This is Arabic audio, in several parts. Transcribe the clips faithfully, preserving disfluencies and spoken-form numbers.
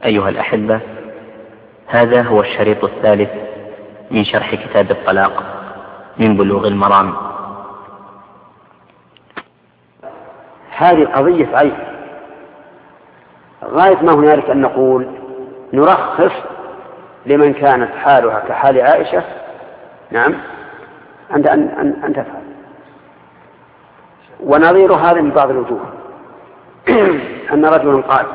أيها الأحبة، هذا هو الشريط الثالث من شرح كتاب الطلاق من بلوغ المرام. هذه قضية عيب، غاية ما هنالك أن نقول نرخص لمن كانت حالها كحال عائشة، نعم، أن أن أن تفعل. ونظير هذا من بعض الوجوه أن رجلا قال: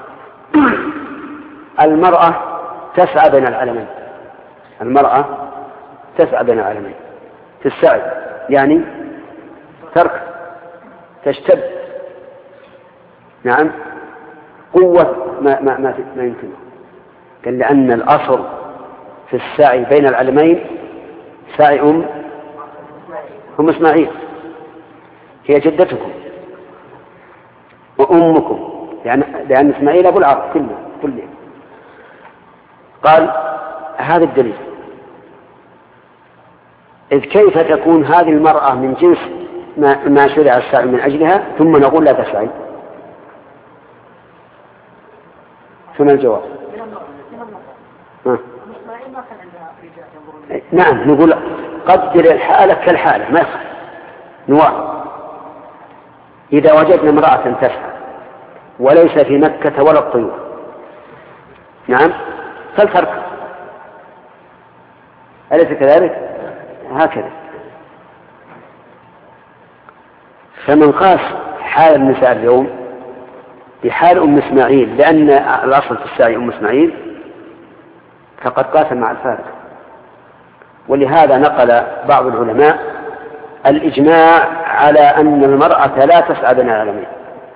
المرأة تسعى بين العالمين، المرأة تسعى بين العالمين في السعي، يعني ترك تشتد، نعم، قوة ما ما ما, ما يمكنه. قال: لأن الأصل في السعي بين العالمين سعي أم أم إسماعيل، هي جدتكم وأمكم، يعني لأن إسماعيل أبو العرب كله كله. قال: هذا الدليل. إذ كيف تكون هذه المرأة من جنس ما, ما شرع السعي من أجلها ثم نقول لا تسعي؟ ثم الجواب نعم، نقول قدر الحالة كالحالة ما يخالف نوع. إذا وجدنا امرأة تسعى وليس في مكة ولا الطيور، نعم، فلترك، أليس كذلك؟ هكذا. فمن قاس حال النساء اليوم بحال أم إسماعيل، لأن الأصل في السعي أم إسماعيل، فقد قاس مع الفارق. ولهذا نقل بعض العلماء الإجماع على أن المرأة لا تسعى بين العالمين.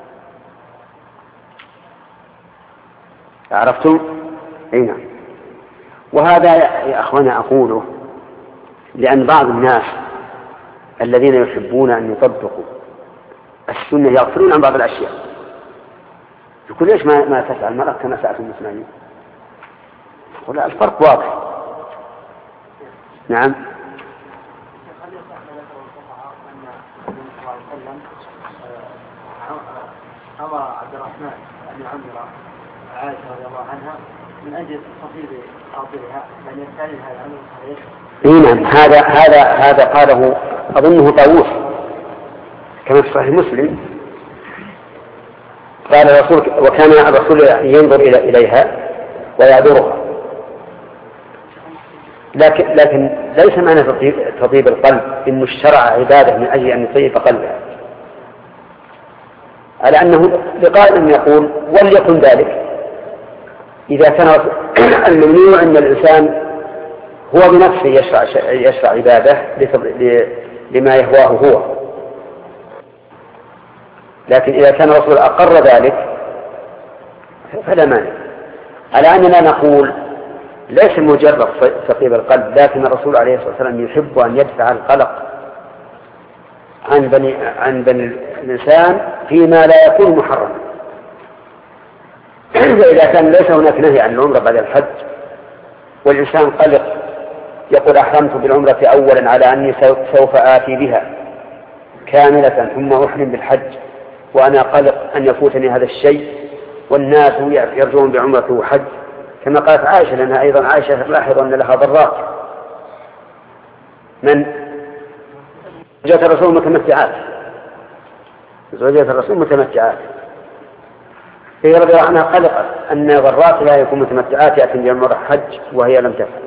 عرفتم؟ أي نعم. وهذا يا أخوانا أقوله لأن بعض الناس الذين يحبون أن يطبقوا السنة يغفلون عن بعض الأشياء. يقول: ليش ما, ما تسعى المرأة كما سعت أم إسماعيل؟ يقول: لا، الفرق واضح. نعم. أمر عبد الرحمن أن يعمر عائشة رضي الله عنها من أجل تطيب خاطرها أن يستعين هذا الأمر. نعم، هذا هذا هذا قاله أظنه طاووس كما في صحيح مسلم. قال الرسول: وكان الرسول ينظر إلى إليها ويعذرها. لكن لكن ليس معنى تطيب القلب إنه الشرع عبادة من أجل أن يطيب قلبها، على أنه لقائل يقول: وليكن ذلك إذا كان الممنوع أن الإنسان هو بنفسه يشرع, يشرع عبادة لما يهواه هو. لكن إذا كان الرسول أقر ذلك فلا مانع. على أننا نقول ليس مجرد تطيب القلب، لكن الرسول عليه الصلاة والسلام يحب أن يدفع القلق عن بني, عن بني الإنسان فيما لا يكون محرما. إذا كان ليس هناك نهي عن العمرة بعد الحج والإنسان قلق يقول: أحرمت بالعمرة أولا على أني سوف آتي بها كاملة ثم أحرم بالحج وأنا قلق أن يفوتني هذا الشيء والناس يرجون بعمرة وحج، كما قالت عائشة، لأنها أيضا عائشة لاحظ أن لها ضرات. من زوجة الرسول متمتعات، زوجة الرسول متمتعات، هي رضي الله عنها قلقت أن ضرات لا يكون متمتعات يأتي بعمرة حج وهي لم تفعل.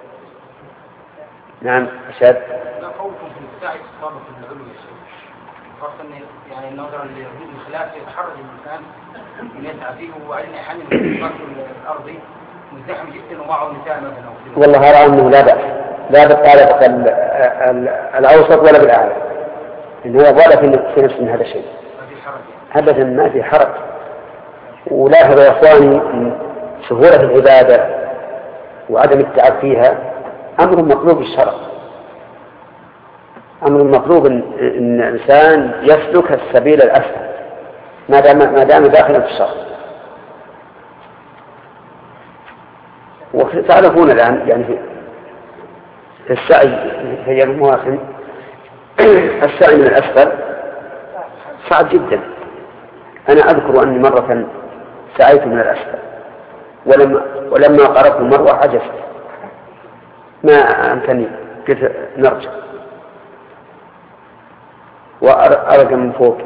نعم. أشهد لا قولكم في السعي إصابة من العلو يا شيخ، خاصة يعني النظرا لوجود الخلاف يتحرج الإنسان من يسعى فيه وبعدين يحمل الفرق الأرضي مزدحم جدا ومعه نساء مثلا. والله أرى أنه لا بأس، لا بالطالب الأوسط ولا بالأعلى، إنه ولا في نفس من هذا الشيء أبدا، ما في حرج. ولاحظ يا إخواني سهولة العبادة وعدم التعب فيها أمر مطلوب الشرع، أمر مطلوب إن الإنسان يسلك السبيل الأسهل ما دام ما دام داخلا في الشرع. وتعرفون الآن يعني في السعي هي المواخن السعي من الأسفل صعب جدا. أنا أذكر أني مرة سعيت من الأسفل ولما, ولما قربت المروة عجزت ما أمكنني، قلت نرجع وأرجع من فوق،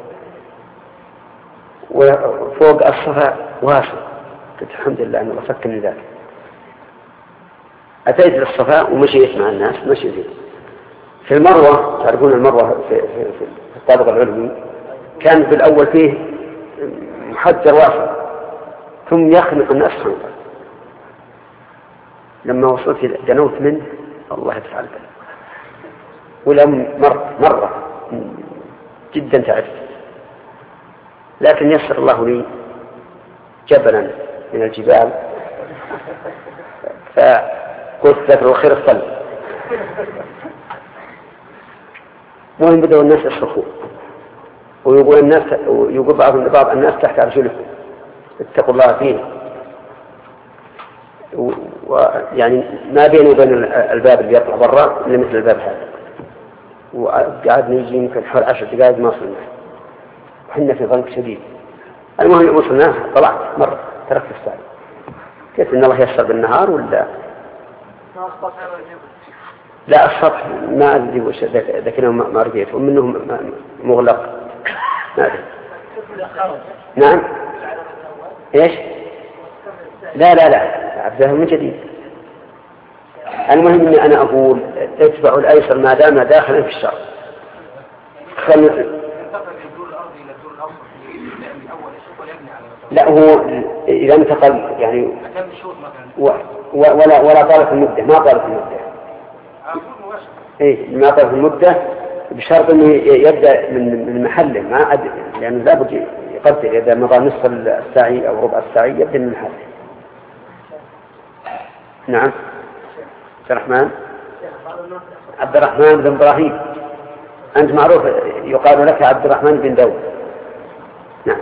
وفوق الصفا واسع، قلت الحمد لله أنه فكني ذلك. أتيت للصفا ومشيت مع الناس مشي فيه. في المروة تعرفون المروة في, في, في الطابق العلوي كان في الأول فيه محجر واسع ثم يخنق الناس خنقا. لما وصلت دنوت منه الله يدفع البلد، ولم مرة, مرة جدا تعبت، لكن يسر الله لي جبلا من الجبال فقلت ذكر الخير الصلب. مهم بدأوا الناس يصرخوا ويقول الناس ويقول بعضهم لبعض الناس تحت أرجلكم اتقوا الله فيه، ويعني ما بينه وبين الباب اللي يطلع برا إلا مثل الباب هذا، وقعد نيجي يمكن حول عشر دقائق ما وصلنا وحنا في ضنك شديد. المهم وصلنا طلعت مرة تركت الساعة، قلت إن الله يسر بالنهار ولا لا السطح ما أدري وش ذكرهم ما رجيته ومنهم مغلق ما أدري. نعم إيش لا لا لا عبدها من جديد. المهم إني أنا أقول اتبع الأيسر ما دام داخلا في الشر. خل... لا هو إذا انتقل يعني و... ولا ولا طالت المدة ما طالت المدة إيه ما طالت المدة بشرط إنه يبدأ من من محله ما أد... يعني لا بد يقدر إذا مضى نصف الساعي أو ربع الساعي يبدأ من محله. نعم عبد الرحمن عبد الرحمن بن إبراهيم أنت معروف يقال لك عبد الرحمن بن داود. نعم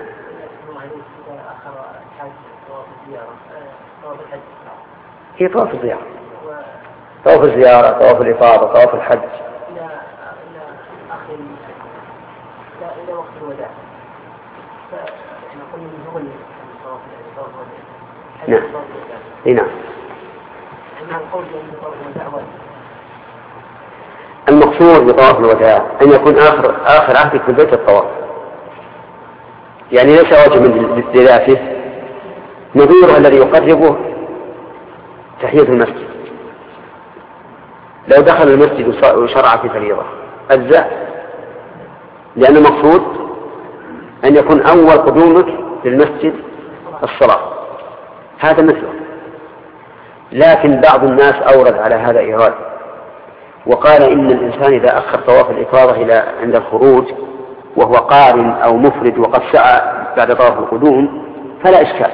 هي طواف الزيارة طواف الزيارة طواف الإفاضة طواف الحج إلى إلى وقت الوداع فنقول من هو طواف الوداع. نعم نعم المقصود بطواف الوداع أن يكون آخر آخر عهدك في البيت الطواف، يعني ليس واجبا لذاته، نظيره الذي يقربه تحية المسجد. لو دخل المسجد وشرع في فريضة أجزاء، لأن المقصود أن يكون أول قدومك للمسجد الصلاة، هذا مثله. لكن بعض الناس أورد على هذا إيراد وقال إن الإنسان إذا أخر طواف الإفاضة إلى عند الخروج وهو قارن أو مفرد وقد سعى بعد طواف القدوم فلا إشكال.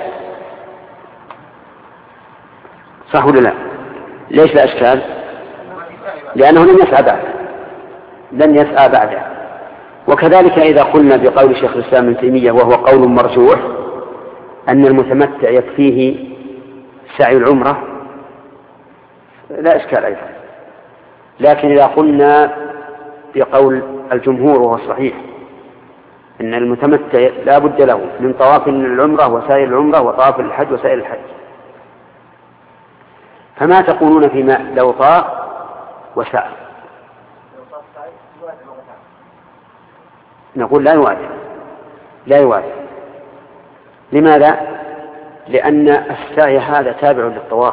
صح ولا لا؟ ليش لا إشكال؟ لأنه لن يسعى بعد لن يسعى بعده. وكذلك إذا قلنا بقول شيخ الإسلام ابن تيمية وهو قول مرجوح أن المتمتع يكفيه سعي العمرة لا إشكال أيضا. لكن إذا قلنا بقول الجمهور وهو الصحيح أن المتمتع لا بد له من طواف العمرة وسائر العمرة وطواف الحج وسائر الحج، فما تقولون فيما لو طاف وسعى؟ نقول لا يوافق لا يوافق. لماذا؟ لأن السعي هذا تابع للطواف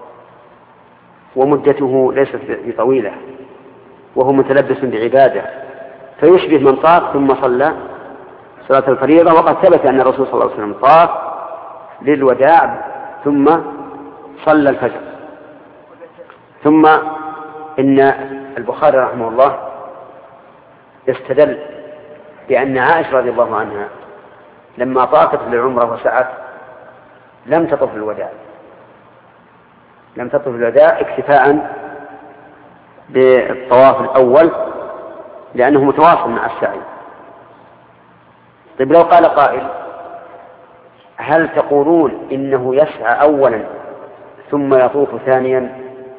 ومدته ليست بطويلة وهو متلبس بعبادة، فيشبه من طاف ثم صلى صلاة الفريضة. وقد ثبت أن الرسول صلى الله عليه وسلم طاف للوداع ثم صلى الفجر. ثم إن البخاري رحمه الله يستدل بأن عائشة رضي الله عنها لما طافت للعمرة وسعت لم تطف الوداع لم تطف الوداع اكتفاء بالطواف الأول لأنه متواصل مع السعي. طيب لو قال قائل هل تقولون إنه يسعى أولا ثم يطوف ثانيا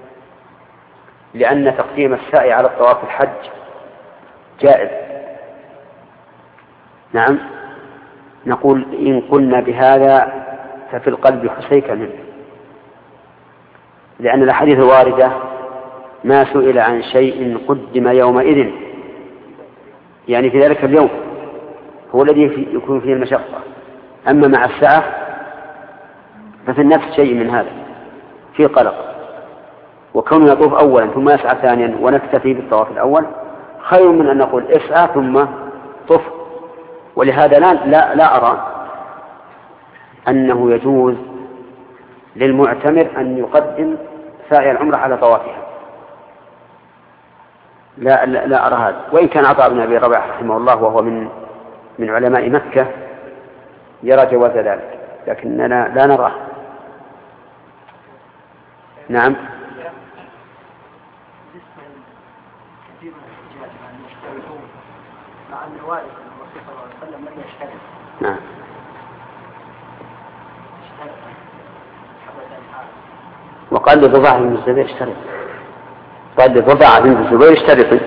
لأن تقديم السعي على الطواف الحج جائز؟ نعم نقول إن قلنا بهذا ففي القلب حسيك منه، لأن الأحاديث الواردة ما سئل عن شيء قدم يومئذ، يعني في ذلك اليوم هو الذي يكون فيه المشقة، أما مع الساعة ففي النفس شيء من هذا في قلق، وكونه يطوف أولا ثم يسعى ثانيا ونكتفي بالطواف الأول خير من أن نقول اسعى ثم طف. ولهذا لا, لا, لا أرى أنه يجوز للمعتمر أن يقدم سعي العمرة على طوافها، لا, لا, لا أرى هذا. وإن كان عطاء بن أبي رباح رحمه الله وهو من من علماء مكة يرى جواز ذلك، لكننا لا نراه. نعم. مع أن الوالد الرسول صلى الله عليه وسلم لم يشترط. نعم. وقال لضباع بن الزبير اشترط، قال لضباع بن الزبير اشترط،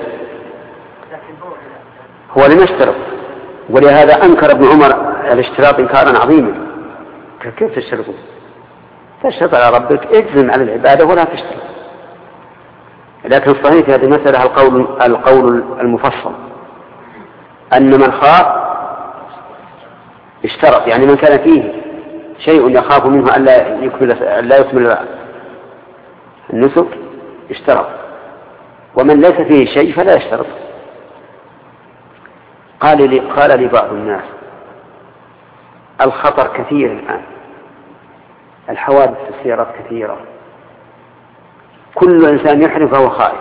هو لم يشترط، ولهذا أنكر ابن عمر الاشتراط إنكارا عظيما. كيف تشترطون؟ تشترط على ربك، اجزم على العبادة ولا تشترط. لكن الصحيح في هذه المسألة القول القول المفصل أن من خاف اشترط، يعني من كان فيه شيء يخاف منه ألا يكمل ألا يكمل النسك اشترط، ومن ليس فيه شيء فلا يشترط. قال لي قال لي بعض الناس الخطر كثير الآن، الحوادث في السيارات كثيرة، كل إنسان يحرم فهو خائف.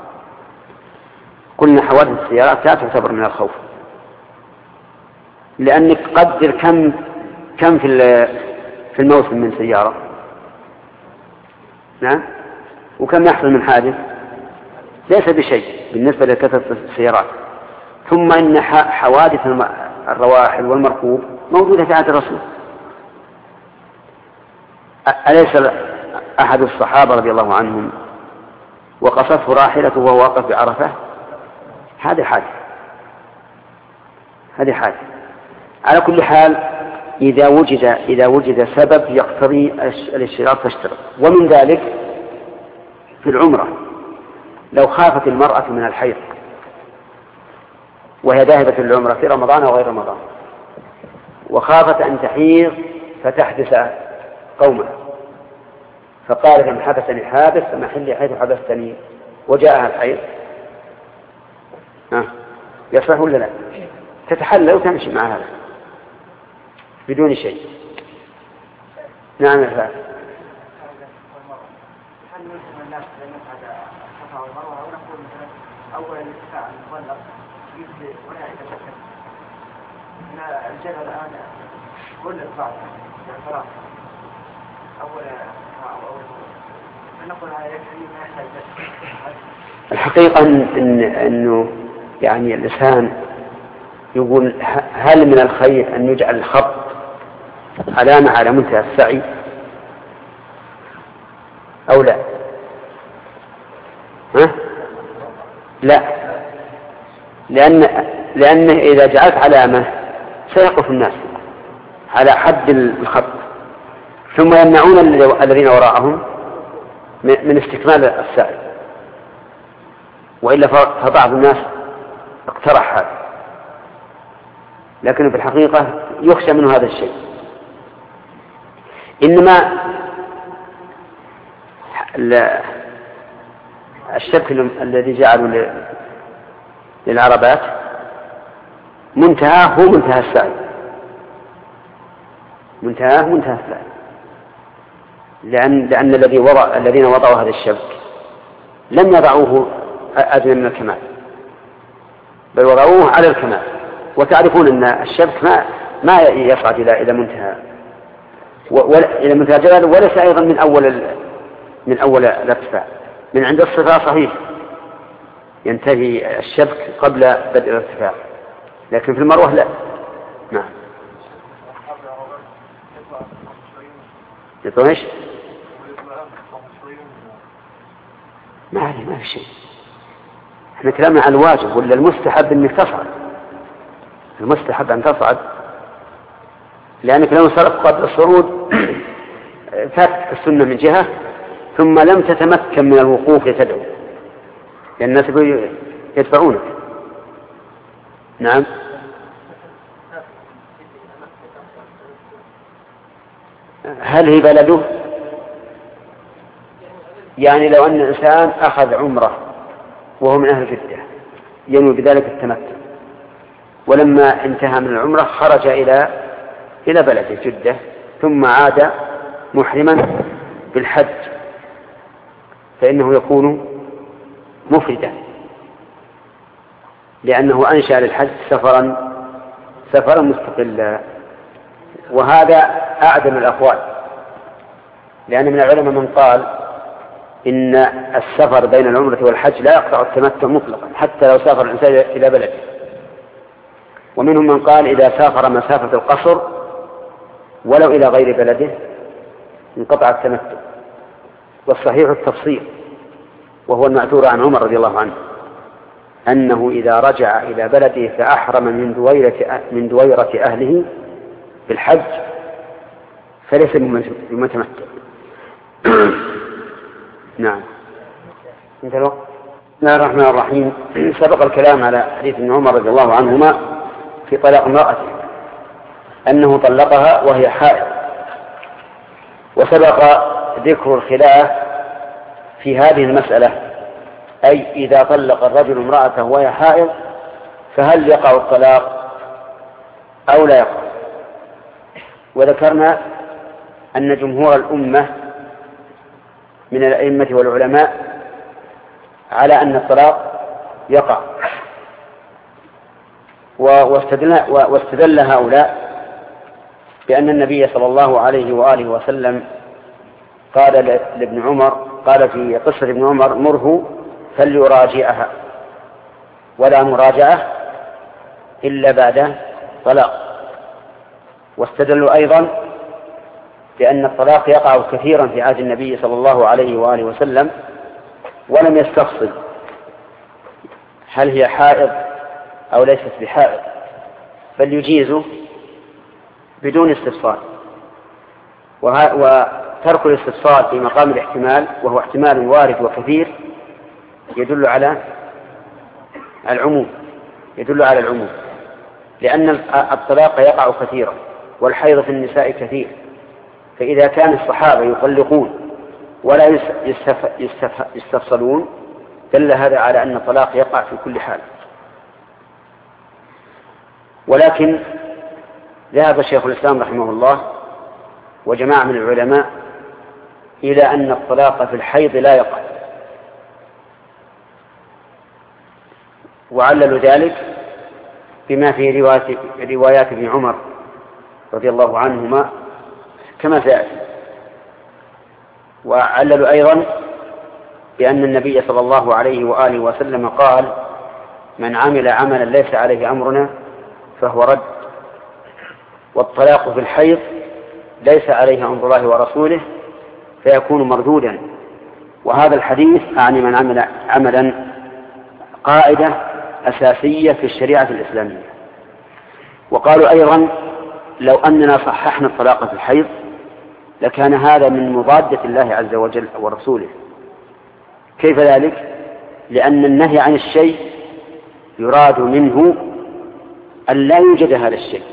قلنا حوادث السيارات لا تعتبر من الخوف، لأنك قدر كم كم في في الموسم من سيارة، نعم، وكم يحصل من حادث، ليس بشيء بالنسبة لكثرة السيارات. ثم إن حوادث الرواحل والمركوب موجودة في عهد الرسول. أليس أحد الصحابة رضي الله عنهم وقصته راحلته وهو واقف بعرفة؟ هذه حادث، هذه حادث. على كل حال إذا وجد إذا وجد سبب يقتضي الاشتراط فاشترط. ومن ذلك في العمرة لو خافت المرأة من الحيض وهي ذاهبة للعمرة في رمضان أو غير رمضان، وخافت أن تحيض فتحدث قومها، فقالت إن حبسني حابس فمحلي حيث حبستني، وجاءها الحيض، ها يصح ولا لا؟ تتحلل وتمشي مع هذا بدون شيء. نعم. الفعل هل يلزم الناس أن يفعل الصفا والمروة، أو نقول مثلا أول الارتفاع المغلق يبدأ ولا يتشكل من الجبل الآن كل ارتفاع الاعتراف أول أول نقول هذا يكفي ما يحتاج. الحقيقة إن إنه يعني الإنسان يقول هل من الخير أن يجعل الخط علامة على منتهى السعي أو لا؟ ها؟ لا، لأن لأن إذا جعلت علامة سيقف الناس على حد الخط، ثم يمنعون الذين وراءهم من استكمال السعي، وإلا فبعض الناس اقترح هذا، لكن في الحقيقة يخشى منه هذا الشيء. إنما الشبك الذي جعلوا للعربات منتهى هو منتهى السعي، منتهى منتهى السعي، لأن لأن الذي وضع الذين وضعوا هذا الشبك لم يضعوه أدنى من الكمال، بل وضعوه على الكمال. وتعرفون أن الشبك ما ما يصعد إلى إلى منتهى ولا إلى منتهى جلاله، وليس أيضا من أول من أول الارتفاع. من عند الصفا صحيح ينتهي الشبك قبل بدء الارتفاع، لكن في المروة لا. نعم. يطلع ايش؟ ما عليه، ما في شيء. احنا كلامنا عن الواجب ولا المستحب انك تصعد. المستحب ان تصعد، لانك لو صرت قبل الصعود فاتت السنة من جهة ثم لم تتمكن من الوقوف لتدعو، لأن الناس يدفعونك. نعم. هل هي بلده؟ يعني لو أن الإنسان أخذ عمره وهو من أهل جدة ينوي بذلك التمتع، ولما انتهى من العمرة خرج إلى إلى بلده جدة ثم عاد محرما بالحج، فإنه يكون مفردا، لأنه أنشأ للحج سفرا سفرا مستقلا. وهذا أعدم الأقوال، لأن من العلماء من قال إن السفر بين العمرة والحج لا يقطع التمتع مطلقا حتى لو سافر الإنسان إلى بلده، ومنهم من قال إذا سافر مسافة القصر ولو إلى غير بلده انقطع التمتع. والصحيح التفصيل، وهو المأثور عن عمر رضي الله عنه أنه إذا رجع إلى بلده فأحرم من دويرة, من دويرة أهله بالحج فليس بمتمتع. نعم. انت الوقت. بسم الله الرحمن الرحيم. سبق الكلام على حديث ابن عمر رضي الله عنهما في طلاق امرأته أنه طلقها وهي حائض، وسبق ذكر الخلاف في هذه المسألة، أي إذا طلق الرجل امرأته وهي حائض فهل يقع الطلاق أو لا يقع. وذكرنا أن جمهور الأمة من الأئمة والعلماء على أن الطلاق يقع، واستدل, واستدل هؤلاء بأن النبي صلى الله عليه وآله وسلم قال لابن عمر، قال في قصة ابن عمر: مره فليراجعها ولا مراجعة إلا بعد طلاق. واستدلوا أيضا بأن الطلاق يقع كثيرا في عهد النبي صلى الله عليه وآله وسلم، ولم يستفصل هل هي حائض أو ليست بحائض، بل يجيزه بدون استفصال. وترك الاستفصال في مقام الاحتمال، وهو احتمال وارد وكثير، يدل على العموم يدل على العموم لأن الطلاق يقع كثيرا والحيض في النساء كثير، فإذا كان الصحابة يطلقون ولا يستفصلون دل هذا على أن الطلاق يقع في كل حال. ولكن ذهب شيخ الإسلام رحمه الله وجماعة من العلماء إلى أن الطلاق في الحيض لا يقع، وعللوا ذلك بما في روايات ابن عمر رضي الله عنهما كما سيأتي. وعللوا أيضا بأن النبي صلى الله عليه وآله وسلم قال: من عمل عملا ليس عليه أمرنا فهو رد. والطلاق في الحيض ليس عليه أمر الله ورسوله فيكون مردودا. وهذا الحديث عن من عمل عملا قاعدة أساسية في الشريعة الإسلامية. وقالوا أيضا: لو أننا صححنا الطلاق في الحيض لكان هذا من مضادة الله عز وجل ورسوله. كيف ذلك؟ لأن النهي عن الشيء يراد منه أن لا يوجد هذا الشيء،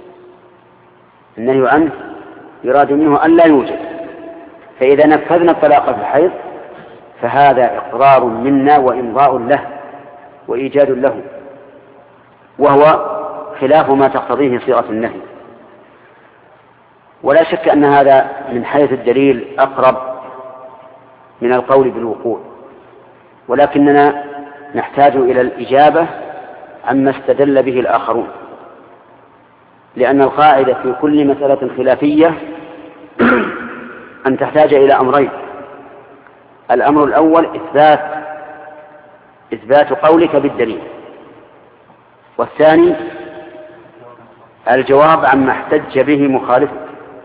النهي عنه يراد منه أن لا يوجد. فإذا نفذنا الطلاق في الحيض فهذا إقرار منا وإمضاء له وإيجاد له، وهو خلاف ما تقتضيه صيغة النهي. ولا شك أن هذا من حيث الدليل أقرب من القول بالوقوع، ولكننا نحتاج إلى الإجابة عما استدل به الآخرون، لأن القاعدة في كل مسألة خلافية أن تحتاج إلى أمرين: الأمر الأول إثبات إثبات قولك بالدليل، والثاني الجواب عما احتج به مخالفك.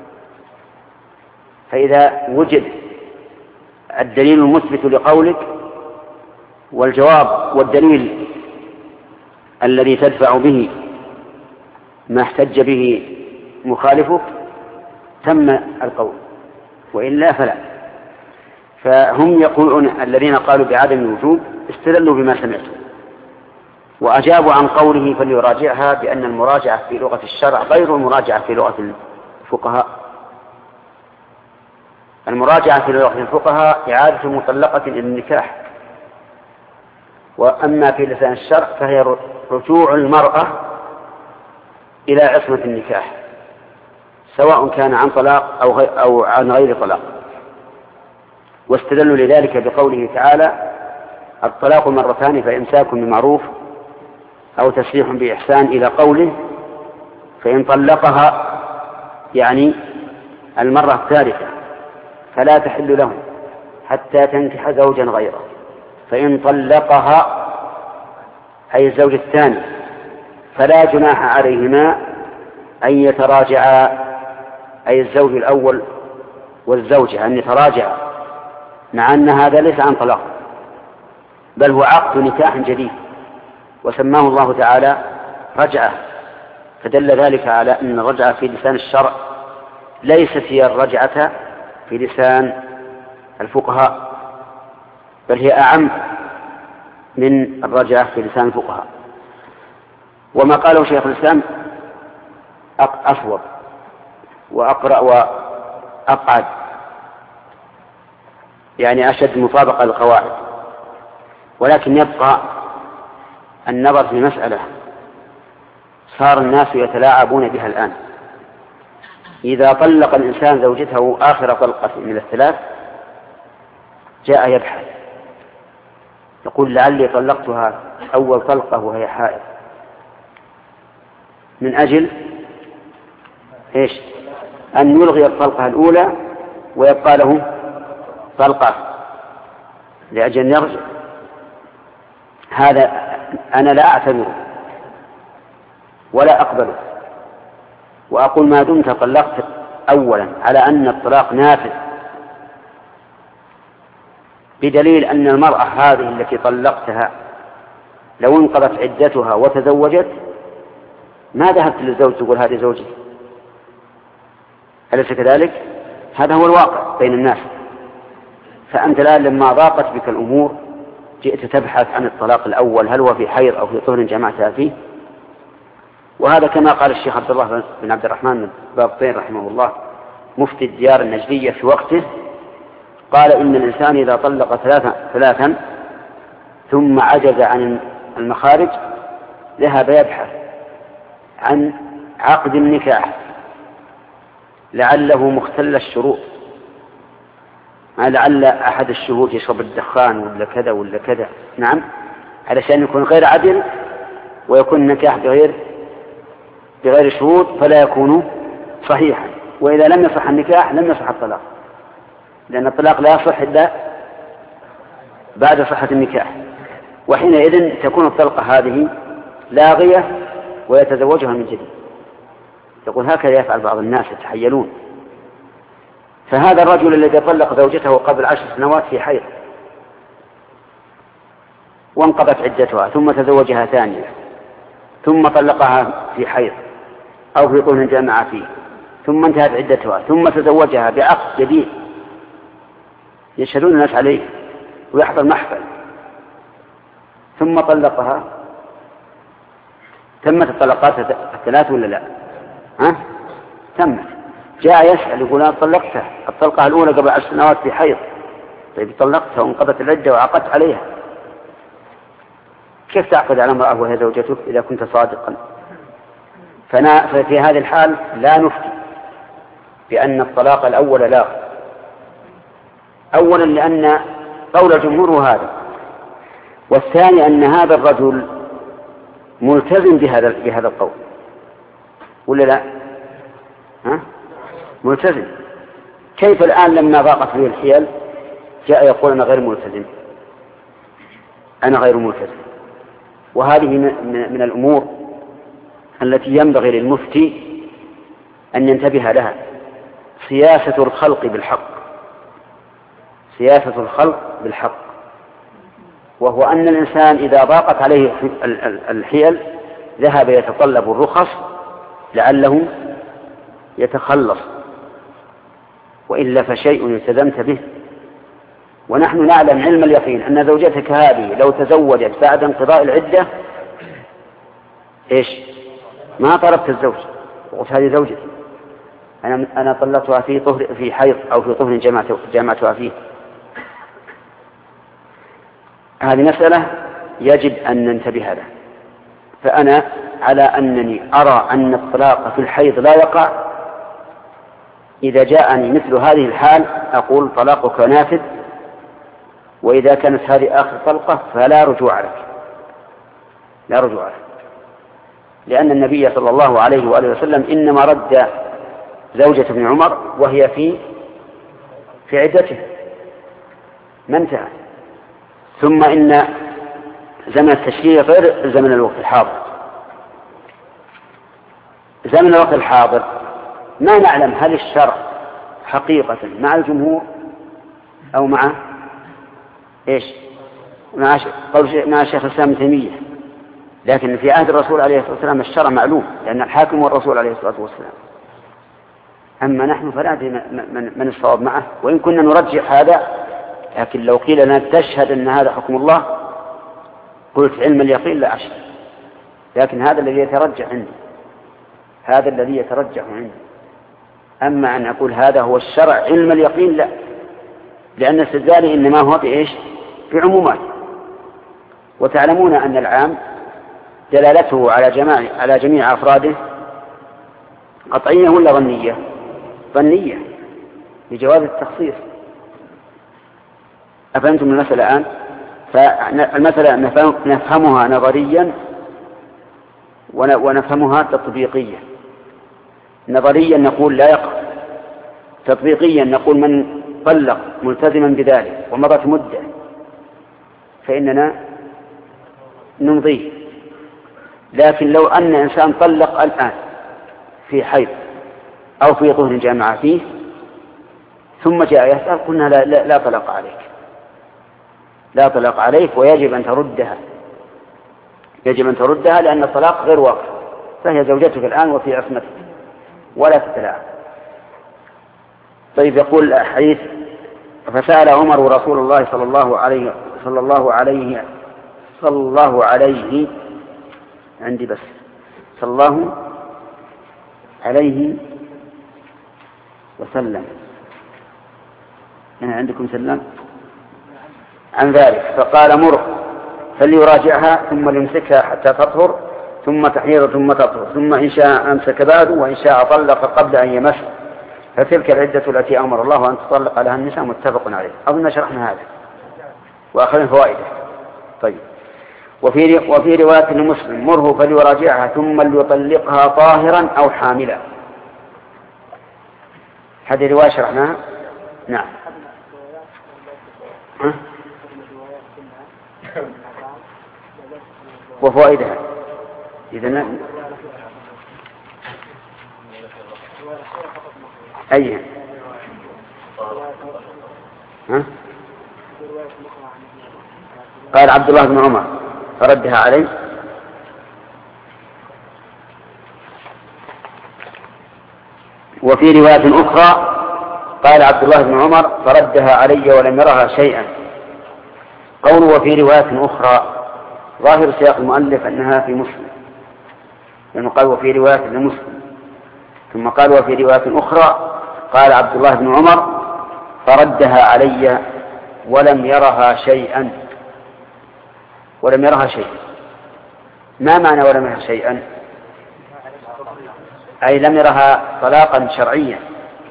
فإذا وجد الدليل المثبت لقولك والجواب والدليل الذي تدفع به ما احتج به مخالفك تم القول. وإلا فلا. فهم يقولون الذين قالوا بعدم الوجوب استدلوا بما سمعتم، وأجابوا عن قوله فليراجعها بأن المراجعة في لغة الشرع غير المراجعة في لغة الفقهاء. المراجعة في لغة الفقهاء إعادة مطلقة إلى النكاح، وأما في لسان الشرع فهي رجوع المرأة إلى عصمة النكاح، سواء كان عن طلاق أو, أو عن غير طلاق. واستدلوا لذلك بقوله تعالى الطلاق مرتان فإمساك بمعروف أو تسريح بإحسان، إلى قوله فإن طلقها يعني المرة الثالثة فلا تحل له حتى تنكح زوجا غيره. فإن طلقها أي الزوج الثاني فلا جناح عليهما أن يتراجعا، أي الزوج الأول والزوجة أن يتراجعا، مع أن هذا ليس عن طلاق بل هو عقد نكاح جديد، وسماه الله تعالى رجعة. فدل ذلك على أن الرجعة في لسان الشرع ليست هي الرجعة في لسان الفقهاء، بل هي أعم من الرجعة في لسان الفقهاء. وما قاله شيخ الإسلام أصوب وأقرأ وأقعد، يعني أشد مطابقة للقواعد. ولكن يبقى النظر في مسألة صار الناس يتلاعبون بها الآن. إذا طلق الإنسان زوجته آخر طلقة من الثلاث جاء يبحث يقول لعلي طلقتها أول طلقة وهي حائض، من أجل إيش؟ أن يلغي الطلقة الأولى ويبقى له طلقة لأجل أن يرجع. هذا أنا لا أعتبره ولا أقبله، وأقول ما دمت طلقت أولا على أن الطلاق نافذ، بدليل أن المرأة هذه التي طلقتها لو انقضت عدتها وتزوجت ما ذهبت للزوج تقول هذه زوجي، أليس كذلك؟ هذا هو الواقع بين الناس. فأنت الآن لما ضاقت بك الأمور جئت تبحث عن الطلاق الأول هل هو في حيض أو في طهر جمعتها فيه. وهذا كما قال الشيخ عبد الله بن عبد الرحمن بابطين رحمه الله مفتي الديار النجدية في وقته، قال إن الإنسان إذا طلق ثلاثا, ثلاثا ثم عجز عن المخارج ذهب يبحث عن عقد النكاح لعله مختل الشروط، لعل أحد الشهود يشرب الدخان ولا كذا ولا كذا، نعم، علشان يكون غير عدل ويكون النكاح بغير بغير شهود فلا يكون صحيحا. وإذا لم يصح النكاح لم يصح الطلاق، لأن الطلاق لا يصح إلا بعد صحة النكاح، وحينئذ تكون الطلقة هذه لاغية ويتزوجها من جديد. يقول هكذا يفعل بعض الناس يتحيلون. فهذا الرجل الذي طلق زوجته قبل عشر سنوات في حيض وانقضت عدتها ثم تزوجها ثانية ثم طلقها في حيض أو في طهر جامع فيه ثم انتهت عدتها ثم تزوجها بعقد جديد يشهدون الناس عليه ويحضر محفل ثم طلقها، تمت الطلقات الثلاث ولا لا؟ ها؟ تمت. جاء يسأل يقول أنا طلقتها الطلقة الأولى قبل عشر سنوات في حيض، طيب طلقتها وانقضت العدة وعقدت عليها، كيف تعقد على امرأة وهي زوجتك إذا كنت صادقا؟ ففي هذه الحال لا نفتي بأن الطلاق الأول لا، أولا لأن قول الجمهور هذا، والثاني أن هذا الرجل ملتزم بهذا بهذا القول ولا لا؟ ها؟ ملتزم. كيف الآن لما ضاقت به الحيل جاء يقول أنا غير ملتزم، أنا غير ملتزم؟ وهذه من الأمور التي ينبغي للمفتي أن ينتبه لها، سياسة الخلق بالحق، سياسة الخلق بالحق، وهو أن الإنسان إذا ضاقت عليه الحيل ذهب يتطلب الرخص لعله يتخلص وإلا فشيء التزمت به. ونحن نعلم علم اليقين أن زوجتك هذه لو تزوجت بعد انقضاء العدة إيش ما طلبت الزوج، وقلت هذه زوجتي، أنا أنا طلقتها في طهر في حيض أو في طهر جامعتها فيه. هذه مسألة يجب أن ننتبه لها. فأنا على أنني أرى أن الطلاق في الحيض لا يقع. إذا جاءني مثل هذه الحال أقول طلاقك نافذ، وإذا كانت هذه آخر طلقة فلا رجوع لك، لا رجوع لك، لأن النبي صلى الله عليه وآله وسلم إنما رد زوجة ابن عمر وهي في في عدته ما انتهى. ثم إن زمن التشريع غير زمن الوقت الحاضر. زمن الوقت الحاضر ما نعلم هل الشرع حقيقة مع الجمهور أو مع إيش مع مع الشيخ الإسلام ابن تيمية، لكن في عهد الرسول عليه الصلاة والسلام الشرع معلوم، لأن الحاكم والرسول عليه الصلاة والسلام. أما نحن فلا ندري من, من الصواب معه، وإن كنا نرجح هذا، لكن لو قيل لنا تشهد أن هذا حكم الله قلت علم اليقين لا أشهد. لكن هذا الذي يترجح عندي، هذا الذي يترجح عندي. أما أن أقول هذا هو الشرع علم اليقين لا، لأن استدلالي إنما هو بإيش بعمومات. وتعلمون أن العام دلالته على جميع على جميع أفراده قطعية ولا ظنية؟ ظنية لجواز التخصيص. أفهمتم المسألة الآن؟ فالمسألة نفهمها نظريا ونفهمها تطبيقيا. نظريا نقول لا يقع، تطبيقيا نقول من طلق ملتزما بذلك ومضت مدة فإننا نمضيه. لكن لو أن إنسان طلق الآن في حيض أو في طهر جامع فيه ثم جاء يسأل قلنا لا, لا, لا طلق عليك، لا طلق عليك، ويجب أن تردها، يجب أن تردها لأن الطلاق غير واقع، فهي زوجتك الآن وفي عصمتك ولا تتلاعب. طيب يقول الحديث: فسأل عمر رسول الله صلى الله عليه صلى الله عليه صلى الله عليه عندي بس صلى الله عليه وسلم، أنا عندكم سلم عن ذلك، فقال: مر فليراجعها ثم ليمسكها حتى تطهر ثم تحيض ثم تطهر، ثم إن شاء أمسك بعد وإن شاء طلق قبل أن يمس، فتلك العدة التي أمر الله أن تطلق عليها النساء. متفق عليه. أظن شرحنا هذا وأخذنا فوائده. طيب. وفي وفي رواية لمسلم: مره فليراجعها ثم ليطلقها طاهرا أو حاملا. هذه رواية شرحناها. نعم. ها؟ وفوائدها إذا أيها ها؟ قال عبد الله بن عمر فردها عليه. وفي رواية أخرى قال عبد الله بن عمر فردها علي ولم يرها شيئا. قوله وفي رواية أخرى ظاهر سياق المؤلف أنها في مسلم، لأنه قال وفي رواية لمسلم، ثم قال وفي رواية أخرى قال عبد الله بن عمر فردها علي ولم يرها شيئا. ولم يرها شيئا ما معنى ولم يرها شيئا؟ أي لم يرها طلاقا شرعيا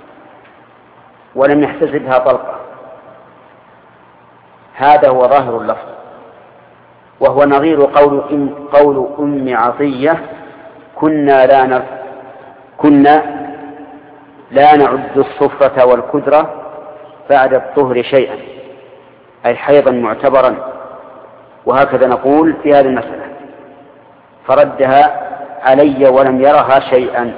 ولم يحتسبها طلقا. هذا هو ظاهر اللفظ، وهو نظير قول أم, قول أم عطية: كنا لا ن... كنا لا نعد الصفرة والكدرة بعد الطهر شيئا، أي حيضا معتبرا. وهكذا نقول في هذه المسألة: فردها علي ولم يرها شيئا.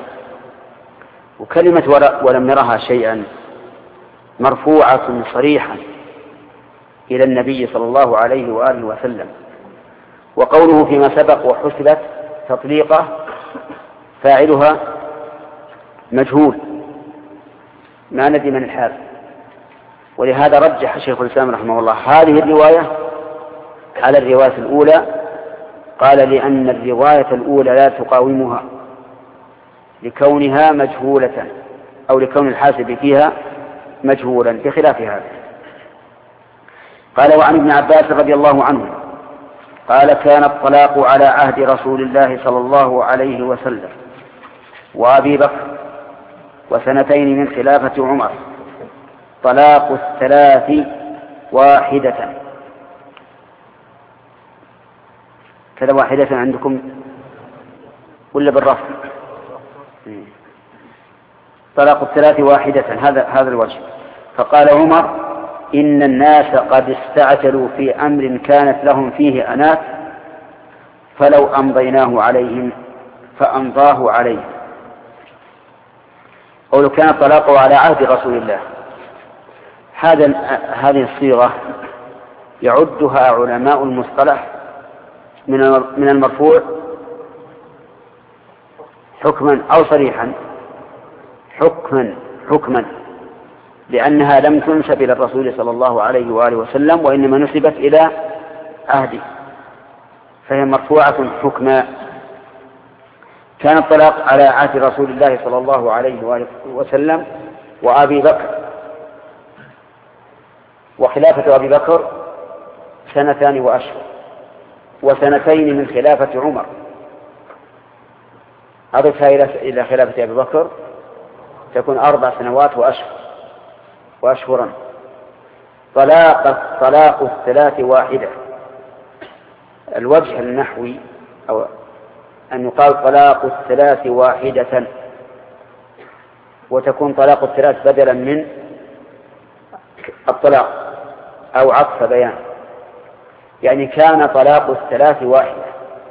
وكلمة ولم يرها شيئا مرفوعة صريحا إلى النبي صلى الله عليه وآله وسلم. وقوله فيما سبق وحسبت تطليقه فاعلها مجهول، ما ندي من الحال. ولهذا رجح شيخ الإسلام رحمه الله هذه الرواية على الرواية الأولى، قال لأن الرواية الأولى لا تقاومها لكونها مجهولة أو لكون الحاسب فيها مجهولا بخلاف هذا. قال وعن ابن عباس رضي الله عنه قال كان الطلاق على عهد رسول الله صلى الله عليه وسلم وأبي بكر وسنتين من خلافة عمر طلاق الثلاث واحدة. كذا واحدة عندكم ولا بالرفع؟ طلاق الثلاث واحدة، هذا هذا الوجه. فقال عمر إن الناس قد استعجلوا في أمر كانت لهم فيه أنات فلو أمضيناه عليهم فأمضاه عليهم. قولوا كان الطلاق على عهد رسول الله، هذا هذه الصيغة يعدها علماء المصطلح من المرفوع حكما أو صريحا حكما حكما لأنها لم تنسب إلى الرسول صلى الله عليه وآله وسلم وإنما نسبت إلى عهده، فهي مرفوعة حكما. كان الطلاق على عهد رسول الله صلى الله عليه وآله وسلم وأبي بكر، وخلافة أبي بكر سنتان وأشهر، وسنتين من خلافة عمر، أضفها إلى خلافة أبي بكر تكون أربع سنوات وأشهر وأشهرا. طلاق طلاق الثلاث واحدة. الوجه النحوي أو أن يقال طلاق الثلاث واحدة، وتكون طلاق الثلاث بدلا من الطلاق أو عطف بيان، يعني كان طلاق الثلاث واحدة.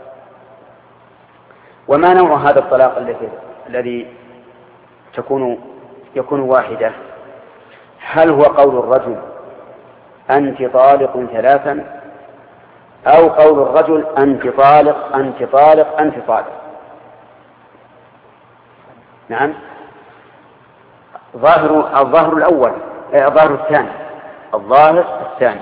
وما نوع هذا الطلاق الذي الذي تكون يكون واحدة؟ هل هو قول الرجل أنت طالق ثلاثا، أو قول الرجل أنت طالق أنت طالق أنت طالق؟ نعم، ظاهر الظاهر الأول الظاهر الثاني الظاهر الثاني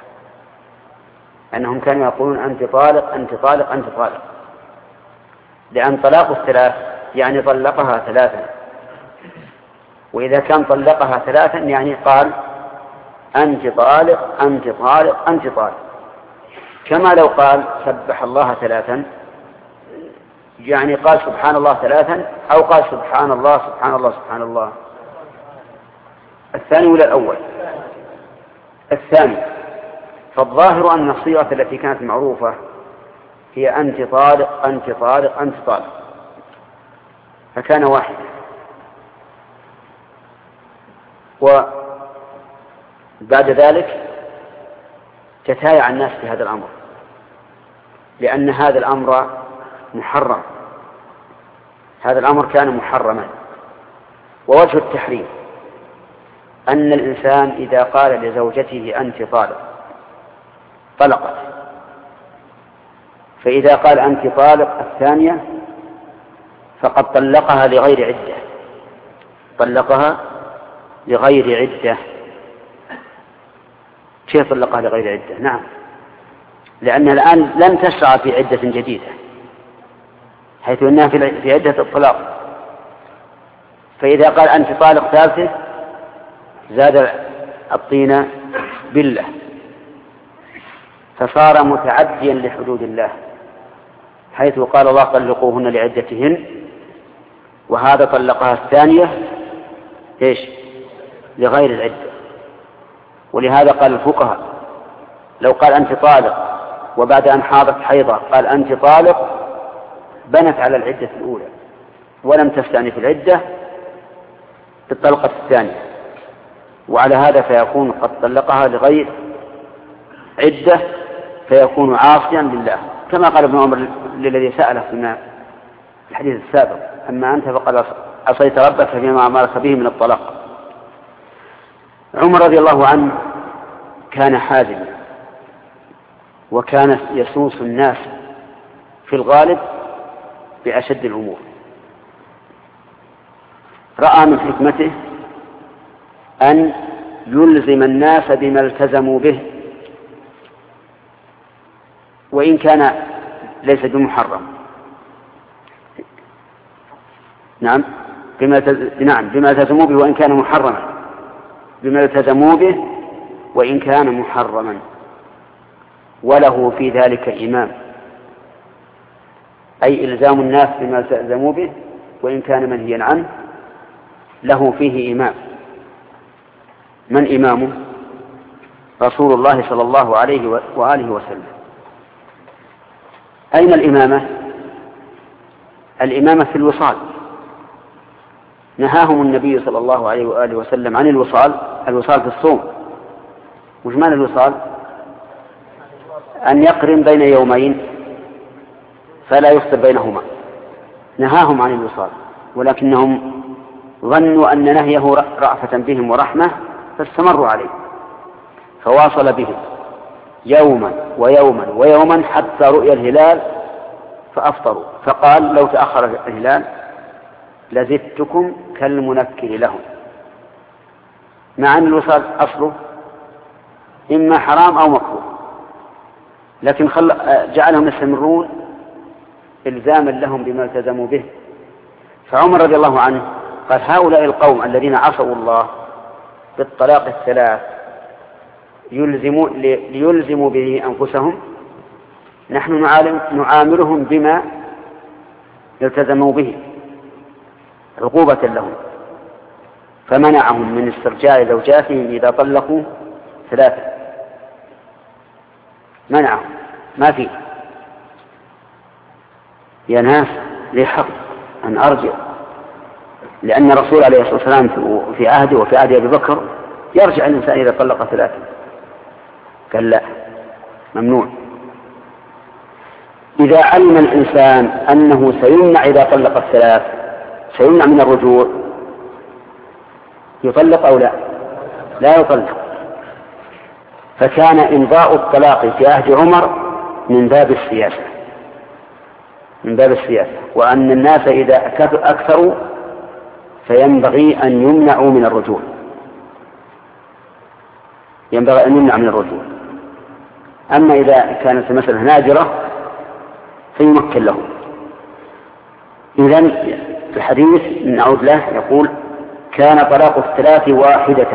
أنهم كانوا يقولون أنت طالق أنت طالق أنت طالق، لأن طلاق الثلاث يعني طلقها ثلاثا، وإذا كان طلقها ثلاثا يعني قال أنت طالق أنت طالق أنت طالق، كما لو قال سبح الله ثلاثا يعني قال سبحان الله ثلاثا أو قال سبحان الله سبحان الله سبحان الله. الثاني ولا الأول؟ الثاني. فالظاهر أن الصيغة التي كانت معروفة هي أنت طالق أنت طالق أنت طالق، فكان واحد. وبعد ذلك تتايع الناس في هذا الأمر، لأن هذا الأمر محرم، هذا الأمر كان محرما. ووجه التحريم أن الإنسان إذا قال لزوجته أنت طالق طلقت، فإذا قال أنت طالق الثانية فقد طلقها لغير عدة، طلقها لغير عدة. كيف طلقها لغير عدة؟ نعم، لأنها الآن لم تشرع في عدة جديدة، حيث أنها في عدة الطلاق. فإذا قال أنت طالق ثالثة زاد الطين بالله، فصار متعديا لحدود الله، حيث قال الله طلقوهن لعدتهن، وهذا طلقها الثانية إيش؟ لغير العدة. ولهذا قال الفقهاء لو قال أنت طالق وبعد أن حاضت حيضة قال أنت طالق بنت على العدة الأولى ولم تستأنف العدة بالطلقة الثانية، وعلى هذا فيكون قد طلقها لغير عدة فيكون عاصيا لله، كما قال ابن عمر للذي سأله في الحديث السابق أما أنت فقد عصيت ربك فيما أمرك به من الطلاق. عمر رضي الله عنه كان حازما، وكان يسوس الناس في الغالب بأشد الأمور. رأى من حكمته أن يلزم الناس بما التزموا به وإن كان ليس بمحرم. نعم بما نعم بما التزموا به وإن كان محرما، بما التزموا به وإن كان محرما، وله في ذلك إمام، أي إلزام الناس بما التزموا به وإن كان منهيا عنه له فيه إمام. من إمامه؟ رسول الله صلى الله عليه وآله وسلم. أين الإمامة؟ الإمامة في الوصال، نهاهم النبي صلى الله عليه وآله وسلم عن الوصال. الوصال في الصوم، وش معنى الوصال؟ أن يقرن بين يومين فلا يفطر بينهما، نهاهم عن الوصال، ولكنهم ظنوا أن نهيه رأفة بهم ورحمة فاستمروا عليه، فواصل بهم يوما ويوما ويوما حتى رؤي الهلال فأفطروا، فقال لو تأخر الهلال لزدتكم كالمنكر لهم، مع أن الوصال أصله إما حرام أو مكروه، لكن خل... جعلهم يستمرون إلزاما لهم بما التزموا به. فعمر رضي الله عنه قال هؤلاء القوم الذين عصوا الله بالطلاق الثلاث يلزموا ليلزموا به أنفسهم، نحن نعاملهم بما التزموا به عقوبة لهم، فمنعهم من استرجاع زوجاتهم إذا طلقوا ثلاثة، منعهم ما فيه. يا ناس لي حق أن أرجع، لأن الرسول عليه الصلاة والسلام في عهده وفي عهد أبي بكر يرجع الإنسان إذا طلق ثلاثة، قال لا، ممنوع. إذا علم الإنسان أنه سيمنع إذا طلق الثلاث، سيمنع من الرجوع، يطلق أو لا؟ لا يطلق. فكان إمضاء الطلاق في عهد عمر من باب السياسة، من باب السياسة، وأن الناس إذا أكثروا فينبغي أن يمنعوا من الرجوع، ينبغي أن يمنع من الرجوع. أما إذا كانت المسألة نادرة فيمكن له. إذن في الحديث نعود له يقول كان طلاق الثلاث واحدة،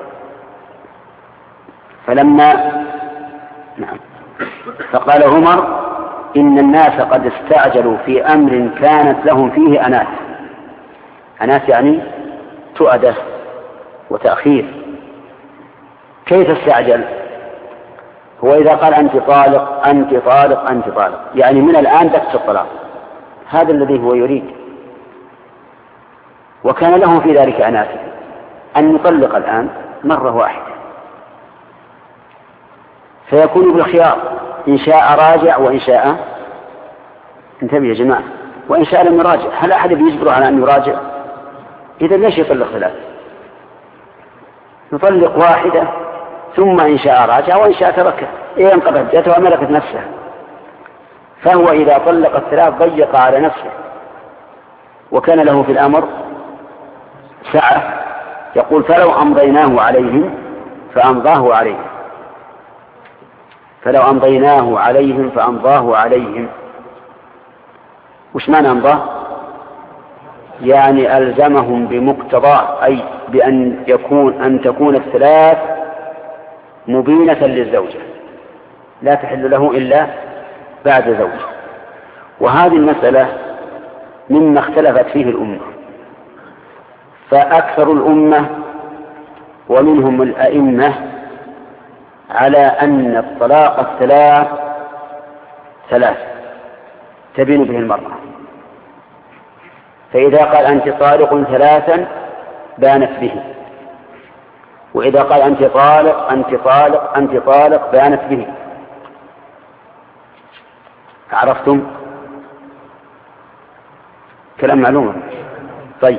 فلما نعم فقال عمر إن الناس قد استعجلوا في أمر كانت لهم فيه أنات، أنات يعني تؤدة وتأخير. كيف استعجل؟ هو إذا قال أنت طالق أنت طالق أنت طالق، يعني من الآن تكتب الطلاق، هذا الذي هو يريد، وكان له في ذلك أنات أن يطلق الآن مرة واحدة، فيكون بالخيار إن شاء راجع وإن شاء انتبه يا جماعة، وإن شاء لم يراجع. هل أحد يجبر على أن يراجع؟ إذا ليش يطلق ثلاث؟ يطلق واحدة ثم إن شاء راجع وإن شاء تركه، إيه انقضت عدتها وملكت نفسها. فهو إذا طلق الثلاث ضيق على نفسه، وكان له في الأمر سعة، يقول فلو أمضيناه عليهم فأمضاه عليهم، فلو أمضيناه عليهم فأمضاه عليهم. وش معنى أمضاه؟ يعني ألزمهم بمقتضاه، أي بأن يكون أن تكون الثلاث مبينة للزوجة لا تحل له إلا بعد زوجه. وهذه المسألة مما اختلفت فيه الأمة، فأكثر الأمة ومنهم الأئمة على أن الطلاق الثلاث ثلاث تبين به المرأة، فإذا قال أنت طالق ثلاثا بانت به، وإذا قال أنت طالق أنت طالق أنت طالق بانت به. عرفتم؟ كلام معلوم. طيب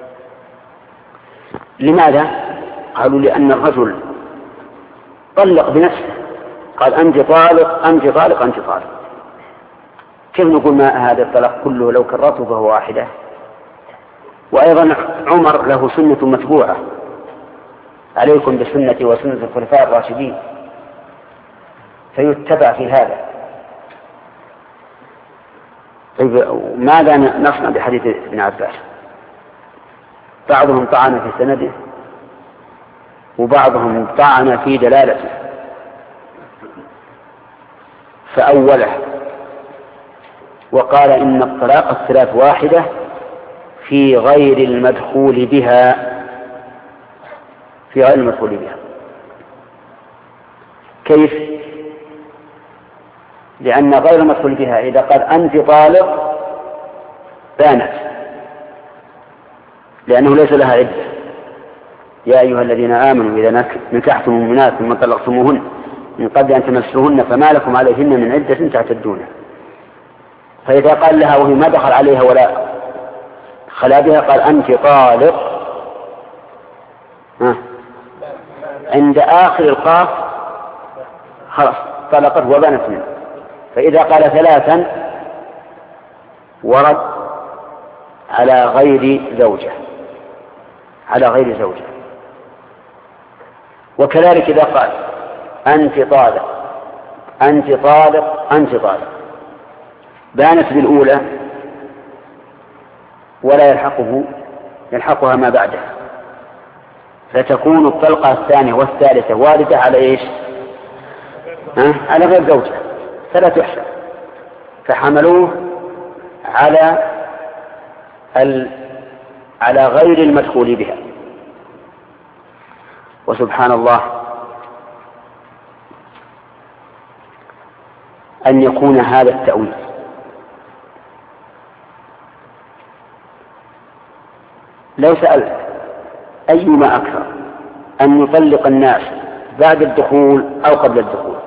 لماذا؟ قالوا لأن الرجل طلق بنفسه، قال أنت طالق أنت طالق أنت طالق، كيف نقول ما هذا الطلاق كله لو كررته فهو واحدة؟ وأيضا عمر له سنة متبوعة، عليكم بسنتي وسنة الخلفاء الراشدين، فيتبع في هذا. طيب ماذا نصنع بحديث ابن عباس؟ بعضهم طعن في سنده وبعضهم طعن في دلالته، فأوله وقال إن الطلاق الثلاث واحدة في غير المدخول بها، في غير المدخول بها. كيف؟ لأن غير المدخول بها إذا قال أنت طالق بانت، لأنه ليس لها عدة. يا أيها الذين آمنوا إذا نكحتم المؤمنات ثم طلقتموهن من قبل أن تمسوهن فما لكم عليهن من عدة تعتدونها. فإذا قال لها وهي ما دخل عليها ولا خلا بها قال أنت طالق، ها. عند آخر القاف خلاص طلقت وبانت منه. فإذا قال ثلاثا ورد على غير زوجة، على غير زوجة. وكذلك إذا قال أنت طالق أنت طالق أنت طالق بانت بالأولى ولا يلحقه يلحقها ما بعده، فتكون الطلقة الثانية والثالثة واردة على إيش؟ ها؟ على غير زوجة، فلا تحسب. فحملوه على ال... على غير المدخول بها. وسبحان الله أن يكون هذا التأويل لو سألت أيما أكثر أن يطلق الناس بعد الدخول أو قبل الدخول؟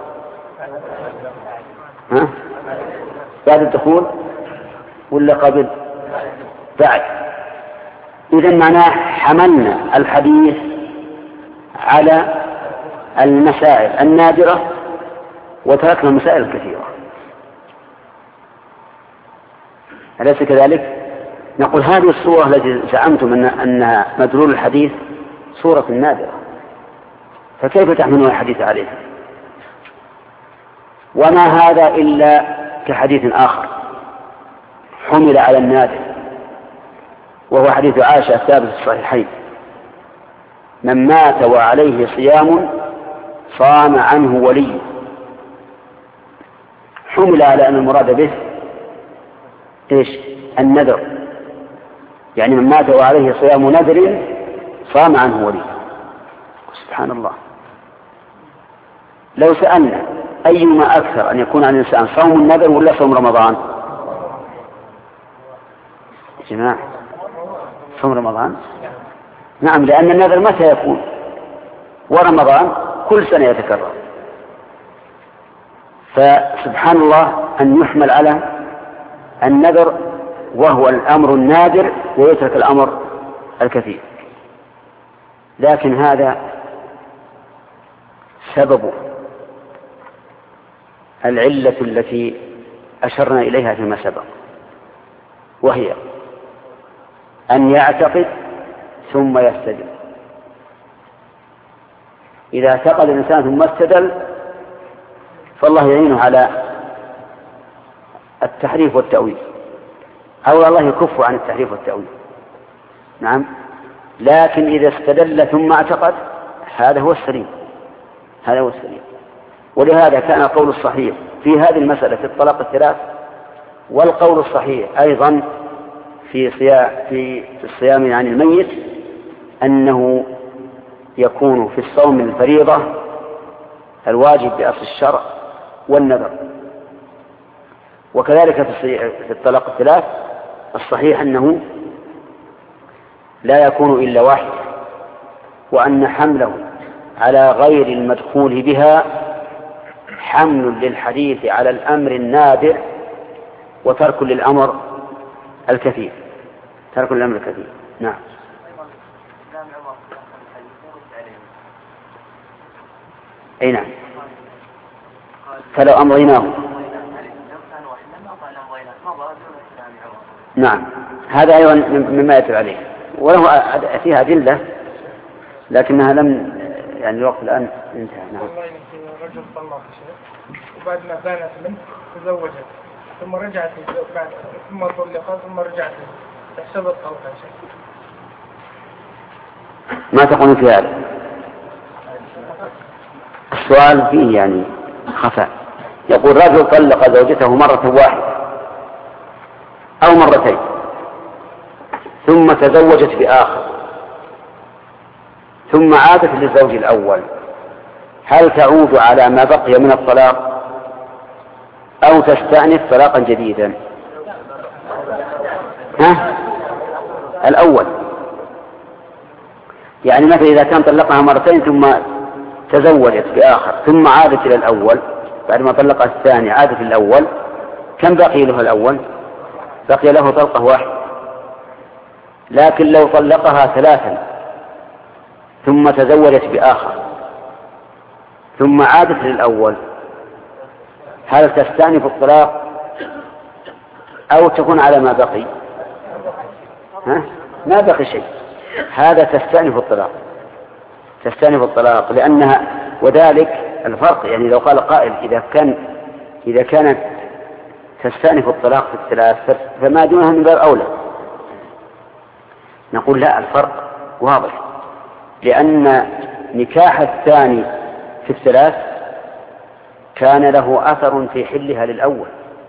ها؟ بعد الدخول ولا قبل؟ بعد. إذن معناه حملنا الحديث على المسائل النادرة وتركنا المسائل الكثيرة، أليس كذلك؟ نقول هذه الصورة التي زعمتم أن أنها مدلول الحديث صورة نادرة، فكيف تحملون الحديث عليها؟ وما هذا إلا كحديث آخر حمل على النادر، وهو حديث عائشة الثابت في الصحيحين: من مات وعليه صيام صام عنه ولي. حمل على أن المراد به إيش؟ النذر، يعني من مات وعليه صيام نذر صام عنه ولي. سبحان الله. لو سألنا أيما أكثر أن يكون عن الإنسان صوم النذر ولا صوم رمضان؟ يا جماعة صوم رمضان. نعم، لأن النذر متى يكون؟ ورمضان كل سنة يتكرر. فسبحان الله أن يحمل على النذر وهو الأمر النادر ويترك الأمر الكثير. لكن هذا سبب العلة التي أشرنا إليها فيما سبق، وهي أن يعتقد ثم يستدل. إذا اعتقد الإنسان ثم استدل فالله يعينه على التحريف والتأويل، أو الله يكف عن التحريف والتأويل. نعم، لكن إذا استدل ثم اعتقد هذا هو السليم، هذا هو السليم. ولهذا كان القول الصحيح في هذه المسألة في الطلاق الثلاث، والقول الصحيح أيضا في صيام في الصيام عن الميت أنه يكون في الصوم الفريضة الواجب بأصل الشرع والنذر. وكذلك في الطلاق الثلاث الصحيح أنه لا يكون إلا واحد، وأن حمله على غير المدخول بها حمل للحديث على الأمر النادر وترك للأمر الكثير، ترك للأمر الكثير. نعم. أي نعم. فلو أمضيناه. نعم، هذا أيضا مما يتبع عليه، وله فيها أدلة لكنها لم يعني الوقت الآن انتهى. نعم. والله إنك رجل طلق شيء وبعد ما بانت منه تزوجت ثم رجعت بعد ثم طلقت ثم رجعت تحسب الطلقة شيء. ما تقول في هذا؟ السؤال فيه يعني خفاء. يقول رجل طلق زوجته مرة واحدة أو مرتين ثم تزوجت بآخر ثم عادت للزوج الأول، هل تعود على ما بقي من الطلاق أو تستأنف طلاقا جديدا؟ ها؟ الأول. يعني مثلا إذا كان طلقها مرتين ثم تزوجت بآخر ثم عادت إلى الأول، بعد ما طلقها الثاني عادت الأول، كم بقي له الأول؟ بقي له طلقة واحدة. لكن لو طلقها ثلاثا ثم تزوجت بآخر ثم عادت للأول، هل تستأنف الطلاق أو تكون على ما بقي؟ ها؟ ما بقي شيء، هذا تستأنف الطلاق، تستأنف الطلاق لأنها، وذلك الفرق. يعني لو قال قائل إذا كان إذا كانت تستأنف الطلاق في الثلاث فما دونها من باب أولى، نقول لا، الفرق واضح، لأن نكاح الثاني في الثلاث كان له أثر في حلها للأول،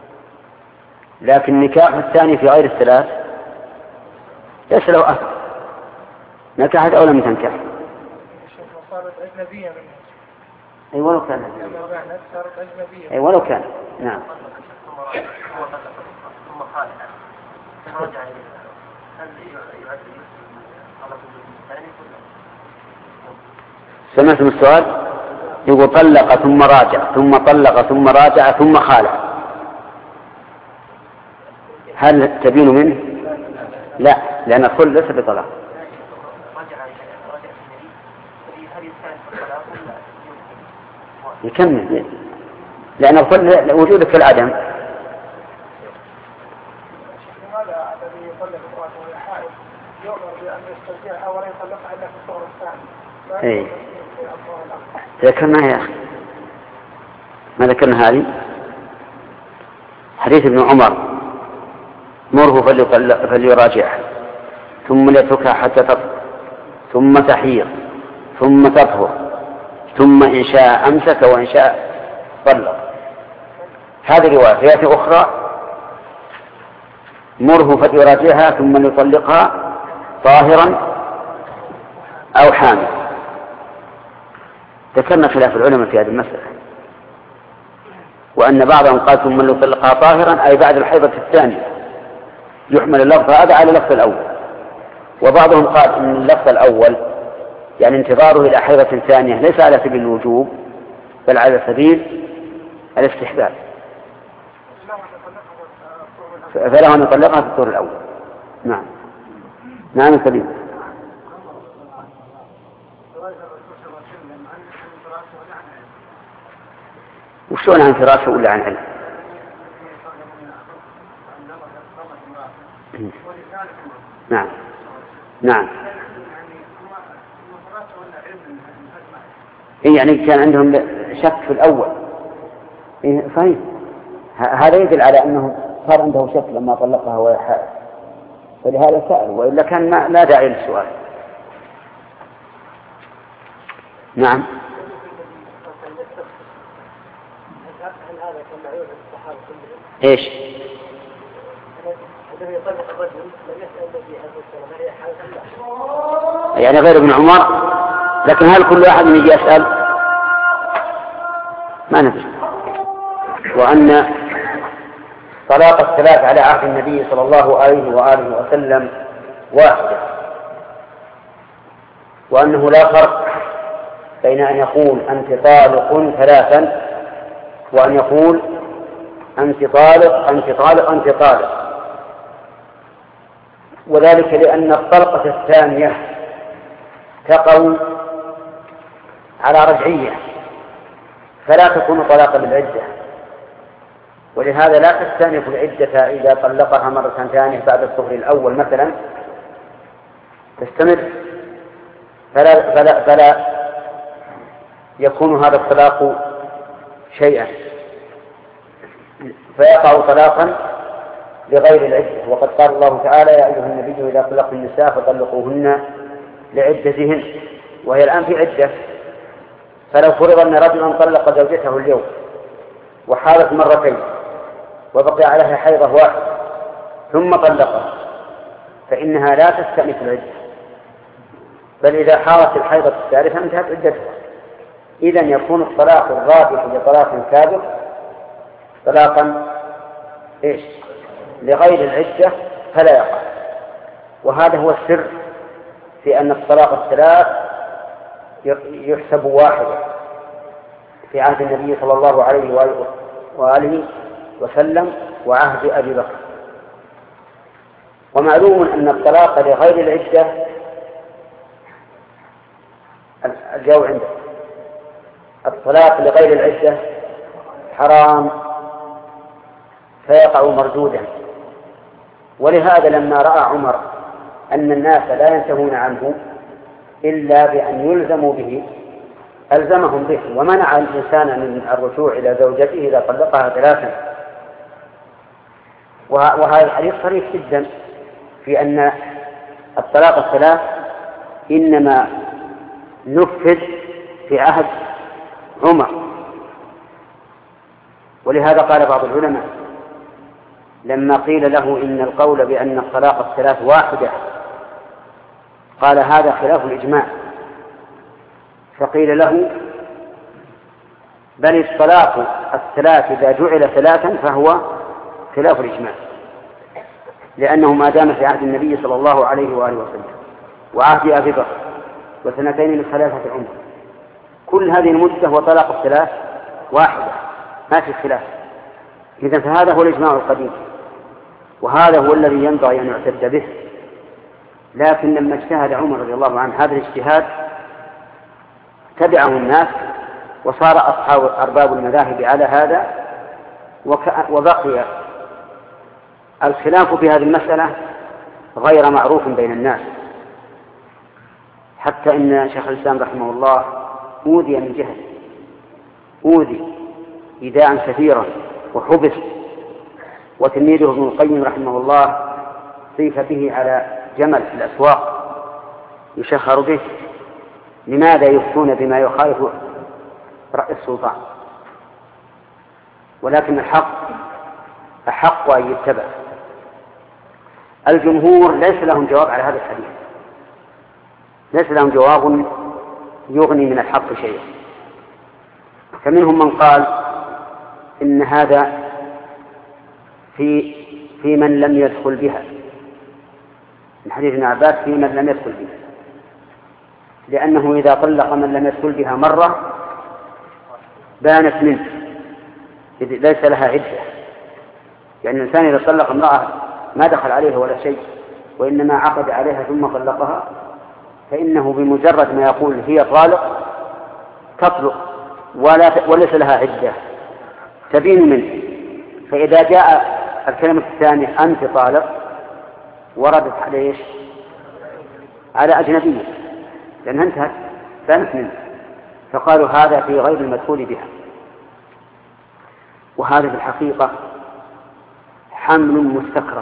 لكن نكاح الثاني في غير الثلاث ليس له أثر، نكاحت أو لم تنكح. صارت أجنبية منها. أي ولو كان. صارت أجنبية. أي ولو كان. نعم. ثم خالد ثم رجع إليها، هل يعد على طول الثاني كله؟ سمعتم السؤال؟ يقول طلق ثم راجع ثم طلق ثم راجع ثم خالع، هل تبين منه؟ لا، لأن الخلع ليس بطلاق. يكمل، لأن الخلع وجودك في العدم. لماذا الذي يطلق امرأته وهي حائض يؤمر بأن يسترجعها ولا يطلقها إلا في الطهر الثاني؟ إيه. ذكرنا يا أخي، ما ذكرنا هذه؟ حديث ابن عمر: مره فليراجعها ثم ليتركها حتى تطهر ثم تحيض ثم تطهر ثم إن شاء أمسك وإن شاء طلق. هذه رواية. رواية أخرى: مره فليراجعها ثم ليطلقها طاهرا أو حامل. ذكرنا خلاف العلماء في هذه المسألة، وأن بعضهم قال ثم ليطلقها طاهرا أي بعد الحيضة الثانية، يحمل اللفظ هذا على اللفظ الأول، وبعضهم قال إن اللفظ الأول يعني انتظاره إلى حيضة ثانية ليس على سبيل الوجوب بل على سبيل الاستحباب، فله أن يطلقها في الطهر الأول. نعم. نعم سليم. وشون عن فراشه ولا عن علم؟ نعم نعم. إيه يعني كان عندهم شك في الأول. إيه صحيح، هذا يدل على أنه صار عنده شك لما طلقها وهي حائض، فلهذا سأل، وإلا كان ما لا داعي للسؤال. نعم. ايش؟ يعني غير ابن عمر، لكن هل كل واحد يجي يسأل؟ ما ندري. وأن طلاق الثلاث على عهد النبي صلى الله عليه وآله وسلم واحدة، وأنه لا فرق بين أن يقول أنت طالق ثلاثا وأن يقول أنت طالق أنت طالق أنت طالق، وذلك لأن الطلقة الثانية تقع على رجعية فلا تكون طلاقا للعدة، ولهذا لا تستأنف العدة إذا طلقها مرة ثانية بعد الطهر الأول مثلا، تستمر فلا, فلا, فلا يكون هذا الطلاق شيئا، فيقع طلاقا لغير العدة. وقد قال الله تعالى: يا أيها النبي إذا طلقتم النساء فطلقوهن لعدتهن، وهي الآن في عدة. فلو فرض أن رجلا طلق زوجته اليوم وحالت مرتين وبقي عليها حيضة واحدة ثم طلقها، فإنها لا تستأنف العدة، بل إذا حارت الحيضة الثالثة انتهت عدتها. إذن يكون الطلاق الرابع لطلاق سابق طلاقا إيش؟ لغير العدة فلا يقع. وهذا هو السر في أن الطلاق الثلاث يحسب واحدا في عهد النبي صلى الله عليه وآله وسلم وعهد أبي بكر. ومعلوم أن الطلاق لغير العدة الجو عنده الطلاق لغير العدة حرام فيقع مردودا. ولهذا لما رأى عمر أن الناس لا ينتهون عنه إلا بأن يلزموا به ألزمهم به، ومنع الإنسان من الرجوع إلى زوجته إذا طلقها ثلاثا. وهذا الحديث صريح جدا في أن الطلاق الثلاث إنما نفذ في عهد عمر. ولهذا قال بعض العلماء لما قيل له إن القول بأن الطلاق الثلاث واحدة، قال هذا خلاف الإجماع. فقيل له بل الطلاق الثلاث إذا جعل ثلاثا فهو خلاف الإجماع، لأنه ما دام في عهد النبي صلى الله عليه وآله وسلم وعهد أبي بكر وسنتين من خلافة عمر، كل هذه المدة وطلاق الثلاث واحدة ما في خلاف. إذن فهذا هو الإجماع القديم، وهذا هو الذي ينبغي أن يعتد به. لكن لما اجتهد عمر رضي الله عنه هذا الاجتهاد تبعه الناس وصار أصحاب أرباب المذاهب على هذا، وبقي الخلاف في هذه المسألة غير معروف بين الناس، حتى إن شيخ الإسلام رحمه الله أوذي من جهل، أوذي إيذاء كثيرا وحبس. وتلميذه ابن القيم رحمه الله صيف به على جمل في الأسواق يشهر به: لماذا يفتون بما يخالف رأي السلطان؟ ولكن الحق أحق أن يتبع. الجمهور ليس لهم جواب على هذا الحديث، ليس لهم جواب يغني من الحق شيئا. فمنهم من قال إن هذا في في من لم يدخل بها، من حديث ابن عباس في من لم يدخل بها، لأنه إذا طلق من لم يدخل بها مرة بانت منه إذ ليس لها عدة. يعني الإنسان إذا طلق امرأة ما دخل عليها ولا شيء وإنما عقد عليها ثم طلقها، فإنه بمجرد ما يقول هي طالق تطلق ولا وليس لها عدة تبين منه. فإذا جاء الكلمة الثانية أنت طالق وردت عليه على أجنبية لأنها انتهت بانت منه، فقالوا هذا في غير المدخول بها. وهذا في الحقيقة حمل مستكره،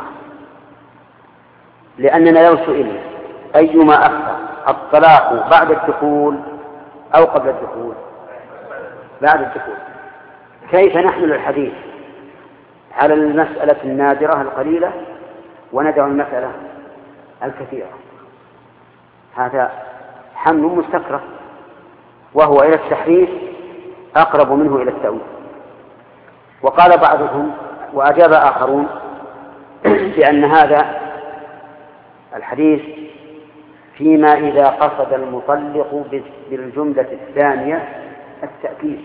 لأننا لو سئلنا أيما أكثر الطلاق بعد الدخول أو قبل الدخول؟ بعد الدخول. كيف نحمل الحديث على المسألة النادرة القليلة وندع المسألة الكثيرة؟ هذا حمل مستكره، وهو إلى التحريف أقرب منه إلى التأويل. وقال بعضهم وأجاب آخرون بأن هذا الحديث فيما إذا قصد المطلق بالجملة الثانية التأكيد،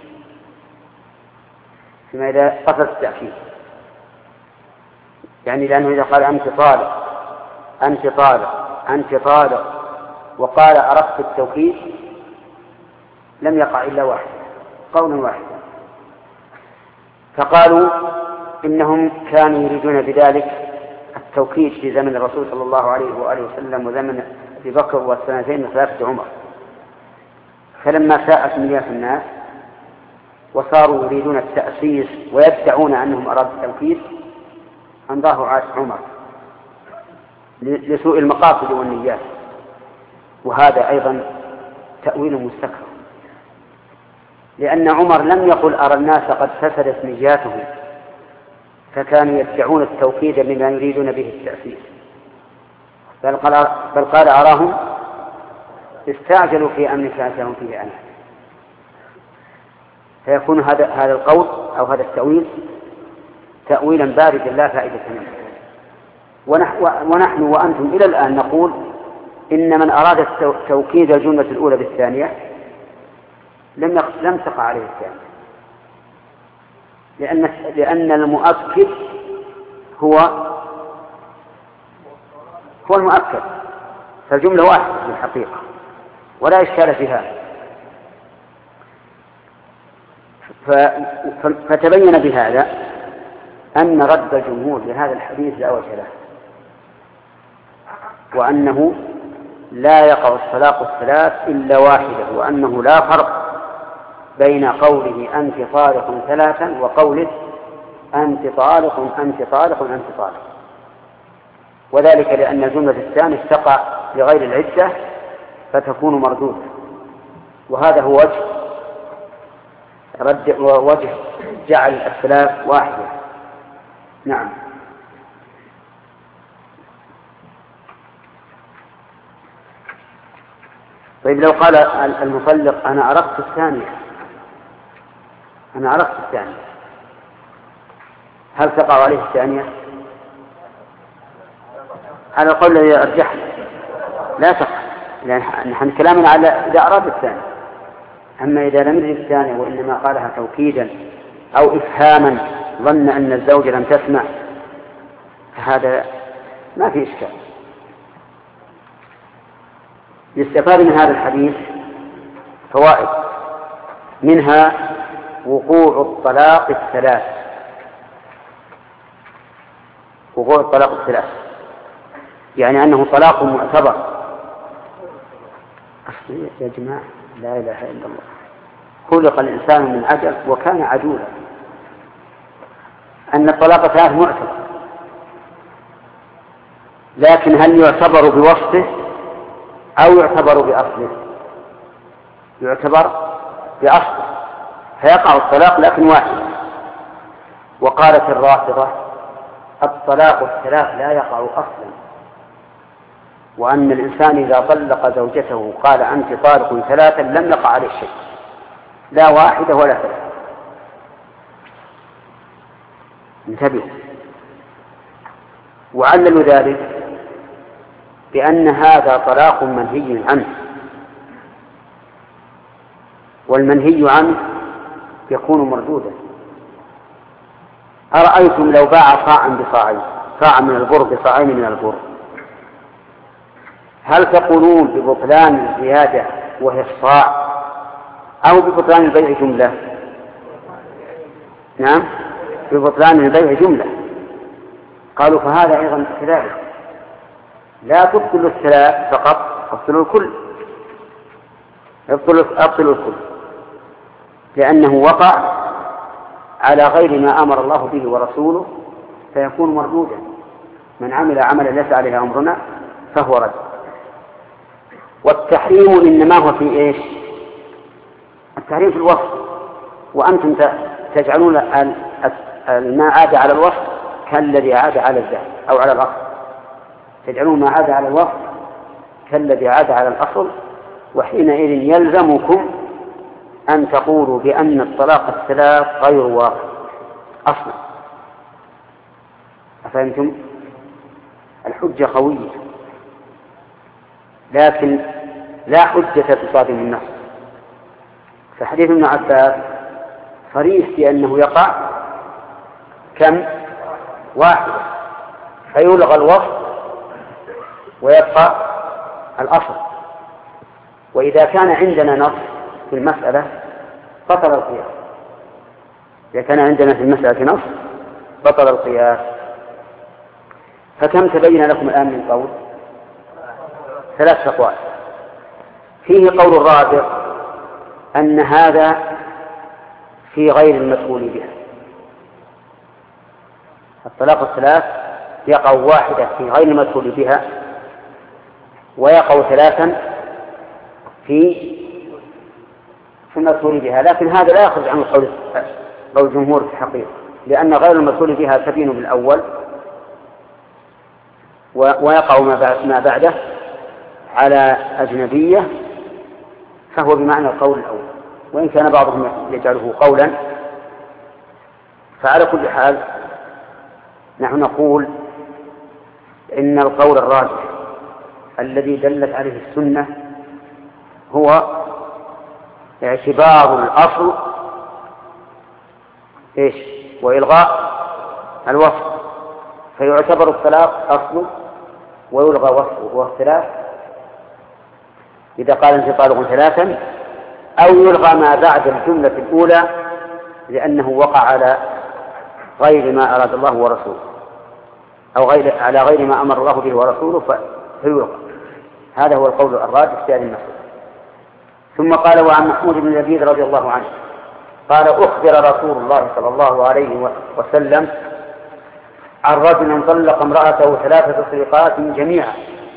فيما إذا قصد التأكيد، يعني لأنه إذا قال أنت طالق أنت طالق أنت طالق وقال أردت التوكيد لم يقع إلا واحد قولا واحدا. فقالوا إنهم كانوا يريدون بذلك التوكيد في زمن الرسول صلى الله عليه وآله وسلم وزمن أبي بكر والسنتين من خلافة عمر، فلما ساءت مياه الناس وصاروا يريدون التأسيس ويدعون أنهم أرادوا التوكيد أمضاه عمر لسوء المقاصد والنيات، وهذا أيضا تأويل مستكبر، لأن عمر لم يقل أرى الناس قد فسدت نياتهم فكانوا يدعون التوكيد بما يريدون به التأسيس، بل قال, بل قال أراهم استعجلوا في أمر فأتاهم فيه أنا. فيكون هذا هذا القول أو هذا التأويل تأويلا باردا لا فائدة منه. ونحن وأنتم إلى الآن نقول إن من أراد توكيد الجملة الأولى بالثانية لم لم تقع عليه الثانية، لأن لأن المؤكد هو هو المؤكد، فالجملة واحدة في الحقيقة ولا إشكال في هذا. فتبين بهذا أن رد الجمهور لهذا الحديث لا وجه له، وأنه لا يقع الطلاق الثلاث إلا واحدة، وأنه لا فرق بين قوله أنت طالق ثلاثا وقوله أنت طالق أنت طالق أنت طالق، وذلك لأن الجملة الثانية تقع لغير العدة فتكون مردودة، وهذا هو وجه رد ووجه جعل الثلاث واحدة. نعم. طيب لو قال المطلق أنا عرفت الثانية أنا عرفت الثانية هل تقع عليه الثانية؟ على القول الذي أرجح لا تقع، لأن نحن كلامنا على إذا أراد الثانية. أما إذا لم يرد الثانية وإنما قالها توكيدا أو إفهاما ظن أن الزوجة لم تسمع فهذا ما في إشكال. يستفاد من هذا الحديث فوائد، منها وقوع الطلاق الثلاث وقوع الطلاق الثلاث يعني أنه طلاق معتبر. يا جماعة لا إله إلا الله، خلق الإنسان من عجل وكان عجولا، أن الطلاق الثلاث معتبر، لكن هل يعتبر بوصفه أو يعتبر بأصله؟ يعتبر بأصله فيقع الطلاق لكن واحد. وقالت الرافضة الطلاق الثلاث لا يقع أصلا، وأن الإنسان إذا طلق زوجته قال أنت طالق ثلاثا لم يقع عليه شيء، لا واحدة ولا ثلاثة. انتبه. وعللوا ذلك بأن هذا طلاق منهي عنه، والمنهي عنه يكون مردودا. أرأيتم لو باع صاعا بصاعين، صاعا من البر بصاعين من البر، هل تقولون ببطلان الزيادة وهي الصاع أو ببطلان البيع جملة؟ نعم، ببطلان البيع جملة. قالوا فهذا أيضا كذلك، لا تبطلوا الثلاث فقط، ابطلوا الكل، ابطلوا الكل، لأنه وقع على غير ما أمر الله به ورسوله فيكون مردودا. من عمل عملا ليس عليه أمرنا فهو رد. والتحريم إنما هو في إيش؟ التحريم في الوصف، وأنتم تجعلون ما عاد على الوصف كالذي عاد على الذات أو على الأصل، تجعلون ما عاد على الوصف كالذي عاد على الأصل، وحينئذ يلزمكم أن تقولوا بأن الطلاق الثلاث غير واقع أصلا. أفهمتم؟ الحجة قوية لكن لا حجة تصادم النص. فحديث ابن عباس صريح في أنه يقع كم؟ واحد، فيلغى الوصف ويبقى الأصل. وإذا كان عندنا نص في المسألة بطل القياس، إذا كان عندنا في المسألة نص بطل القياس. فكم تبين لكم الآن من قول؟ ثلاث أقوال. فيه قول الرابع أن هذا في غير المدخول بها. الطلاق الثلاث يقع واحدة في غير المدخول بها، ويقع ثلاثا في في المدخول بها، لكن هذا لا يخرج عن القول قول الجمهور في الحقيقة، لأن غير المدخول بها تبين بالأول ويقع ما بعده على أجنبية، فهو بمعنى القول الأول، وإن كان بعضهم يجعله قولا. فعلى كل حال نحن نقول إن القول الراجح الذي دلت عليه السنة هو اعتبار الأصل إيش وإلغاء الوصف، فيعتبر الطلاق أصل ويلغى وصفه وهو اختلاف، إذا قال أنت طالق ثلاثا، أو يلغى ما بعد الجملة الأولى لأنه وقع على غير ما أراد الله ورسوله، أو غير على غير ما أمر الله به ورسوله فيلغى. هذا هو القول الراجح في هذه المسألة. ثم قال: وعن محمود بن لبيد رضي الله عنه قال: أخبر رسول الله صلى الله عليه وسلم عن رجل طلق امرأته ثلاثة طلقات جميعا،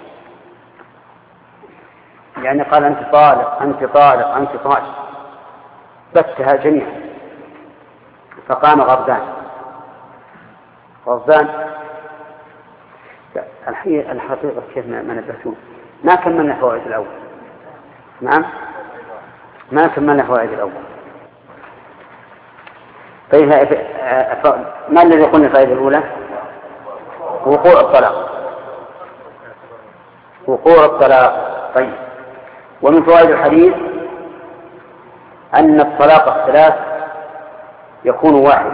يعني قال: أنت طالق أنت طالق أنت طالق، بتها جميعا. فقام غضبان غضبان الحقيقة كيف ما نبهتون، ما كملنا فوائد الأول. نعم ما كملنا فوائد الأول. طيب ما الذي قلنا الفائدة الأولى؟ وقوع الطلاق وقوع الطلاق طيب. ومن فوائد الحديث أن الطلاق الثلاث يكون واحد،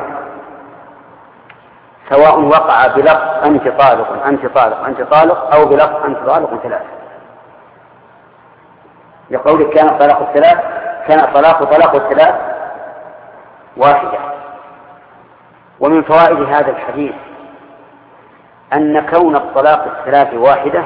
سواء وقع بلفظ أنت طالق أنت طالق أنت طالق أو بلفظ أنت طالق ثلاث، لقولك كان الطلاق الثلاث كان الطلاق طلاق الثلاث واحدة. ومن فوائد هذا الحديث أن كون الطلاق الثلاث واحدة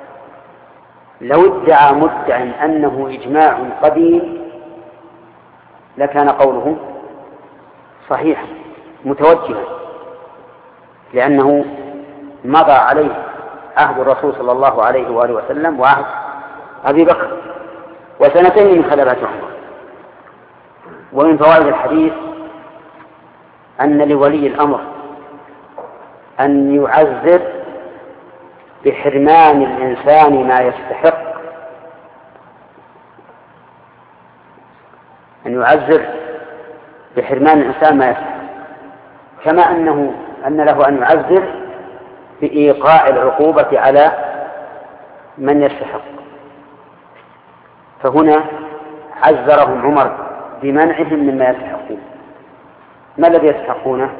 لو ادعى مدع أنه إجماع قديم لكان قوله صحيحا متوجها، لأنه مضى عليه عهد الرسول صلى الله عليه وآله وسلم وعهد أبي بكر وسنتين من خلافة عمر. ومن فوائد الحديث أن لولي الأمر أن يعذر بحرمان الإنسان ما يستحق، أن يعذر بحرمان الإنسان ما يستحق، كما أنه أن له أن يعذر بإيقاع العقوبة على من يستحق. فهنا عذرهم عمر بمنعهم مما يستحقون. ما الذي يستحقونه؟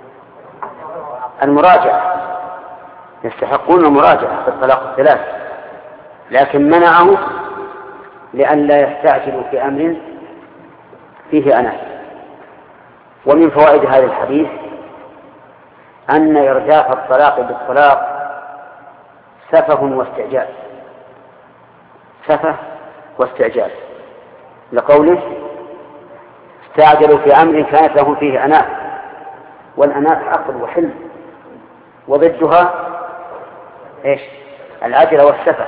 المراجعة، يستحقون المراجعة في الطلاق الثلاث، لكن منعه لأن لا يستعجلوا في أمر فيه أناة. ومن فوائد هذا الحديث أن إرجاف الطلاق بالطلاق سفه واستعجال، سفه واستعجال، لقوله استعجلوا في أمر كانت لهم فيه أناة، والأناة عقل وحلم، وضدها إيش؟ العجل والسفه.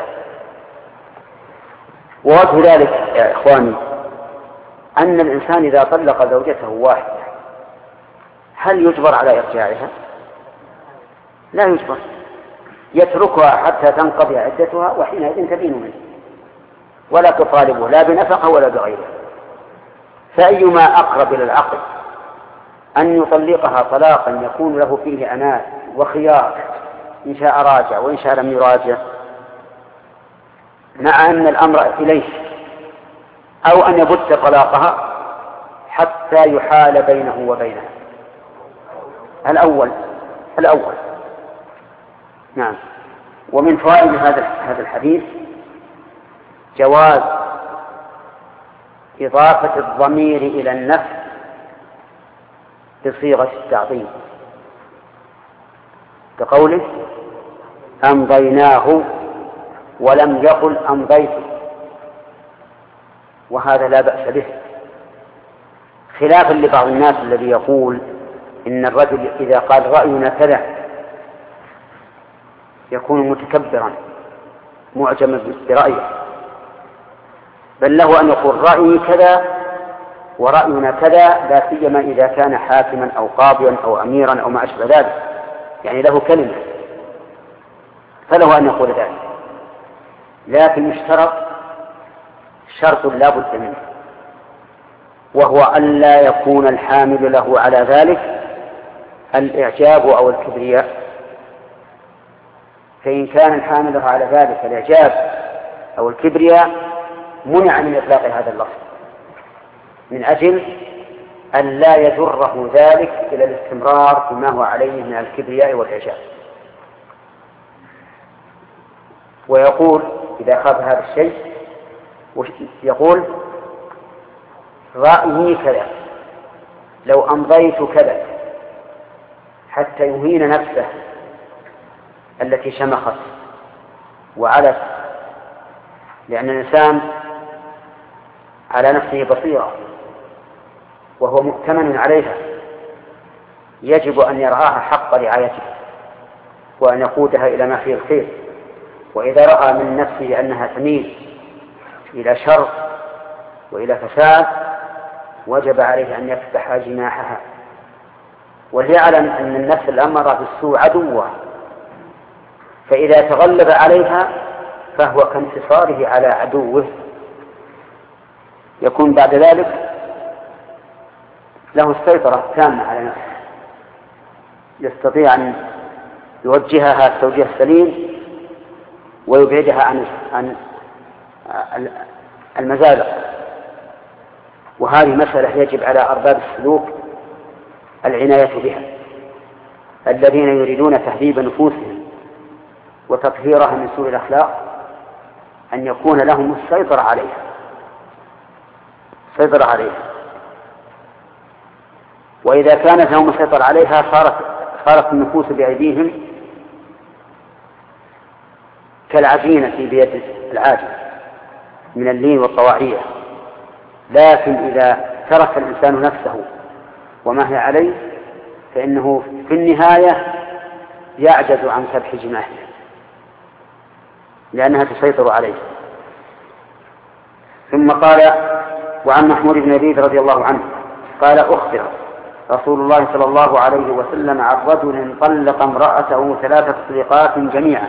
ووجه ذلك يا إخواني أن الإنسان إذا طلق زوجته واحدة هل يجبر على إرجاعها؟ لا يجبر، يتركها حتى تنقضي عدتها وحينئذ تبين منه، ولا تطالبه لا بنفقه ولا بغيره. فأيما أقرب إلى العقل أن يطلقها طلاقا يكون له فيه أناة وخيار، إن شاء راجع وإن شاء لم يراجع، مع أن الأمر إليه، أو أن يبت طلاقها حتى يحال بينه وبينها. الأول الأول نعم. ومن فوائد هذا هذا الحديث جواز إضافة الضمير إلى النفس بصيغة التعظيم، كقوله أمضيناه ولم يقل أمضيته، وهذا لا بأس به خلافا لبعض الناس الذي يقول إن الرجل إذا قال رأينا كذا يكون متكبرا معجما برأيه، بل له أن يقول رأيي كذا ورأينا كذا، لا سيما إذا كان حاكما أو قاضيا أو أميرا أو ما أشبه ذلك، يعني له كلمة فله أن يقول ذلك. لكن اشترط شرط لا بد منه، وهو أن لا يكون الحامل له على ذلك الإعجاب أو الكبرياء. فإن كان الحامل له على ذلك الإعجاب أو الكبرياء منع من إطلاق هذا اللفظ، من أجل أن لا يجره ذلك إلى الاستمرار فيما هو عليه من الكبرياء والإعجاب. ويقول إذا خاف هذا الشيء يقول رأيي كذا، لو أمضيت كذا، حتى يهين نفسه التي شمخت وعلت، لأن الإنسان على نفسه بصيرة وهو مؤتمن عليها، يجب أن يرعاها حق رعايتها وأن يقودها إلى ما فيه الخير. وإذا رأى من نفسه أنها تميل إلى شر وإلى فساد وجب عليه أن يفتح جناحها وليعلم أن النفس الأمارة بالسوء عدوة، فإذا تغلب عليها فهو كانتصاره على عدوه، يكون بعد ذلك له السيطرة التامة على نفسه، يستطيع أن يوجهها التوجيه السليم ويبعدها عن عن المزالق. وهذه مسألة يجب على أرباب السلوك العناية بها، الذين يريدون تهذيب نفوسهم وتطهيرها من سوء الأخلاق، أن يكون لهم السيطرة عليها السيطرة عليها وإذا كانت لهم السيطرة عليها صارت صارت النفوس بأيديهم كالعجينة بيد العاجز من اللين والطواعية. لكن إذا ترك الإنسان نفسه وما هي عليه فإنه في النهاية يعجز عن كبح جناحه لأنها تسيطر عليه. ثم قال: وعن محمود بن يزيد رضي الله عنه قال: أخبر رسول الله صلى الله عليه وسلم عن رجل طلق امرأته ثلاث طلقات جميعا،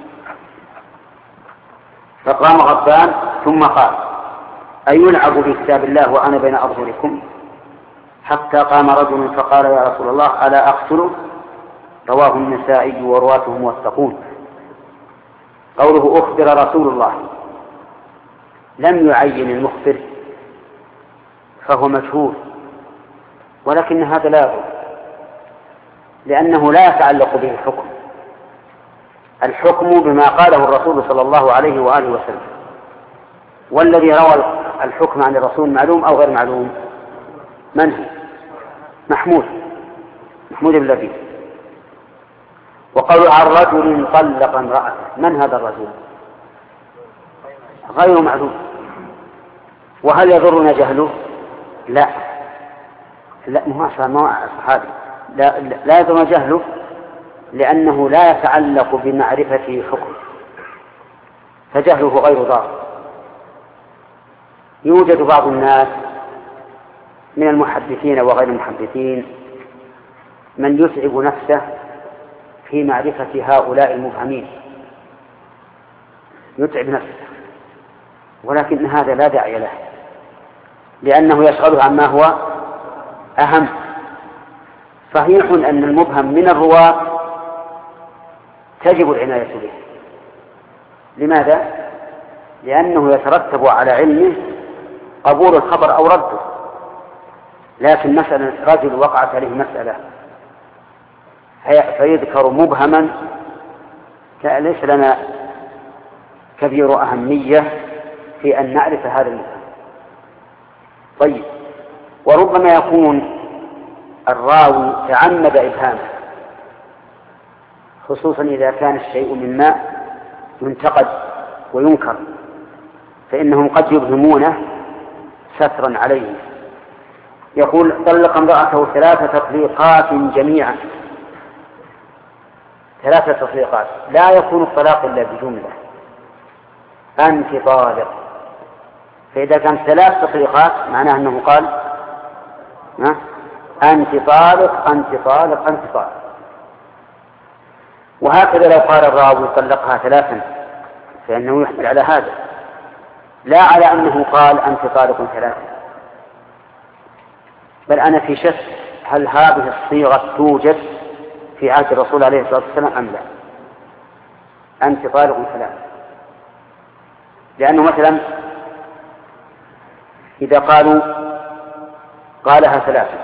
فقام غضبان ثم قال: أيلعب بكتاب الله وأنا بين أظهركم؟ حتى قام رجل فقال: يا رسول الله ألا أقتله؟ رواه النسائي ورواته موثقون. قوله أخبر رسول الله لم يعين المخبر فهو مجهول، ولكن هذا لا يضر لأنه لا يتعلق به الحكم. الحكم بما قاله الرسول صلى الله عليه وآله وسلم، والذي روى الحكم عن الرسول معلوم أو غير معلوم؟ من هو؟ محمود محمود بن لبيد. وقالوا عن رجل طلق امرأته، من هذا الرجل؟ غير معلوم. وهل يضرنا جهله؟ لا لا ما صحابي لا, لا يضرنا جهله، لأنه لا يتعلق بمعرفة حكم، فجهله غير ضار. يوجد بعض الناس من المحدثين وغير المحدثين من يتعب نفسه في معرفة هؤلاء المبهمين، يتعب نفسه، ولكن هذا لا داعي له، لأنه يشغله عما هو أهم. صحيح أن المبهم من الرواة تجب العناية به. لماذا؟ لأنه يترتب على علمه قبول الخبر أو رده. لكن مثلا رجل وقعت عليه مسألة فيذكر مبهما ليس لنا كبير أهمية في أن نعرف هذا المبهم. طيب، وربما يكون الراوي تعمد إبهامه، خصوصا إذا كان الشيء مما ينتقد وينكر، فإنهم قد يبهمونه سترا عليه. يقول طلق امرأته ثلاث تطليقات جميعا، ثلاثة تطليقات، لا يكون الطلاق إلا بجملة، أنت طالق. فإذا كان ثلاث تطليقات معناه أنه قال أنت طالق أنت طالق أنت طالق. وهكذا لو قال الراوي طلقها ثلاثا فإنه يحمل على هذا، لا على أنه قال أنت طالق ثلاثا. بل أنا في شك هل هذه الصيغة توجد في عهد الرسول عليه الصلاة والسلام أم لا، أنت طالق ثلاثا. لأنه مثلا إذا قالوا قالها ثلاثا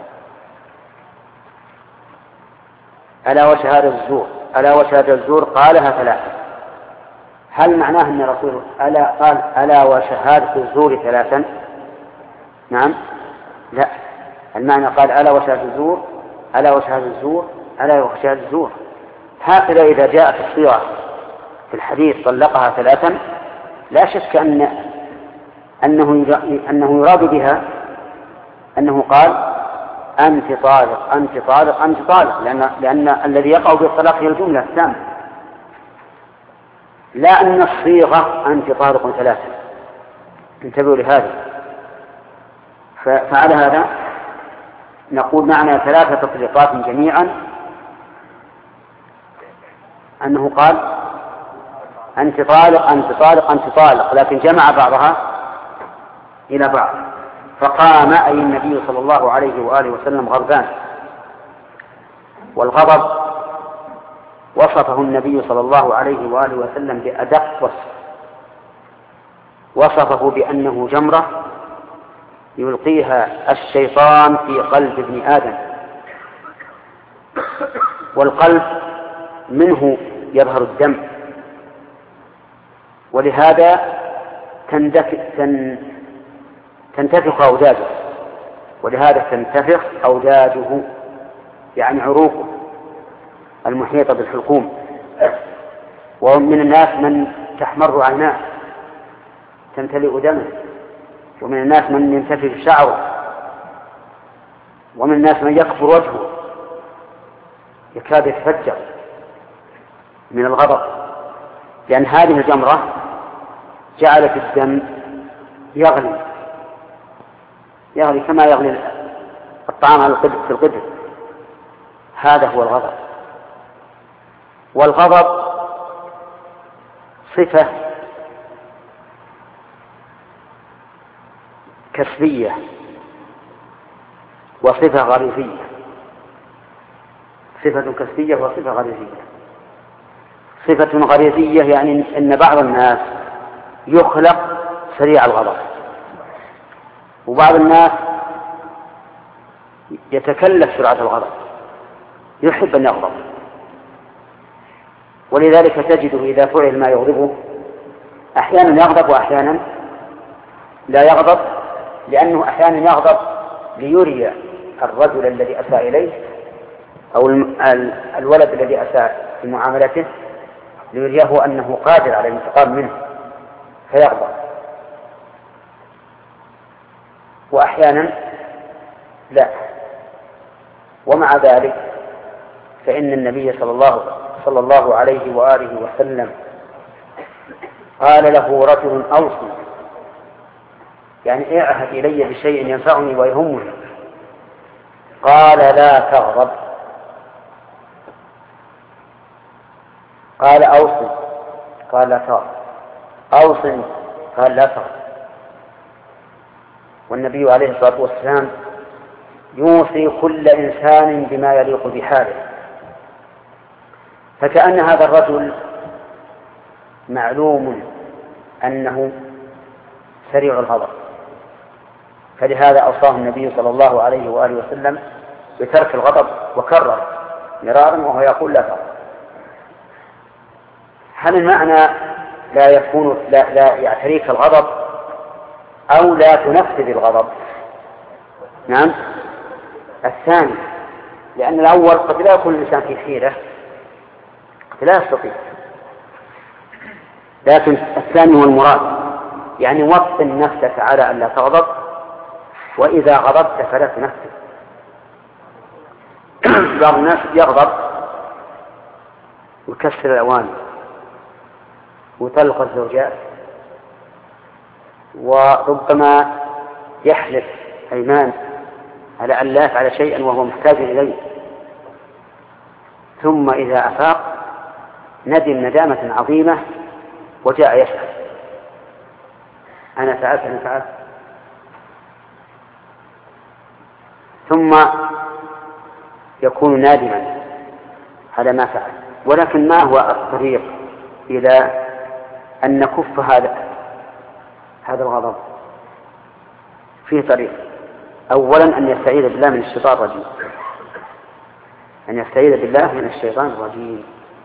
ألا وشهادة الزور ألا وشهادة الزور قالها ثلاثا، هل معناه أن الرسول ألا قال ألا وشهادة الزور ثلاثا؟ نعم، لا، المعنى قال ألا وشهادة الزور ألا وشهادة الزور ألا وشهادة الزور. هكذا إذا جاءت الصيغة في الحديث طلقها ثلاثا لا شك أن أنه أنه يراد بها أنه قال أنت طالق أنت طالق أنت طالق، لأن لأن الذي يقع بالطلاق هي الجملة الثانية، لا أن الصيغة أنت طالق ثلاثا. انتبهوا لهذا. فعلى هذا نقول معنى ثلاثة تطليقات جميعا أنه قال أنت طالق أنت طالق أنت طالق، لكن جمع بعضها إلى بعض. فقام أي النبي صلى الله عليه وآله وسلم غضبان، والغضب وصفه النبي صلى الله عليه وآله وسلم بأدق وصف، وصفه بأنه جمرة يلقيها الشيطان في قلب ابن آدم، والقلب منه يظهر الدم، ولهذا تنتفخ أوداده، ولهذا تنتفخ أوداده يعني عروقه المحيطة بالحلقوم. ومن الناس من تحمر عيناه تمتلئ دمه، ومن الناس من ينتفخ شعره، ومن الناس من يكبر وجهه يكاد يتفجر من الغضب، لأن هذه الجمرة جعلت الدم يغلي يغلي كما يغلي الطعام على القدر في القدر. هذا هو الغضب. والغضب صفة كسبية وصفة غريزية، صفة كسبية وصفة غريزية. صفة غريزية يعني أن بعض الناس يخلق سريع الغضب، وبعض الناس يتكلف سرعة الغضب، يحب أن يغضب، ولذلك تجده إذا فعل ما يغضبه أحيانا يغضب وأحيانا لا يغضب، لأنه أحيانا يغضب ليري الرجل الذي أساء إليه أو الولد الذي أساء في معاملته ليريه أنه قادر على الانتقام منه فيغضب، وأحيانا لا. ومع ذلك فإن النبي صلى الله, صلى الله عليه وآله وسلم قال له رجل أوصي، يعني اعهد إلي بشيء ينفعني ويهمني، قال لا تغضب، قال أوصي قال لا تغضب، أوصني قال لا تغضب. والنبي عليه الصلاة والسلام يوصي كل إنسان بما يليق بحاله، فكأن هذا الرجل معلوم أنه سريع الغضب، فلهذا أوصاه النبي صلى الله عليه وآله وسلم بترك الغضب، وكرر مرارا وهو يقول لا تغضب. هل المعنى لا يكون لا, لا يعتريك الغضب أو لا تنفذ الغضب؟ نعم، الثاني، لأن الأول قد لا يكون الإنسان في حيلة، قد لا يستطيع، لكن الثاني هو المراد، يعني وطن نفسك على أن لا تغضب وإذا غضبت فلا تنفذ. بعض الناس يغضب ويكسر الأواني ويطلق الزوجات، وربما يحلف أيمان على أن لا يفعل شيئا وهو محتاج إليه، ثم إذا أفاق ندم ندامة عظيمة وجاء يسأل أنا فعلت أنا فعلت، ثم يكون نادما على ما فعل. ولكن ما هو الطريق إلى أن نكف هذا هذا الغضب؟ فيه طريق. أولا أن يستعيذ بالله من الشيطان الرجيم، أن يستعيذ بالله من الشيطان الرجيم.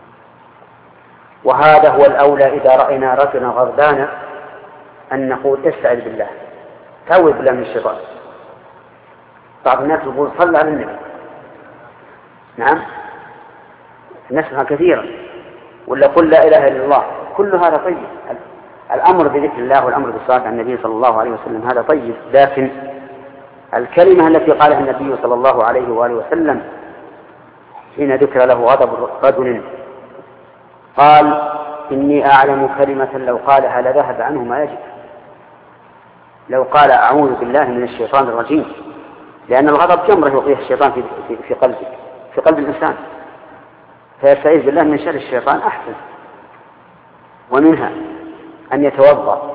وهذا هو الأولى إذا رأينا رجلا غضبانا أن نقول استعذ بالله، تعوذ بالله من الشيطان. بعض الناس يقول صلى على النبي، نعم نسمع كثيرا، ولا قل لا إله إلا الله، كل هذا طيب. الأمر بذكر الله والأمر بالصلاة على النبي صلى الله عليه وسلم هذا طيب، لكن الكلمة التي قالها النبي صلى الله عليه وآله وسلم حين ذكر له غضب رجل قال إني أعلم كلمة لو قالها لذهب عنه ما يجب، لو قال أعوذ بالله من الشيطان الرجيم، لأن الغضب جمرة يلقيه الشيطان في, في, في قلبك في قلب الإنسان، فيستعيذ بالله من شر الشيطان أحسن. ومنها أن يتوضأ،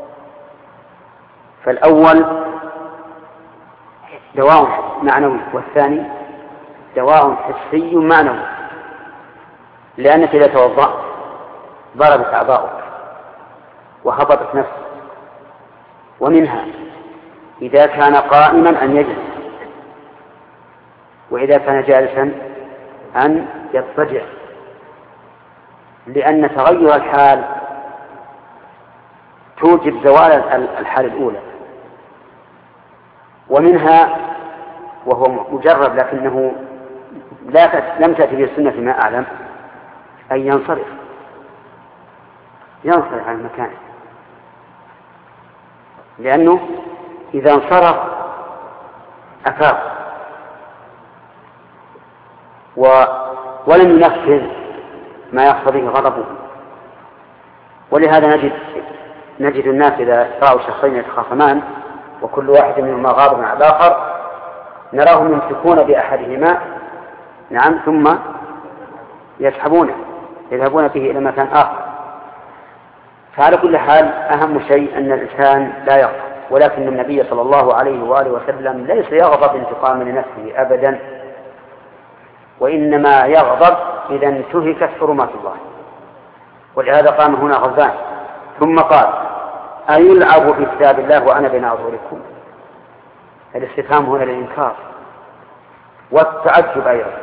فالأول دواء معنوي والثاني دواء حسي معنوي، لأنك إذا توضأت ضربت أعضاؤك وهبطت نفسك. ومنها إذا كان قائما أن يجلس، وإذا كان جالسا أن يضطجع، لأن تغير الحال توجب زوال الحال الأولى. ومنها وهو مجرب لكنه لا لم تأتي به السنة فيما أعلم أن ينصرف ينصرف عن مكانه، لأنه إذا انصرف أفاق و... ولم ينفذ ما يقتضيه غضبه. ولهذا نجد نجد الناس إذا رأوا شخصين يتخاصمان وكل واحد منهما غاضب على الآخر نراهم يمسكون بأحدهما، نعم، ثم يسحبونه يذهبون به إلى مكان آخر. فعلى كل حال أهم شيء أن الإنسان لا يغضب، ولكن النبي صلى الله عليه وآله وسلم ليس يغضب انتقاما لنفسه أبدا، وإنما يغضب إذا انتهكت حرمات الله. ولهذا قام هنا غضبان ثم قال أيلعب في كتاب الله وأنا بين أظهركم؟ الاستفهام هنا للإنكار والتعجب أيضا.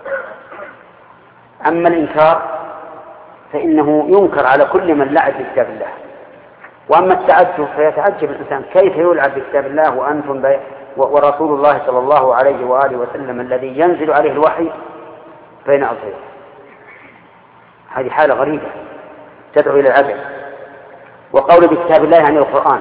أما الإنكار فإنه ينكر على كل من لعب في كتاب الله، وأما التعجب فيتعجب الإنسان كيف يلعب في كتاب الله وأنتم بي... ورسول الله صلى الله عليه وآله وسلم الذي ينزل عليه الوحي بين أظهركم. هذه حالة غريبة تدعو إلى العبث. وقول بكتاب الله يعني القرآن،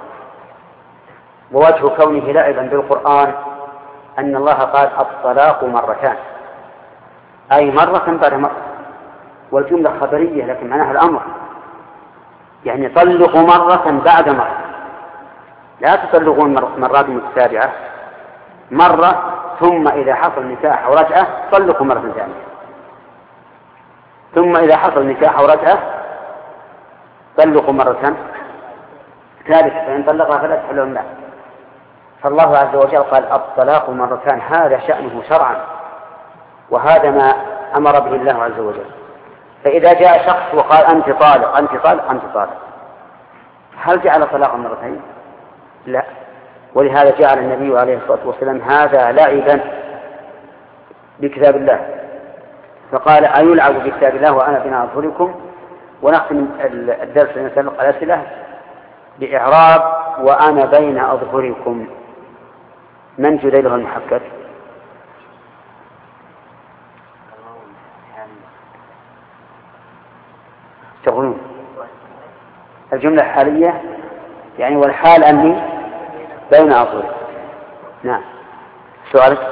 ووجه كونه لعبا بالقرآن أن الله قال الطلاق مرتان، أي مرة بعد مرة، والجملة خبرية لكن معناها الأمر، يعني طلقوا مرة بعد مرة، لا تطلقون مرات متتابعة، مرة ثم إذا حصل نكاح أو رجعة طلقوا مرة ثانية، ثم إذا حصل نكاح أو رجعة طلقوا مرة ثالثة، فإن طلقها فلا تحل لهم له. فالله عز وجل قال الطلاق مرتان، هذا شأنه شرعا، وهذا ما أمر به الله عز وجل. فإذا جاء شخص وقال أنت طالق أنت طالق أنت طالق، هل جعل طلاقا مرتين؟ لا. ولهذا جعل النبي عليه الصلاة والسلام هذا لعبا بكتاب الله، فقال أيلعب بكتاب الله وأنا بين أظهركم. ونختم الدرس نسأل الأسئلة بإعراب وأنا بين أظهركم. من جديله المحقق؟ تقولون الجملة الحالية يعني والحال أني بين أظهركم. نعم. سؤالك؟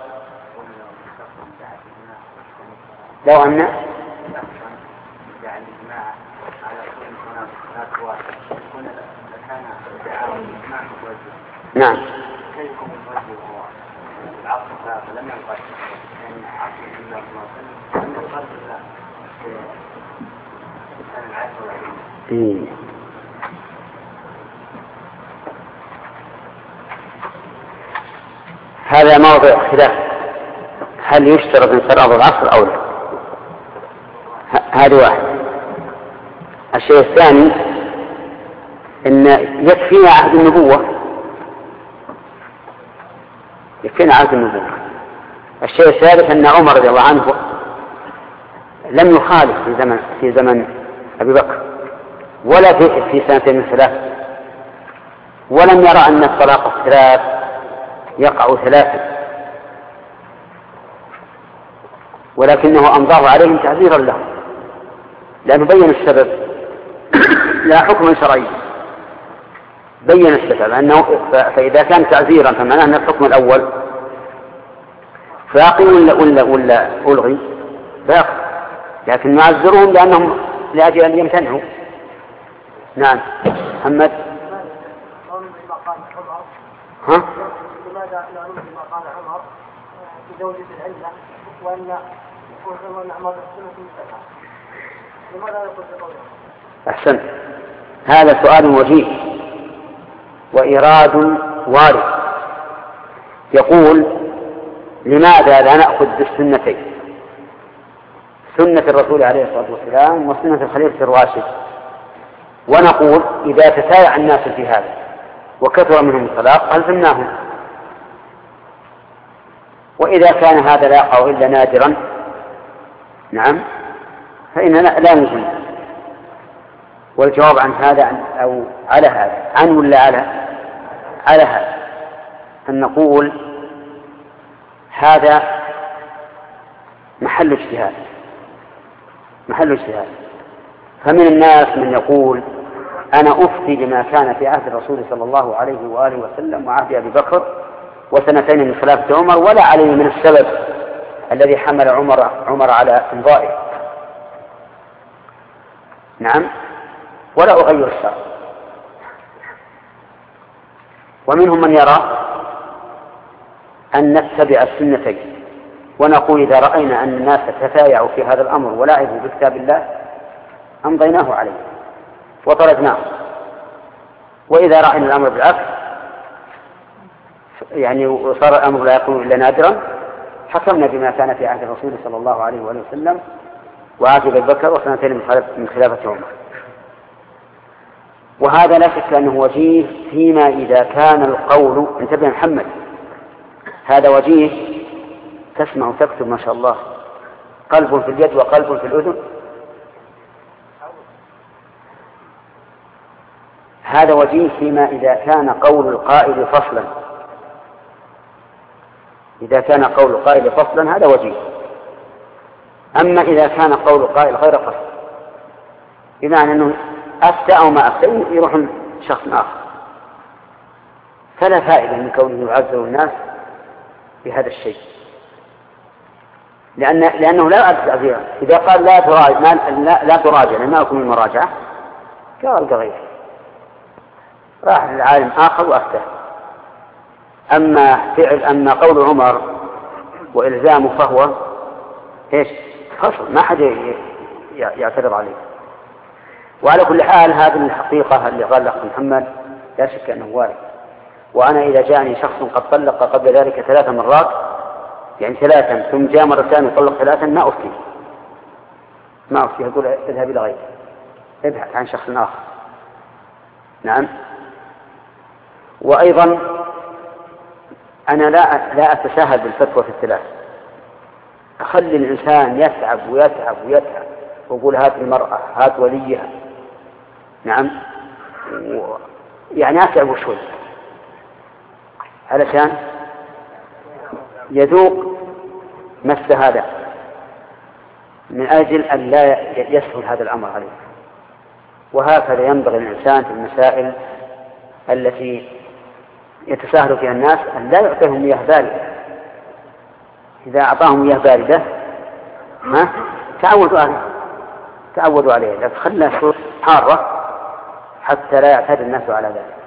لو أن نعم. إيه. هذا موضع خلاف، هل يشترط انقراض العصر أو لا؟ هذا واحد. الشيء الثاني إن يكفينا عهد النبوة، يكفينا عهد النبوة. الشيء الثالث أن عمر رضي الله عنه لم يخالف في زمن في زمن أبي بكر ولا في في سنتين من ثلاث، ولم يرى أن الطلاق الثلاث يقع ثلاثة، ولكنه أمضاه عليهم تعذيرا له، لأنه بين السبب لا حكم شرعي، بين السبب أنه فإذا كان تعذيرا فمعناه أن الحكم الأول باقي ولا ولا ولا ألغي باقي، لكن نعذرهم لأنهم لأجل أن يمتنعوا. نعم. محمد. ها؟ لماذا لا نؤمن ما قال عمر بزوجة العلة وأن وأن عمر السنة المستقى؟ لماذا يقول بقوله؟ أحسنت. هذا سؤال وجيه وإيراد وارد. يقول: لماذا لا نأخذ بالسنتين، سنة الرسول عليه الصلاة والسلام وسنة الخليفة الراشد، ونقول إذا تسايع الناس في هذا وكثر منهم الطلاق ألزمناهم، وإذا كان هذا لا يقع إلا نادرا نعم فإننا لا نلزم. والجواب عن هذا أو على هذا عن ولا على على هذا أن نقول هذا محل اجتهاد، محل اجتهاد. فمن الناس من يقول: أنا أفتي بما كان في عهد الرسول صلى الله عليه وآله وسلم وعهد أبي بكر وسنتين من خلافة عمر، ولا علي من السبب الذي حمل عمر عمر على إمضائه. نعم. ولا أغير الشرع. ومنهم من يرى أن نتبع السنتين ونقول: إذا رأينا أن الناس تتايعوا في هذا الأمر ولعبوا بكتاب الله أمضيناه عليه وطردناه، وإذا رأينا الأمر بالعكس يعني وصار الأمر لا يكون إلا نادرا حكمنا بما كان في عهد الرسول صلى الله عليه وآله وسلم وعهد أبي بكر وسنتين من خلافة عمر. وهذا لا شك أنه وجيه فيما إذا كان القول، انتبه محمد، هذا وجيه. تسمع وتكتب ما شاء الله، قلب في اليد وقلب في الأذن. هذا وجيه فيما إذا كان قول القائل فصلا، إذا كان قول القائل فصلا هذا وجيه. أما إذا كان قول القائل غير فصل بمعنى أنه أفتى أو ما أفتى يروح شخص آخر، فلا فائدة من كونه يعذر الناس بهذا الشيء، لأن لأنه لا أعذر. إذا قال لا تراجع لا, لا تراجع لما أكون المراجعة قال غير، راح للعالم آخر وأفتى. أما فعل أما قول عمر وإلزامه فهو إيش؟ فصل، ما حد يعترض عليه. وعلى كل حال هذه الحقيقة اللي قال لك محمد لا شك أنه وارد. وأنا إذا جاءني شخص قد طلق قبل ذلك ثلاث مرات يعني ثلاثا ثم جاء مرة ثانية يطلق ثلاثا ما أفتي ما أفتي أقول اذهب إلى غيره، ابحث عن شخص آخر. نعم. وأيضا أنا لا لا أتساهل بالفتوى في الثلاث، أخلي الإنسان يتعب ويتعب ويتعب وأقول هات المرأة هات وليها. نعم. يعني أتعب شوي علشان يذوق مس هذا، من أجل أن لا يسهل هذا الأمر عليه. وهكذا ينبغي الإنسان في المسائل التي يتساهل فيها الناس أن لا يعطيهم مياه باردة. إذا أعطاهم مياه باردة ها تعودوا عليه تعودوا عليه لكن خلنا شروط حارة حتى لا يعتاد الناس على ذلك.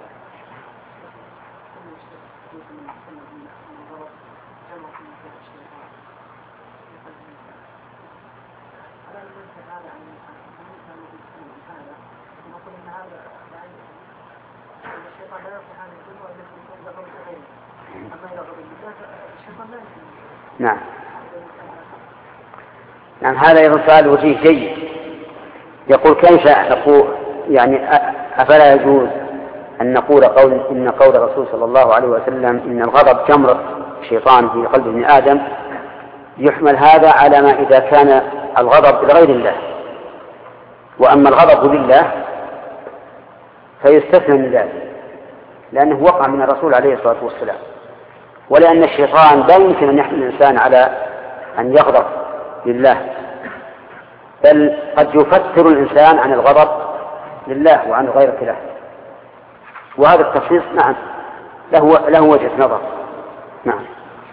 نعم نعم هذا أيضا سؤال وجيه جيد. يقول كيف نقول يعني أفلا يجوز أن نقول قول إن قول الرسول صلى الله عليه وسلم إن الغضب جمرة شيطان في قلب ابن آدم يحمل هذا على ما إذا كان الغضب لغير الله، وأما الغضب لله فيستثنى من ذلك لأنه وقع من الرسول عليه الصلاة والسلام، ولأن الشيطان لا يمكن أن يحمل الإنسان على أن يغضب لله، بل قد يفتر الإنسان عن الغضب لله وعن غير الله. وهذا التخصيص نعم له له وجهة نظر. نعم.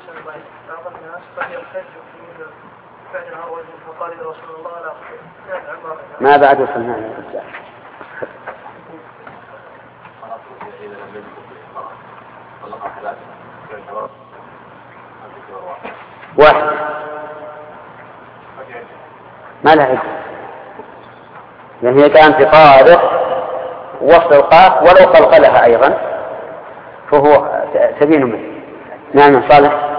ما بعد وصلنا إلى الرجال. واحد ما لها عدة، يعني هي كانت طارق وسط القاف ولو قلقلها أيضا فهو تبين منه. نعم صالح.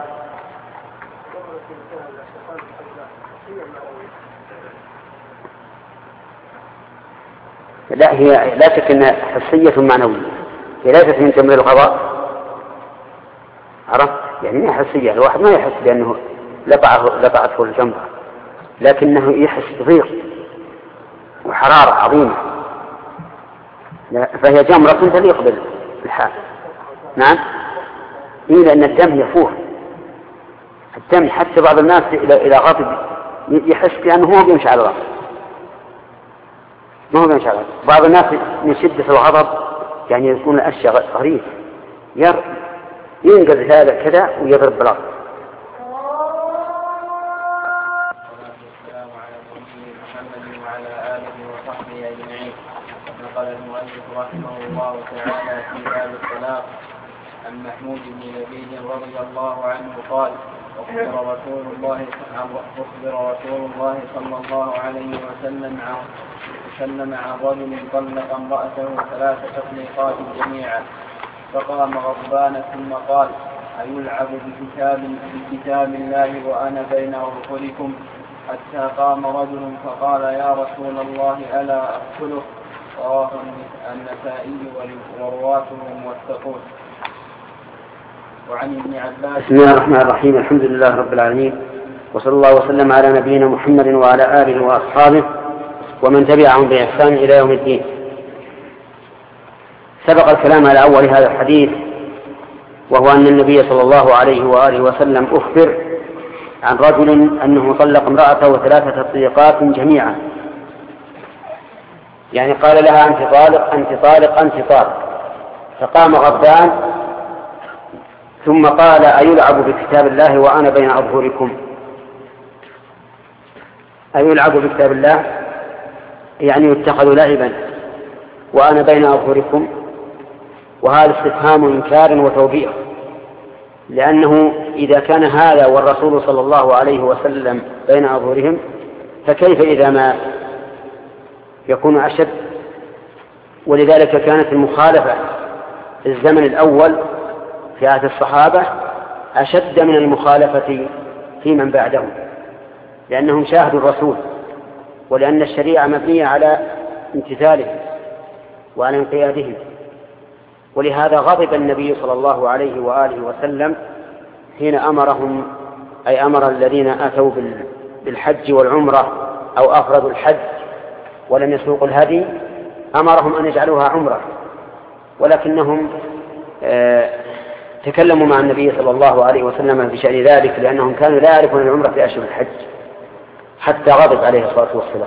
لا هي لا شك أنها حسية معنوية، هي ليست من تمرير القضاء، عرفت؟ يعني هي حسية، الواحد ما يحس بأنه لطعته الجمرة، لكنه يحس بضيق وحرارة عظيمة، فهي جمرة تليق بالحال. نعم إيه لأن الدم يفور، الدم حتى بعض الناس إلى غضب يحس بأنه هو بيمشي على الأرض، ما هو بيمشي على الأرض. بعض الناس من شدة الغضب يعني يكون الأشياء غريب ينقذ هذا كذا ويضرب بالأرض. قال المؤلف رحمه الله تعالى في باب الطلاق عن محمود بن لبيد رضي الله عنه قال أخبر رسول الله أخبر رسول الله صلى الله عليه وسلم عن وسلم عن رجل طلق امرأته ثلاث تطليقات جميعا، فقام غضبان ثم قال أيلعب بكتاب بكتاب الله وأنا بين أظهركم، حتى قام رجل فقال يا رسول الله ألا أقتله؟ رواه النسائي ورواته موثقون. وعن ابن عباس. بسم الله الرحمن الرحيم، الحمد لله رب العالمين، وصلى الله وسلم على نبينا محمد وعلى آله وأصحابه ومن تبعهم بإحسان إلى يوم الدين. سبق الكلام على أول هذا الحديث، وهو أن النبي صلى الله عليه وآله وسلم أخبر عن رجل أنه طلق امرأته ثلاثة تطليقات جميعا، يعني قال لها أنت طالق أنت طالق أنت طالق، فقام غضبان ثم قال أيلعب بكتاب الله وأنا بين أظهركم. أيلعب بكتاب الله يعني يتخذ لعبا وأنا بين أظهركم، وهذا استفهام إنكار وتوبيخ، لأنه إذا كان هذا والرسول صلى الله عليه وسلم بين أظهرهم فكيف إذا ما يكون أشد. ولذلك كانت المخالفة في الزمن الأول في عهد الصحابة أشد من المخالفة في من بعدهم، لأنهم شاهدوا الرسول، ولأن الشريعة مبنية على امتثالهم وعلى انقيادهم. ولهذا غضب النبي صلى الله عليه وآله وسلم حين أمرهم، أي أمر الذين أتوا بالحج والعمرة أو أفردوا الحج ولم يسوقوا الهدي، أمرهم أن يجعلوها عمرة، ولكنهم آه تكلموا مع النبي صلى الله عليه وسلم بشأن ذلك، لأنهم كانوا لا يعرفون العمرة في أشهر الحج، حتى غضب عليه الصلاة والسلام.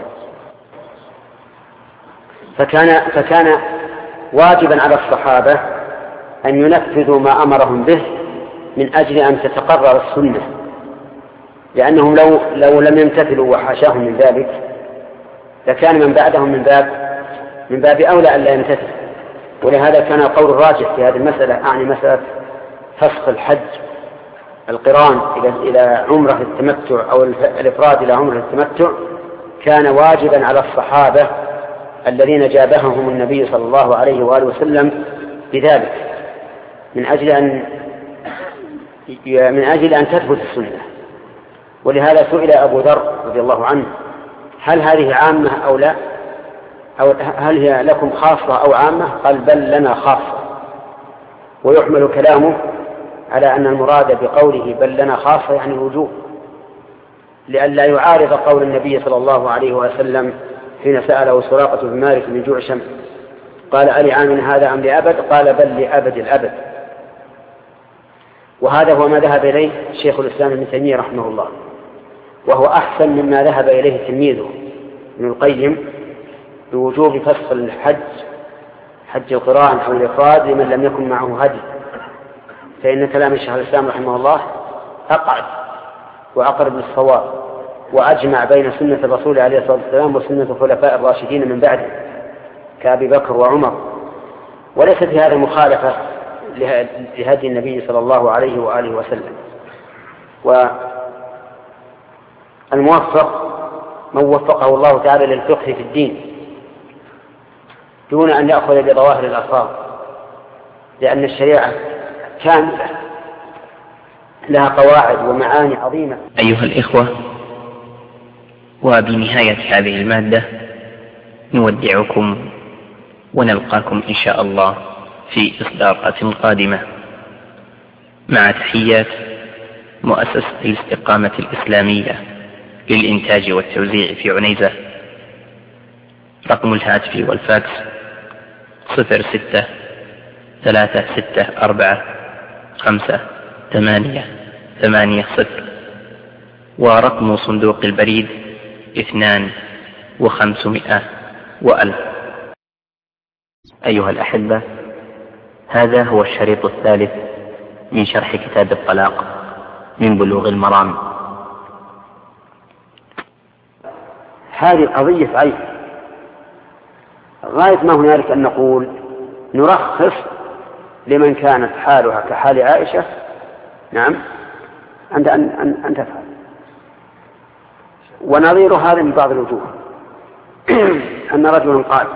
فكان, فكان واجبا على الصحابة أن ينفذوا ما أمرهم به من أجل أن تتقرر السنة، لأنهم لو, لو لم يمتثلوا وحاشاهم من ذلك لكان من بعدهم من باب من باب أولى أن لا يمتثل. ولهذا كان القول الراجح في هذه المسألة، أعني مسألة فسخ الحج القران إلى إلى عمرة التمتع أو الإفراد إلى عمرة التمتع، كان واجبا على الصحابة الذين جابههم النبي صلى الله عليه وآله وسلم بذلك من أجل أن من أجل أن تثبت السنة. ولهذا سئل أبو ذر رضي الله عنه: هل هذه عامة أو لا، أو هل هي لكم خاصة أو عامة؟ قال: بل لنا خاصة. ويحمل كلامه على أن المراد بقوله بل لنا خاصة يعني الوجوب، لئلا يعارض قول النبي صلى الله عليه وسلم حين سأله سراقة بن مالك من جوع شمس قال: ألعام هذا أم لأبد؟ قال: بل لأبد الأبد. وهذا هو ما ذهب إليه شيخ الإسلام ابن تيمية رحمه الله، وهو أحسن مما ذهب إليه تلميذه ابن القيم بوجوب فسخ الحج حج القران أو الإفراد لمن لم يكن معه هدي، فإن كلام الشيخ الإسلام رحمه الله أقعد وأقرب للصواب، وأجمع بين سنة الرسول عليه الصلاة والسلام وسنة الخلفاء الراشدين من بعده كأبي بكر وعمر، وليس في هذا مخالفة لهدي النبي صلى الله عليه وآله وسلم. والموفق من وفقه الله تعالى للفقه في الدين دون أن يأخذ بظواهر الألفاظ، لأن الشريعة كاملة لها قواعد ومعاني عظيمة. أيها الإخوة، وبنهاية هذه المادة نودعكم ونلقاكم إن شاء الله في إصدارات قادمة، مع تحيات مؤسسة الاستقامة الإسلامية للإنتاج والتوزيع في عنيزة. رقم الهاتف والفاكس صفر ستة ثلاثة ستة أربعة خمسة ثمانية ثمانية صفر، ورقم صندوق البريد اثنان وخمسمائة وألف. أيها الأحبة، هذا هو الشريط الثالث من شرح كتاب الطلاق من بلوغ المرام. هذه قضية عين، غاية ما هنالك أن نقول نرخص لمن كانت حالها كحال عائشة، نعم، أن أن أن تفعل. ونظير هذا من بعض الوجوه أن رجلا قال: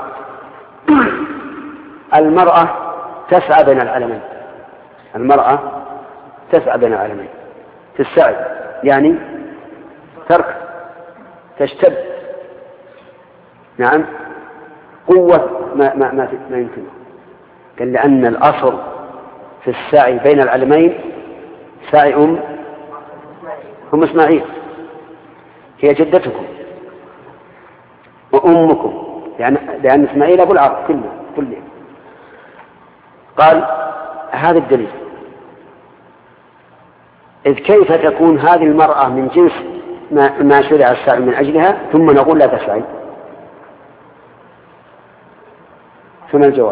المرأة تسعى بين العالمين، المرأة تسعى بين العالمين في السعي، يعني ترك تشتد، نعم، قوة ما ما ما, ما يمكن. قال: لأن الأصل في السعي بين العالمين سعي أم أم إسماعيل، هي جدتكم وأمكم، لأن لأن إسماعيل أبو العرب كله كله. قال: هذا الدليل. إذ كيف تكون هذه المرأة من جنس ما, ما شرع السعي من أجلها ثم نقول لا تسعي؟ ثم الجواب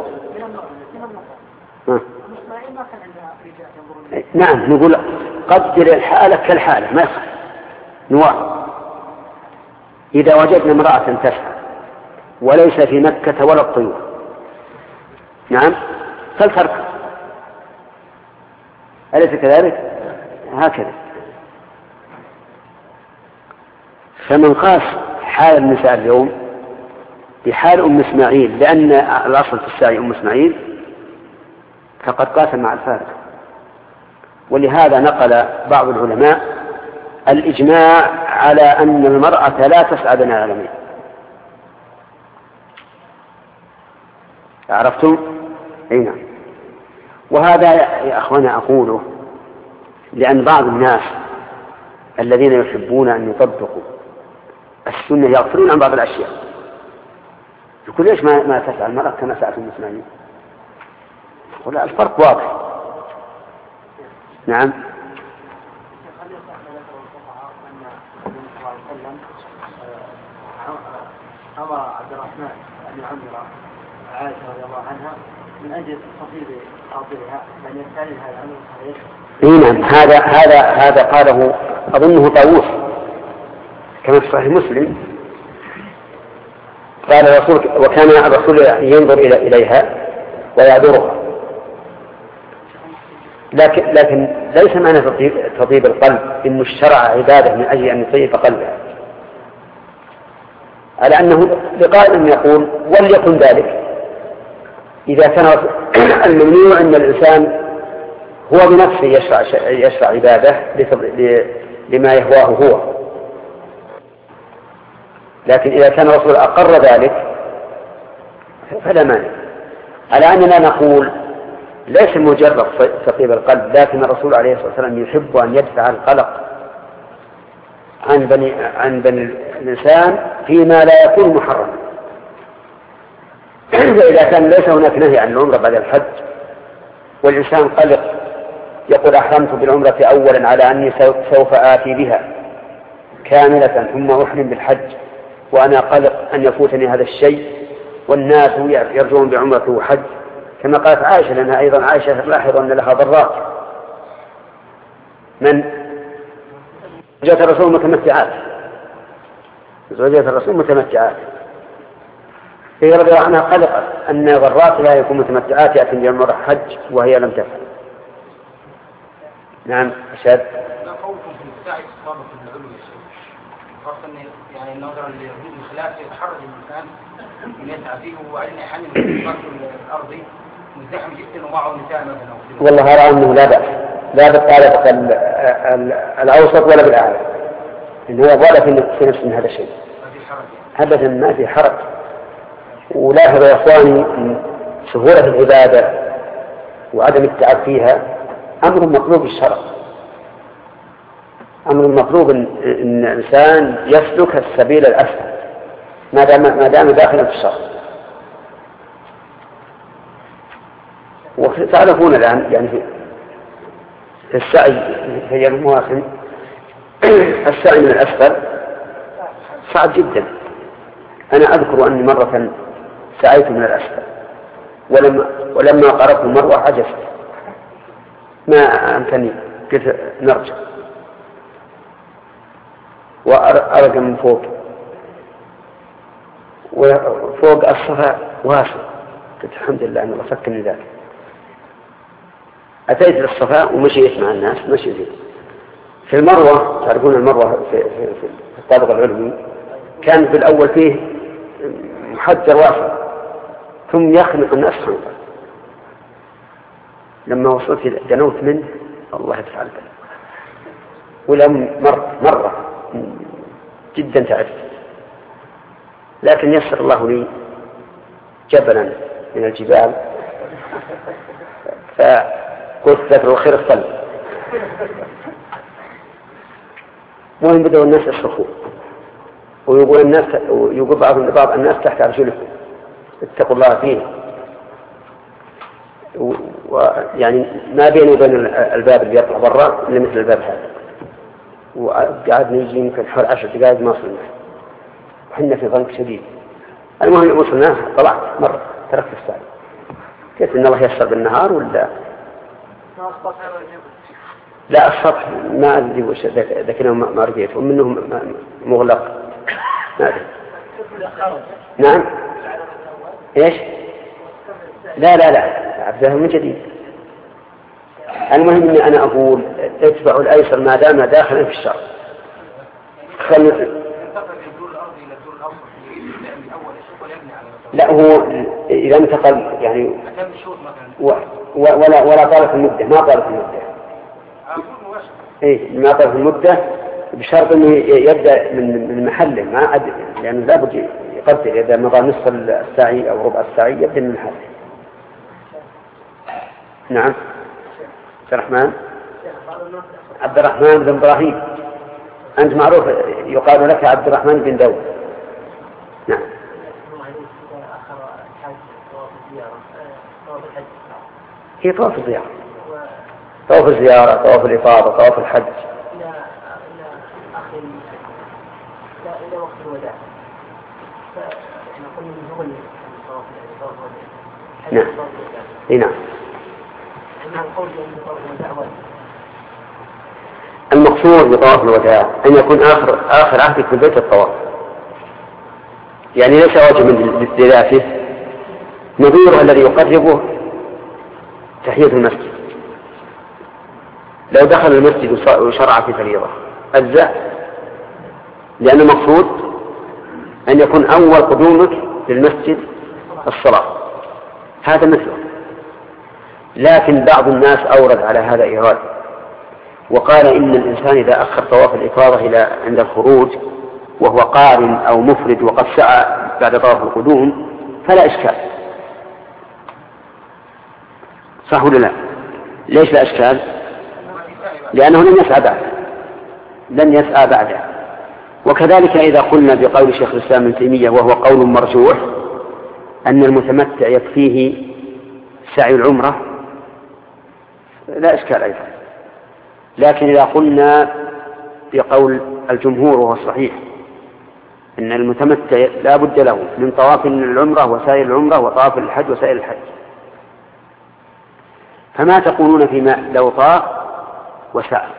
نعم، نقول قدر الحالة كالحالة ما يصح نوع. إذا وجدنا امرأة تسعى وليس في مكة ولا الطيور، نعم، فلترك، أليس كذلك؟ هكذا. فمن قاس حال النساء اليوم بحال أم إسماعيل، لأن الأصل في السعي أم إسماعيل، فقد قاس مع الفارق. ولهذا نقل بعض العلماء الإجماع على أن المرأة لا تسعى بين العالمين. عرفتم؟ أي نعم. وهذا يا أخوانا أقوله لأن بعض الناس الذين يحبون أن يطبقوا السنة يغفلون عن بعض الأشياء. يقول: ليش ما ما تسعى المرأة كما سعت أم إسماعيل؟ ولا الفرق واضح. نعم. أمر عبد الرحمن أن يعمر عائشة رضي الله عنها من أجل تطيب خاطرها بل يستعين هذا الأمر. إيه نعم، هذا هذا هذا قاله أظنه طاووس كما في صحيح مسلم. قال الرسول وكان الرسول ينظر إلى إليها ويعذرها، لكن لكن ليس معنى تطيب القلب إنه الشرع عبادة من أجل أن يطيب قلبها، على أنه لقائل يقول وليكن ذلك إذا كان الممنوع أن الإنسان هو بنفسه يشرع, يشرع عبادة لما يهواه هو، لكن إذا كان الرسول أقر ذلك فلا مانع. على أننا نقول ليس مجرد تطيب القلب، لكن الرسول عليه الصلاة والسلام يحب أن يدفع القلق عن بني, عن بني الإنسان فيما لا يكون محرما. إذا كان ليس هناك نهي عن العمرة بعد الحج والإنسان قلق يقول أحرمت بالعمرة أولا على أني سوف آتي بها كاملة ثم أحرم بالحج وأنا قلق أن يفوتني هذا الشيء والناس يرجون بعمرة وحج، كما قالت عائشة، لأنها أيضا عائشة لاحظ أن لها ضرات. من زوجة الرسول متمتعات، زوجة الرسول متمتعات، هي رضي الله عنها قلقت أن ضرات لا يكون متمتعات يأتي بعمرة حج وهي لم تفعل. نعم أشهد. لا قولكم في السعي إصابة في العلو يا شيخ، خاصة يعني النظرة لوجود الخلاف يتحرج الإنسان من يسعى فيه وبعدين يحمل الفرق الأرضي مزدحم جدا ومعه نساء مثلا. والله أرى أنه لا بأس، لا بالطالب الأوسط ولا بالأعلى، إنه يظل في نفس هذا الشيء أبدا ما في حرج. ولاحظ يا إخواني سهولة العبادة وعدم التعب فيها أمر مطلوب الشرع، أمر مطلوب إن الإنسان يسلك السبيل الأسهل ما دام ما دام داخلا في الشرع. وتعرفون الآن يعني في السعي هي المواخن السعي من الأسفل صعب جدا. أنا أذكر أني مرة سعيت من الأسفل ولما ولما قربت المروة عجزت ما أمكنني، قلت نرجع وأرجع من فوق، وفوق الصفا واسع، قلت الحمد لله أن الله فكني ذلك. أتيت للصفاء ومشيت مع الناس مشي فيه. في المروة تعرفون المروة في, في, في الطابق العلوي كان في الأول فيه محجر واسع ثم يخنق الناس خنقا، لما وصلت دنوت منه الله يدفع البلاء، ولم مرة, مرة جدا تعبت، لكن يسر الله لي جبلا من الجبال فقلت ذكر الخير الصلب. مهم بدأوا الناس يصرخون ويقول الناس ويقول بعضهم لبعض الناس تحت أرجلكم اتقوا الله فيه، ويعني ما بيني وبين الباب اللي يطلع برا إلا مثل الباب هذا، وقعدنا يجي يمكن حول عشر دقائق ما وصلنا وحنا في ضنك شديد. المهم وصلنا طلعت مرة تركت الساعة، قلت إن الله يسر بالنهار ولا لا السطح ما أدري وش ذكرنا ما رجيت ومنهم مغلق ما أدري. نعم إيش لا لا لا عبدها من جديد. المهم إني أنا أقول اتبعوا الأيسر ما دام داخلا في الشر. خل... لا هو إذا انتقل يعني و... ولا ولا طالت المدة ما طالت المدة إيه ما طالت المدة بشرط إنه يبدأ من من محله ما أد... يعني لا بد يقدر إذا مضى نصف الساعي أو ربع الساعي يبدأ من محله. نعم عبد الرحمن عبد الرحمن بن إبراهيم أنت معروف يقال لك عبد الرحمن بن داود. نعم هي طواف الزيارة طواف الزيارة طواف الإفاضة طواف الحج إلى آخر إلى وقت الوداع، فنقول من هو طواف نعم. اي نعم. المقصود بطواف الوداع أن يكون آخر آخر عهدك في البيت الطواف، يعني ليس واجبا لذاته، نظيره الذي يقربه تحية المسجد. لو دخل المسجد وشرع في فريضة أجزاء، لأن المقصود أن يكون أول قدومك للمسجد الصلاة، هذا مثله. لكن بعض الناس أورد على هذا إيراد وقال إن الإنسان إذا أخر طواف الإفاضة إلى عند الخروج وهو قارن أو مفرد وقد سعى بعد طواف القدوم فلا إشكال. صح ولا لا؟ ليش لا إشكال؟ لأنه لن يسعى بعد لن يسعى بعده. وكذلك إذا قلنا بقول شيخ الإسلام ابن تيمية وهو قول مرجوح أن المتمتع يكفيه سعي العمرة لا إشكال أيضا. لكن إذا قلنا بقول الجمهور وهو الصحيح أن المتمتع لا بد له من طواف العمرة وسائر العمرة وطواف الحج وسائر الحج، فما تقولون فيما لو طاف وسعى؟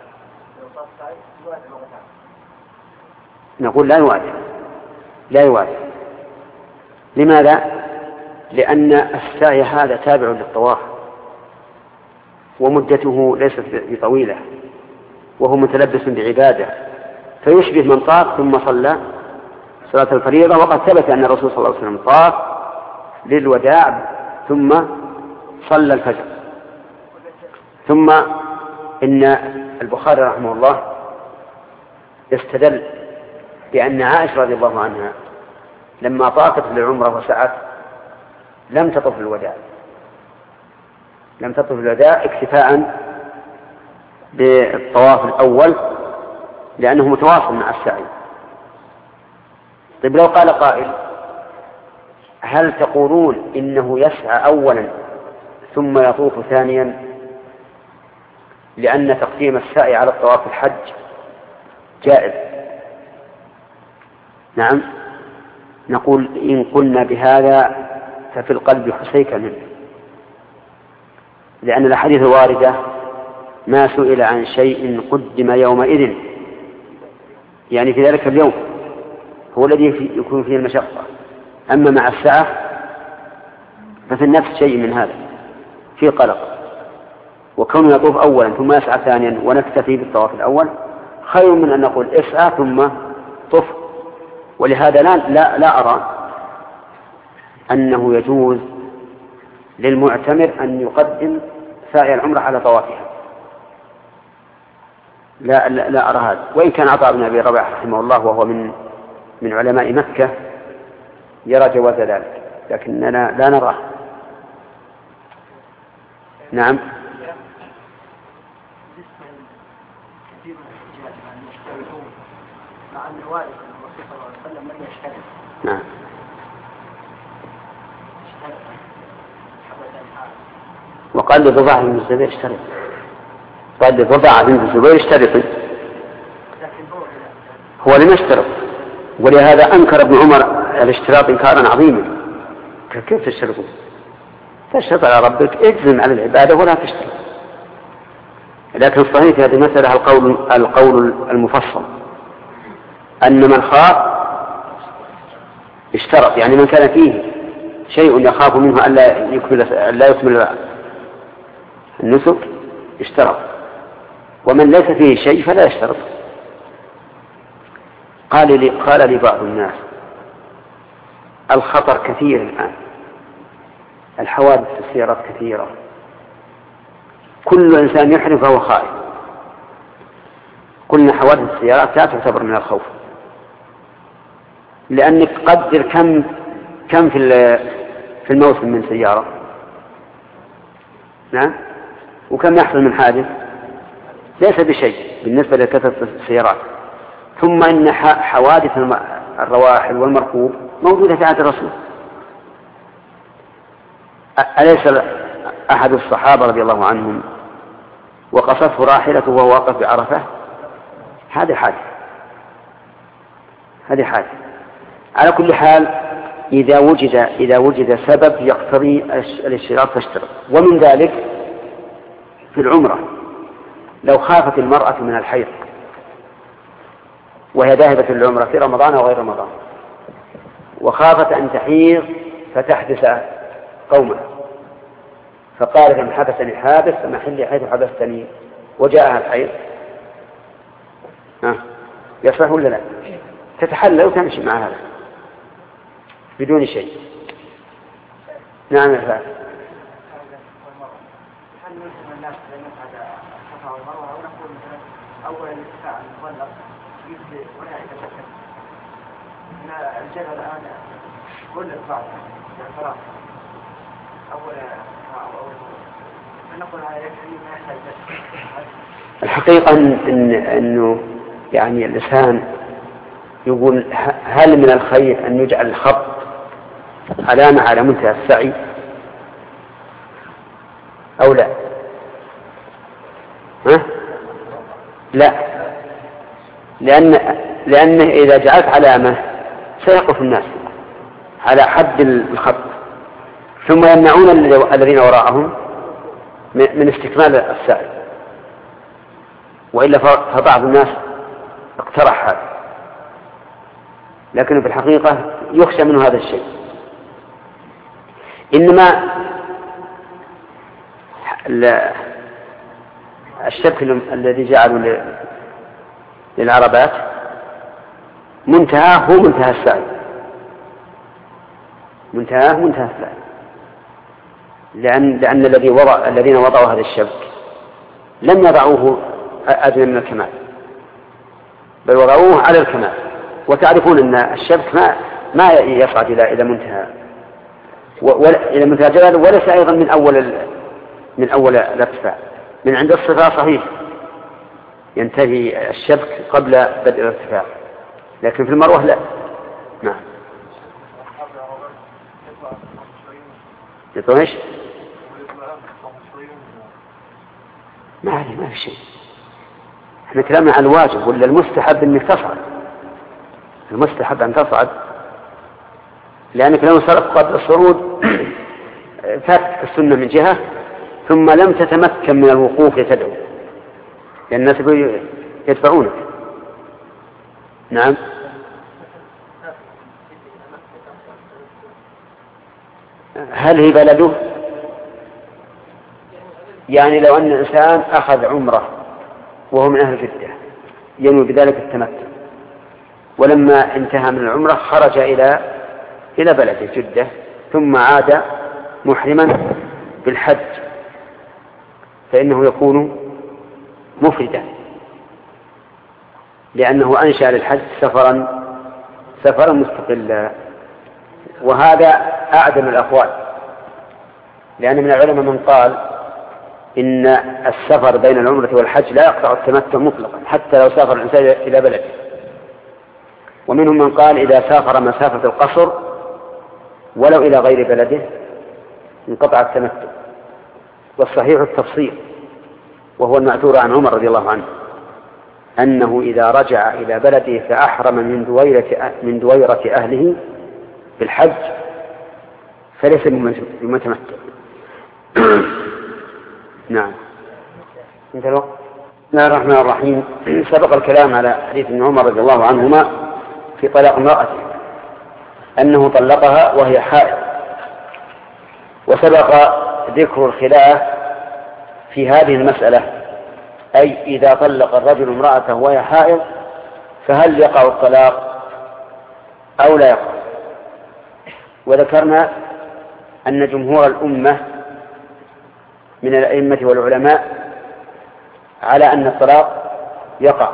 نقول لا يوافق لا يوافق. لماذا؟ لأن السعي هذا تابع للطواف ومدته ليست بطويلة وهو متلبس بعبادة، فيشبه من طاف ثم صلى صلاة الفريضة. وقد ثبت أن الرسول صلى الله عليه وسلم طاف للوداع ثم صلى الفجر. ثم إن البخاري رحمه الله استدل بأن عائشة رضي الله عنها لما طافت للعمرة وسعت لم تطف الوداع لم تطف الوداع اكتفاء بالطواف الأول لأنه متواصل مع السعي. طيب لو قال قائل هل تقولون إنه يسعى أولا ثم يطوف ثانيا لأن تقديم السعي على الطواف الحج جائز؟ نعم. نقول إن قلنا بهذا ففي القلب حسيك منه، لأن الأحاديث الواردة ما سئل عن شيء قدم يومئذ، يعني في ذلك اليوم هو الذي يكون فيه المشقة. أما مع السعة ففي النفس شيء من هذا في قلق، وكونه يطوف أولا ثم يسعى ثانيا ونكتفي بالطواف الأول خير من أن نقول اسعى ثم طف. ولهذا لا, لا, لا أرى أنه يجوز للمعتمر أن يقدم سعي العمرة على طوافها، لا, لا, لا أرى هذا. وإن كان عطاء بن أبي رباح رحمه الله وهو من من علماء مكة يرى جواز ذلك، لكننا لا نراه. نعم. نعم. وقال لضباع بن الزبير اشترط قال لضباع بن الزبير اشترط هو لم يشترط، ولهذا أنكر ابن عمر الاشتراط إنكارا عظيما. كيف تشترطون؟ تشترط على ربك اجزم على العبادة ولا تشترط. لكن الصحيح في هذه المسألة القول, القول المفصل أن من خاف اشترط، يعني من كان فيه شيء يخاف منه ألا يكمل, ألا يكمل النسك اشترط، ومن ليس فيه شيء فلا يشترط. قال لي, قال لي بعض الناس الخطر كثير الآن، الحوادث في السيارات كثيرة، كل إنسان يحرم فهو خائف. قلنا حوادث السيارات لا تعتبر من الخوف، لأنك قدر كم كم في في الموسم من سيارة، نعم، وكم يحصل من حادث ليس بشيء بالنسبة لكثرة السيارات. ثم إن حوادث الرواحل والمركوب موجودة في عهد الرسول. أليس أحد الصحابة رضي الله عنهم وقصته راحلته وهو واقف بعرفة؟ هذه حادث هذه حادث على كل حال. إذا وجد إذا وجد سبب يقتضي الاشتراط فاشترط. ومن ذلك في العمرة لو خافت المرأة من الحيض وهي ذاهبة للعمرة في رمضان أو غير رمضان، وخافت أن تحيض فتحدث قومها، فقالت إن حبسني حابس فمحلي حيث حبستني، وجاءها الحيض، ها يصح ولا لا؟ تتحلل وتمشي مع هذا بدون شيء. نعم. الفعل هل يلزم الناس أن يفعل الصفا والمروة أو نقول مثلا أول الارتفاع المغلق يجزي ولا يتشكل؟ إن الجبل الآن كل ارتفاع اعتراف أول أول نقول هذا يكفي ما يحتاج. الحقيقة إن إنه يعني الإنسان يقول هل من الخير أن يجعل الخط علامة على منتهى السعي أو لا؟ ها؟ لا، لأن لأنه إذا جعلت علامة سيقف الناس على حد الخط ثم يمنعون الذين وراءهم من استكمال السعي، وإلا فبعض الناس اقترح هذا، لكن في الحقيقة يخشى منه هذا الشيء. إنما الشكل الذي جعلوا للعربات منتهى هو منتهى السعي، منتهى منتهى السعي، لأن لأن الذي وضع الذين وضعوا هذا الشبك لم يضعوه أدنى من الكمال، بل وضعوه على الكمال. وتعرفون أن الشبك ما ما يصعد إلى إلى منتهى ولا إلى منتهى جلاله، وليس أيضا من أول من أول الارتفاع. من عند الصفا صحيح ينتهي الشبك قبل بدء الارتفاع، لكن في المروة لا. نعم. يطلع ايش؟ ما عليه، ما في شيء. احنا كلامنا عن الواجب ولا المستحب انك تصعد. المستحب ان تصعد، لانك لو صرفت قبل الصعود فاتك السنة من جهة ثم لم تتمكن من الوقوف لتدعو، لأن الناس يدفعونك. نعم. هل هي بلده؟ يعني لو أن الإنسان أخذ عمره وهو من أهل جدة ينوي بذلك التمتع، ولما انتهى من العمرة خرج إلى إلى بلده جدة ثم عاد محرما بالحج، فإنه يكون مفردا، لأنه أنشأ للحج سفرا سفرا مستقلا. وهذا أعدم الأقوال، لأن من العلماء من قال إن السفر بين العمرة والحج لا يقطع التمتع مطلقا حتى لو سافر الإنسان إلى بلده، ومنهم من قال إذا سافر مسافة القصر ولو إلى غير بلده انقطع التمتع. والصحيح التفصيل، وهو المأثور عن عمر رضي الله عنه أنه إذا رجع إلى بلده فأحرم من دويرة من دويرة أهله بالحج فليس بمتمتع. نعم. انت الوقت. بسم الله الرحمن الرحيم. سبق الكلام على حديث ابن عمر رضي الله عنهما في طلاق امرأته أنه طلقها وهي حائض، وسبق ذكر الخلاف في هذه المسألة، أي إذا طلق الرجل امرأته وهي حائض فهل يقع الطلاق أو لا يقع. وذكرنا أن جمهور الأمة من الأئمة والعلماء على أن الطلاق يقع،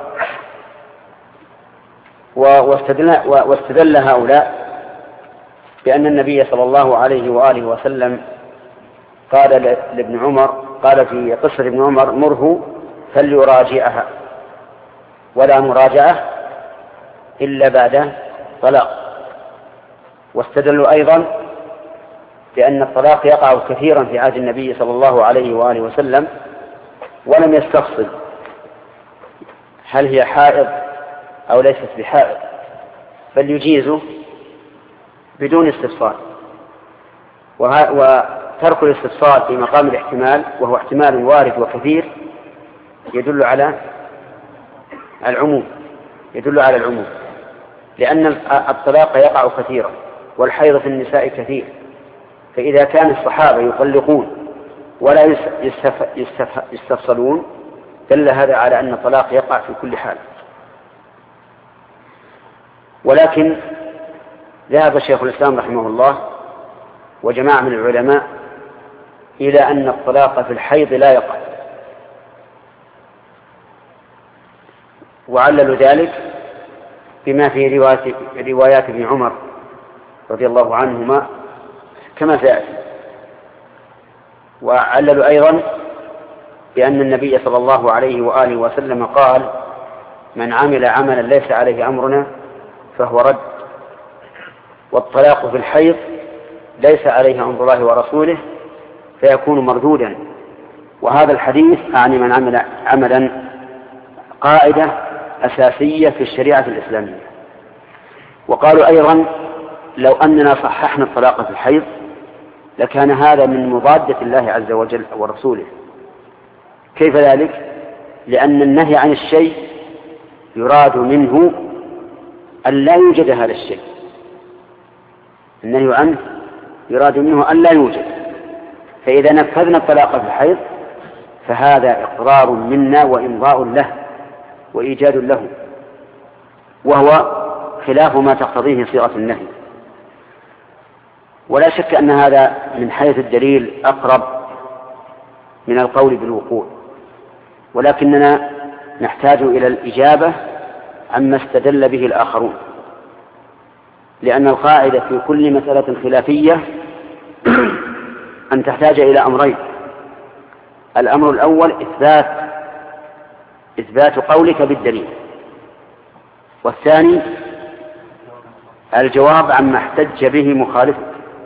واستدل, واستدل هؤلاء بأن النبي صلى الله عليه وآله وسلم قال لابن عمر، قال في قصة ابن عمر: مره فليراجعها ولا مراجعة إلا بعد طلاق. واستدلوا أيضا بأن الطلاق يقع كثيرا في عهد النبي صلى الله عليه وآله وسلم، ولم يستفصل هل هي حائض أو ليست بحائض، بل يجيز بدون استفصال، وترك الاستفصال في مقام الاحتمال وهو احتمال وارد وكثير يدل على العموم يدل على العموم لأن الطلاق يقع كثيرا والحيض في النساء كثير، فإذا كان الصحابة يطلقون ولا يستفصلون دل هذا على أن الطلاق يقع في كل حال. ولكن ذهب شيخ الإسلام رحمه الله وجماعة من العلماء إلى أن الطلاق في الحيض لا يقع، وعللوا ذلك بما في روايات, روايات ابن عمر رضي الله عنهما كما سيأتي، وعللوا أيضا بأن النبي صلى الله عليه وآله وسلم قال: من عمل عملا ليس عليه أمرنا فهو رد، والطلاق في الحيض ليس عليه أمر الله ورسوله فيكون مردودا. وهذا الحديث عن من عمل عملا قاعدة أساسية في الشريعة الإسلامية. وقالوا أيضا: لو أننا صححنا الطلاق في الحيض لكان هذا من مضادة الله عز وجل ورسوله. كيف ذلك؟ لأن النهي عن الشيء يراد منه أن لا يوجد هذا الشيء، النهي عنه يراد منه أن لا يوجد، فإذا نفذنا الطلاق في الحيض فهذا إقرار منا وإمضاء له وإيجاد له، وهو خلاف ما تقتضيه صيغة النهي. ولا شك أن هذا من حيث الدليل أقرب من القول بالوقوع، ولكننا نحتاج إلى الإجابة عما استدل به الآخرون، لأن القاعدة في كل مسألة خلافية أن تحتاج إلى أمرين: الأمر الأول إثبات إثبات قولك بالدليل، والثاني الجواب عما احتج به مخالفك.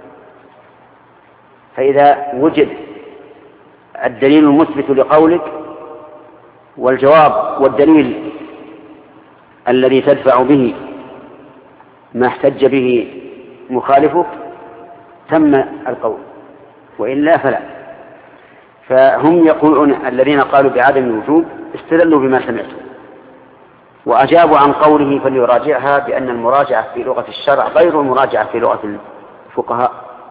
فإذا وجد الدليل المثبت لقولك والجواب والدليل الذي تدفع به ما احتج به مخالفك تم القول، وإلا فلا. فهم يقولون الذين قالوا بعدم الوجوب استدلوا بما سمعتم وأجابوا عن قوله فليراجعها بأن المراجعة في لغة الشرع غير المراجعة في لغة الفقهاء.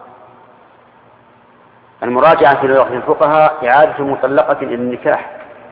المراجعة في لغة الفقهاء إعادة مطلقة إلى النكاح،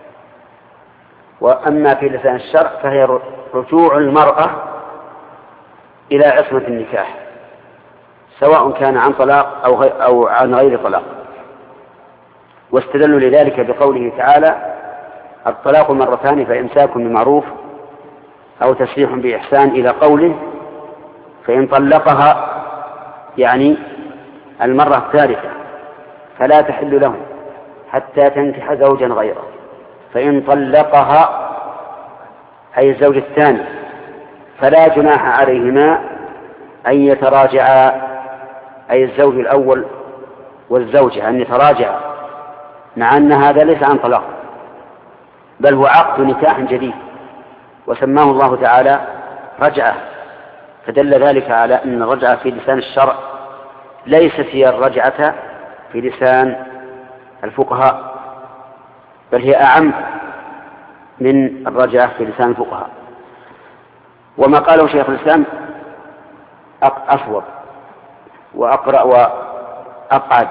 وأما في لسان الشرع فهي رجوع المرأة إلى عصمة النكاح سواء كان عن طلاق أو, أو عن غير طلاق. واستدلوا لذلك بقوله تعالى: الطلاق مرتان فإمساك بمعروف أو تسريح بإحسان، إلى قوله: فإن طلقها يعني المرة الثالثة فلا تحل له حتى تنكح زوجا غيره. فإن طلقها أي الزوج الثاني فلا جناح عليهما أن يتراجعا، أي الزوج الأول والزوجة أن يتراجعا، مع أن هذا ليس عن طلاق بل هو عقد نكاح جديد وسماه الله تعالى رجعة، فدل ذلك على أن الرجعة في لسان الشرع ليست هي الرجعة في لسان الفقهاء، بل هي أعم من الرجعة في لسان الفقهاء. وما قاله شيخ الإسلام أصوب وأقرأ وأقعد،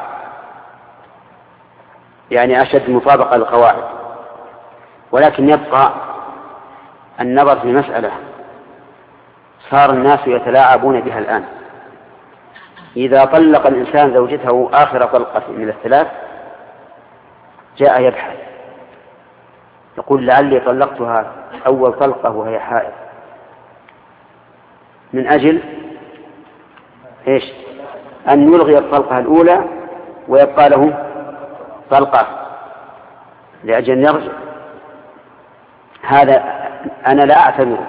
يعني أشد مطابقة للقواعد. ولكن يبقى النظر في مسألة صار الناس يتلاعبون بها الآن. إذا طلق الإنسان زوجته آخر طلقة من الثلاث جاء يبحث يقول: لعلي طلقتها أول طلقة وهي حائض، من أجل إيش؟ أن يلغي الطلقة الأولى ويبقى له طلقة لأجل أن يرجع. هذا أنا لا أعتبره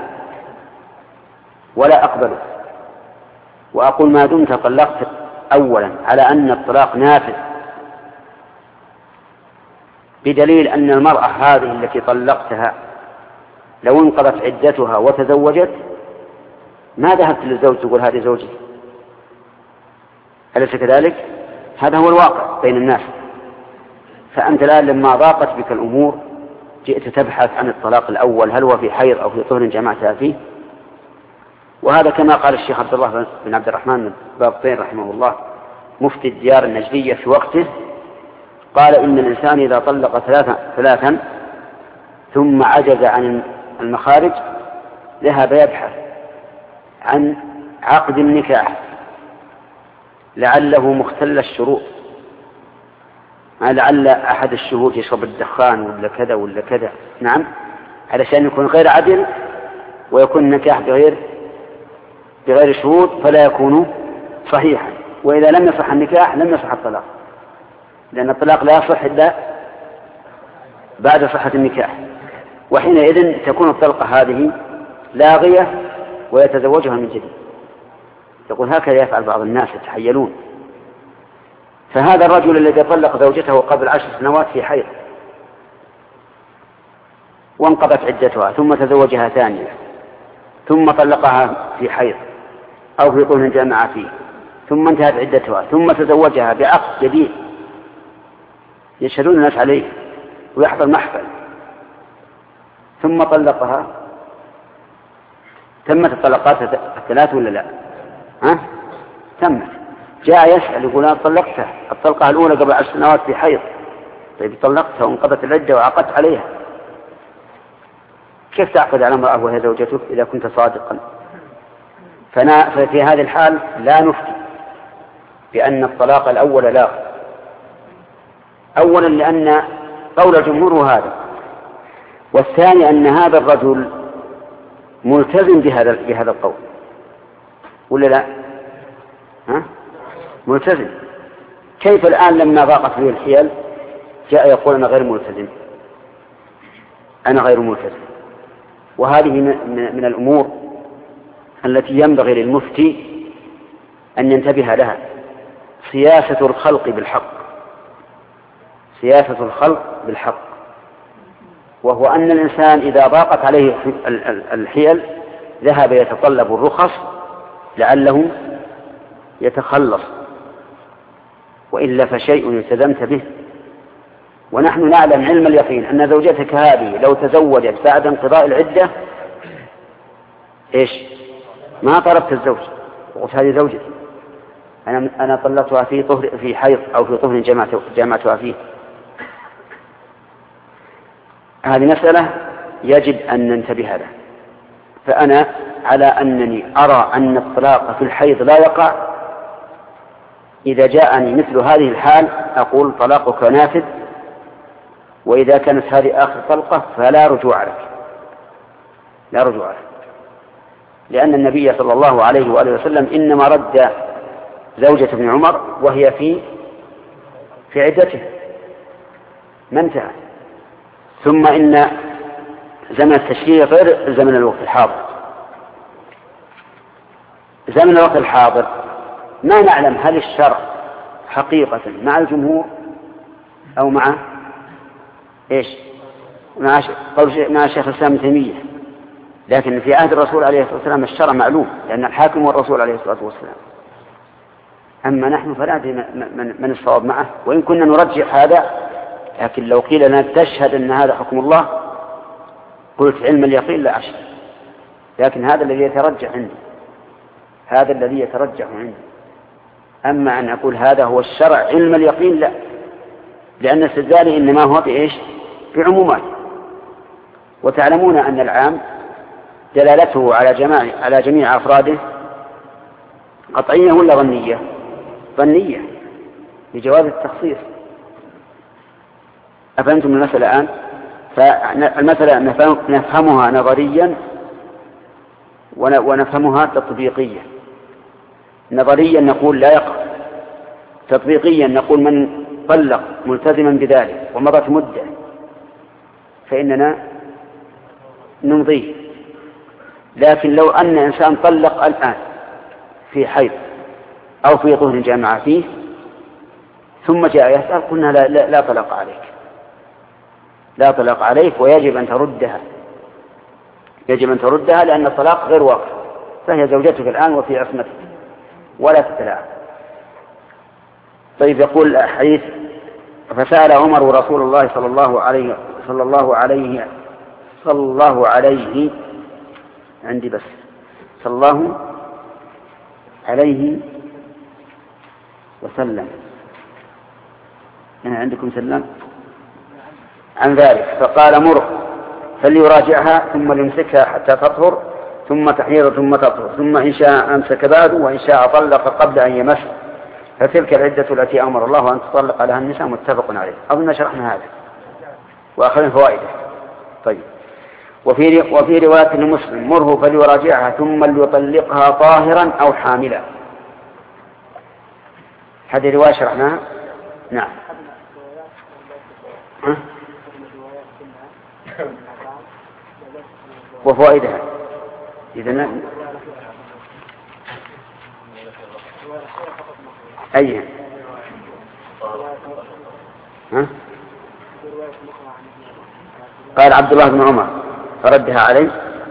ولا أقبله، وأقول ما دمت طلقت أولا على أن الطلاق نافذ بدليل أن المرأة هذه التي طلقتها لو انقضت عدتها وتزوجت ما ذهبت للزوج تقول هذه زوجي، أليس كذلك؟ هذا هو الواقع بين الناس. فأنت الآن لما ضاقت بك الأمور جئت تبحث عن الطلاق الأول هل هو في حيض أو في طهر جمعتها فيه. وهذا كما قال الشيخ عبد الله بن عبد الرحمن بابطين رحمه الله مفتي الديار النجدية في وقته، قال إن الإنسان إذا طلق ثلاثا, ثلاثا ثم عجز عن المخارج ذهب يبحث عن عقد النكاح لعله مختل الشروط، لعل أحد الشهود يشرب الدخان ولا كذا ولا كذا، نعم، علشان يكون غير عدل ويكون النكاح بغير بغير شهود فلا يكون صحيحا. وإذا لم يصح النكاح لم يصح الطلاق، لأن الطلاق لا يصح إلا بعد صحة النكاح، وحينئذ تكون الطلقة هذه لاغية ويتزوجها من جديد. يقول هكذا يفعل بعض الناس يتحيلون. فهذا الرجل الذي طلق زوجته قبل عشر سنوات في حيض وانقضت عدتها ثم تزوجها ثانية ثم طلقها في حيض أو في طهر جامع فيه ثم انتهت عدتها ثم تزوجها بعقد جديد يشهدون الناس عليه ويحضر محفل ثم طلقها، تمت الطلقات الثلاث ولا لا؟ ها؟ تمت. جاء يسأل يقول أنا طلقتها الطلقة الأولى قبل عشر سنوات في حيض. طيب طلقتها وانقضت العدة وعقدت عليها، كيف تعقد على امرأة وهي زوجتك إذا كنت صادقا؟ ففي هذه الحال لا نفتي بأن الطلاق الأول لا، أولا لأن قول الجمهور هذا، والثاني أن هذا الرجل ملتزم بهذا بهذا القول ولا لا؟ ها؟ ملتزم. كيف الآن لما ضاقت به الحيل جاء يقول أنا غير ملتزم، أنا غير ملتزم؟ وهذه من الأمور التي ينبغي للمفتي أن ينتبه لها، سياسة الخلق بالحق، سياسة الخلق بالحق، وهو أن الإنسان إذا ضاقت عليه الحيل ذهب يتطلب الرخص لعله يتخلص، وإلا فشيء التزمت به. ونحن نعلم علم اليقين أن زوجتك هذه لو تزوجت بعد انقضاء العدة إيش؟ ما طلبت الزوج وقلت هذه زوجتي، أنا أنا طلقتها في طهر في حيض أو في طهر جمعتها فيه. هذه مسألة يجب أن ننتبه لها. فأنا على أنني أرى أن الطلاق في الحيض لا يقع. إذا جاءني مثل هذه الحال أقول طلاقك نافذ، وإذا كانت هذه آخر طلقة فلا رجوع لك، لا رجوع لك، لأن النبي صلى الله عليه وآله وسلم إنما رد زوجة ابن عمر وهي في في عدته ما انتهى. ثم إن زمن التشريع غير زمن الوقت الحاضر. زمن الوقت الحاضر ما نعلم هل الشرع حقيقة مع الجمهور أو مع إيش؟ مع مع شيخ الإسلام ابن تيمية، لكن في عهد الرسول عليه الصلاة والسلام الشرع معلوم، لأن الحاكم والرسول عليه الصلاة والسلام. أما نحن فلا ندري من, من الصواب معه، وإن كنا نرجح هذا، لكن لو قيل لنا تشهد أن هذا حكم الله قلت علم اليقين لا أشهد، لكن هذا الذي يترجح عندي، هذا الذي يترجح عندي. أما أن أقول هذا هو الشرع علم اليقين لا، لأن استدلالي إنما هو بإيش؟ بعمومات. وتعلمون أن العام دلالته على جميع على جميع أفراده قطعية ولا ظنية؟ ظنية لجواز التخصيص. أفهمتم المسألة الآن؟ فالمسألة نفهمها نظريا ونفهمها تطبيقيا. نظريا نقول لا يقع، تطبيقيا نقول من طلق ملتزما بذلك ومضت مدة فإننا نمضيه. لكن لو أن إنسان طلق الآن في حيض أو في طهر جامع فيه ثم جاء يسأل قلنا لا, لا, لا طلق عليك، لا طلق عليك ويجب أن تردها، يجب أن تردها لأن الطلاق غير واقع، فهي زوجتك الآن وفي عصمتك ولا تتلاعب. طيب يقول الحديث: فسأل عمر رسول الله صلى الله عليه صلى الله عليه صلى الله عليه عندي بس صلى الله عليه وسلم، يعني عندكم سلم عن ذلك، فقال: مره فليراجعها ثم ليمسكها حتى تطهر، ثم تحيض ثم تطهر، ثم إن شاء أمسك بعد، وإن شاء طلق قبل أن يمس، فتلك العدة التي أمر الله أن تطلق لها النساء. متفق عليه. أظن شرحنا هذا وأخذنا فوائده. طيب. وفي وفي رواية لمسلم: مره فليراجعها ثم ليطلقها طاهرا أو حاملا. هذه رواية شرحناها. نعم. ها؟ وفوائدها إذا أيها ها؟ قال عبد الله بن عمر فردها عليه.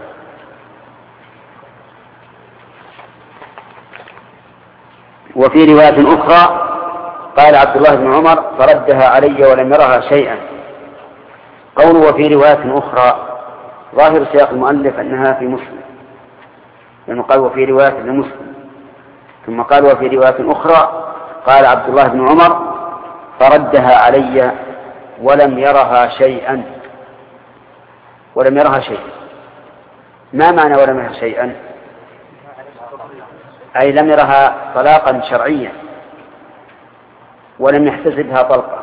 وفي رواية أخرى قال عبد الله بن عمر فردها علي ولم يرها شيئا. قوله وفي رواية أخرى ظاهر سياق المؤلف أنها في مسلم، لأنه قال وفي رواية لمسلم، ثم قال وفي رواية أخرى قال عبد الله بن عمر فردها علي ولم يرها شيئا. ولم يرها شيئا، ما معنى ولم يرها شيئا؟ أي لم يرها طلاقا شرعيا ولم يحتسبها طلقا.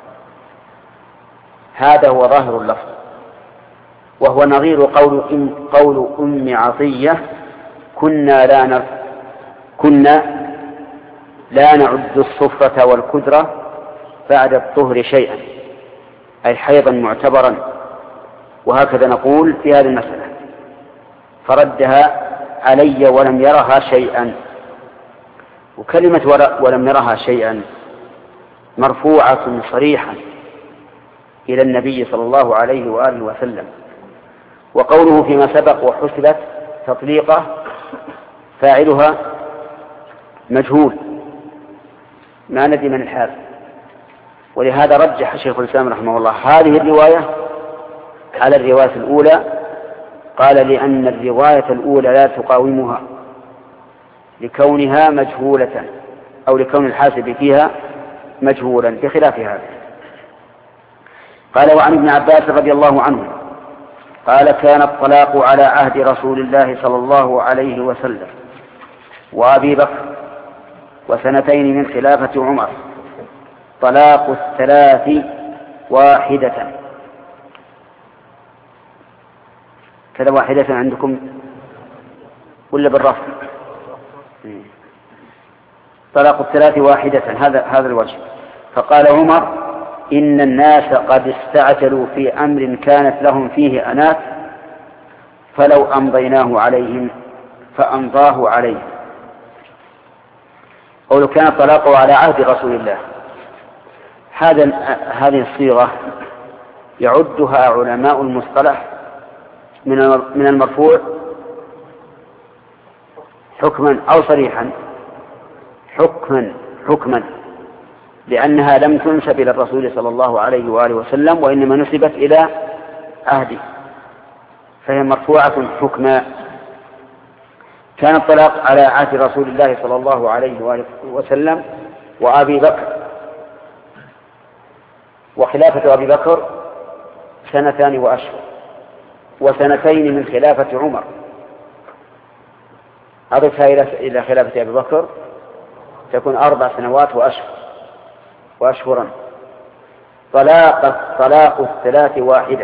هذا هو ظاهر اللفظ، وهو نظير قول أم, قول أم عطية: كنا لا نر كنا لا نعد الصفرة والكدرة بعد الطهر شيئا، أي حيضا معتبرا. وهكذا نقول في هذه المسألة: فردها علي ولم يرها شيئا. وكلمة ولم يرها شيئا مرفوعة صريحا إلى النبي صلى الله عليه وآله وسلم. وقوله فيما سبق وحسبت تطليقه فاعلها مجهول ما ندري من الحال. ولهذا رجح شيخ الإسلام رحمه الله هذه الرواية على الرواية الأولى. قال: لأن الرواية الأولى لا تقاومها لكونها مجهولة، أو لكون الحاسب فيها مجهولا، بخلاف هذا. قال: وعن ابن عباس رضي الله عنه قال: كان الطلاق على عهد رسول الله صلى الله عليه وسلم وأبي بكر وسنتين من خلافة عمر طلاق الثلاث واحدة. كذا واحدة عندكم ولا بالرفع؟ طلاق الثلاث واحدة، هذا هذا الوجه. فقال عمر: إن الناس قد استعجلوا في أمر كانت لهم فيه أنات، فلو أمضيناه عليهم فأمضاه عليهم. قولوا كان الطلاق على عهد رسول الله، هذا هذه الصيغة يعدها علماء المصطلح من المرفوع حكما أو صريحا حكما حكما لأنها لم تنسب إلى الرسول صلى الله عليه وآله وسلم، وإنما نسبت إلى عهده، فهي مرفوعة حكما. كان الطلاق على عهد رسول الله صلى الله عليه وآله وسلم وأبي بكر، وخلافة أبي بكر سنتان وأشهر، وسنتين من خلافة عمر. أضفها إلى خلافة أبي بكر تكون أربع سنوات وأشهر وأشهرا. طلاق طلاق الثلاث واحدة.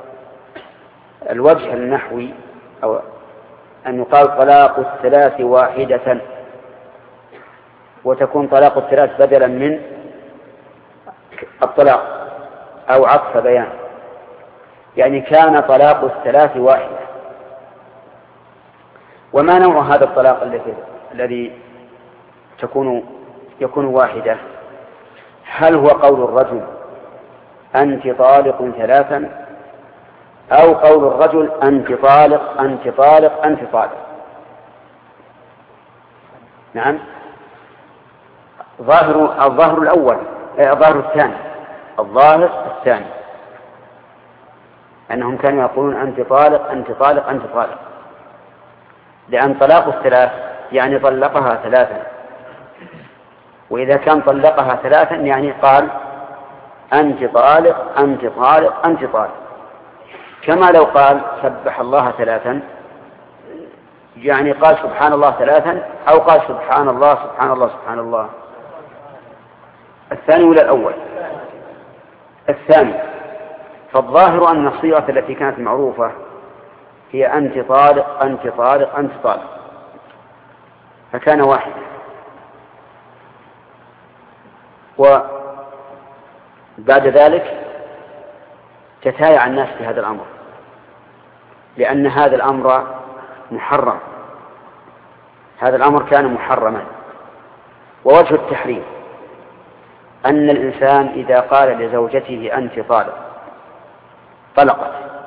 الوجه النحوي أو أن يقال طلاق الثلاث واحدة، وتكون طلاق الثلاث بدلا من الطلاق أو عطف بيان، يعني كان طلاق الثلاث واحدة. وما نوع هذا الطلاق الذي الذي تكون يكون واحدة؟ هل هو قول الرجل أنت طالق ثلاثا، أو قول الرجل أنت طالق أنت طالق أنت طالق؟ نعم، ظاهر الظاهر الأول الظاهر الثاني الظاهر الثاني أنهم كانوا يقولون أنت طالق أنت طالق أنت طالق، لأن طلاق الثلاث يعني طلقها ثلاثا، وإذا كان طلقها ثلاثا يعني قال أنت طالق أنت طالق أنت طالق، كما لو قال سبح الله ثلاثا يعني قال سبحان الله ثلاثا أو قال سبحان الله سبحان الله سبحان الله. الثاني ولا الأول؟ الثاني. فالظاهر أن الصيغة التي كانت معروفة هي أنت طالق أنت طالق أنت طالق، فكان واحد. وبعد ذلك تتايع الناس في هذا الأمر، لأن هذا الأمر محرم، هذا الأمر كان محرما. ووجه التحريم أن الإنسان إذا قال لزوجته أنت طالق طلقت،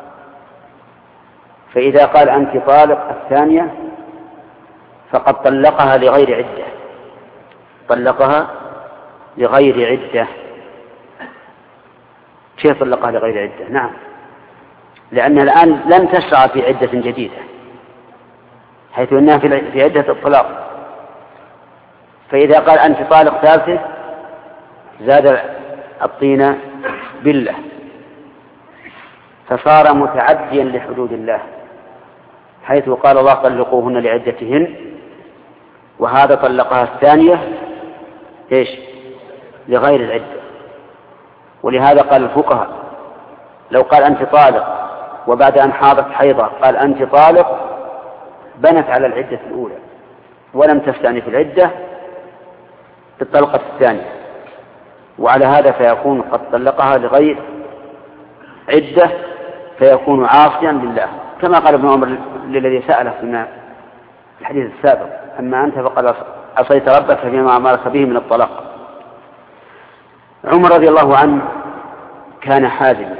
فإذا قال أنت طالق الثانية فقد طلقها لغير عدة، طلقها لغير عدة. كيف طلقها لغير عدة؟ نعم، لأنها الآن لم تشرع في عدة جديدة، حيث أنها في عدة الطلاق. فإذا قال أنت طالق ثالثة زاد الطين بالله، فصار متعديا لحدود الله، حيث قال الله طلقوهن لعدتهن، وهذا طلقها الثانية إيش؟ لغير العدة. ولهذا قال الفقهاء لو قال أنت طالق وبعد أن حاضت حيضة قال أنت طالق بنت على العدة الأولى ولم تستأنف العدة بالطلقة الثانية، وعلى هذا فيكون قد طلقها لغير عدة فيكون عاصيا لله، كما قال ابن عمر للذي سأله في الحديث السابق أما أنت فقد عصيت ربك فيما أمرك به من الطلاق. عمر رضي الله عنه كان حازما،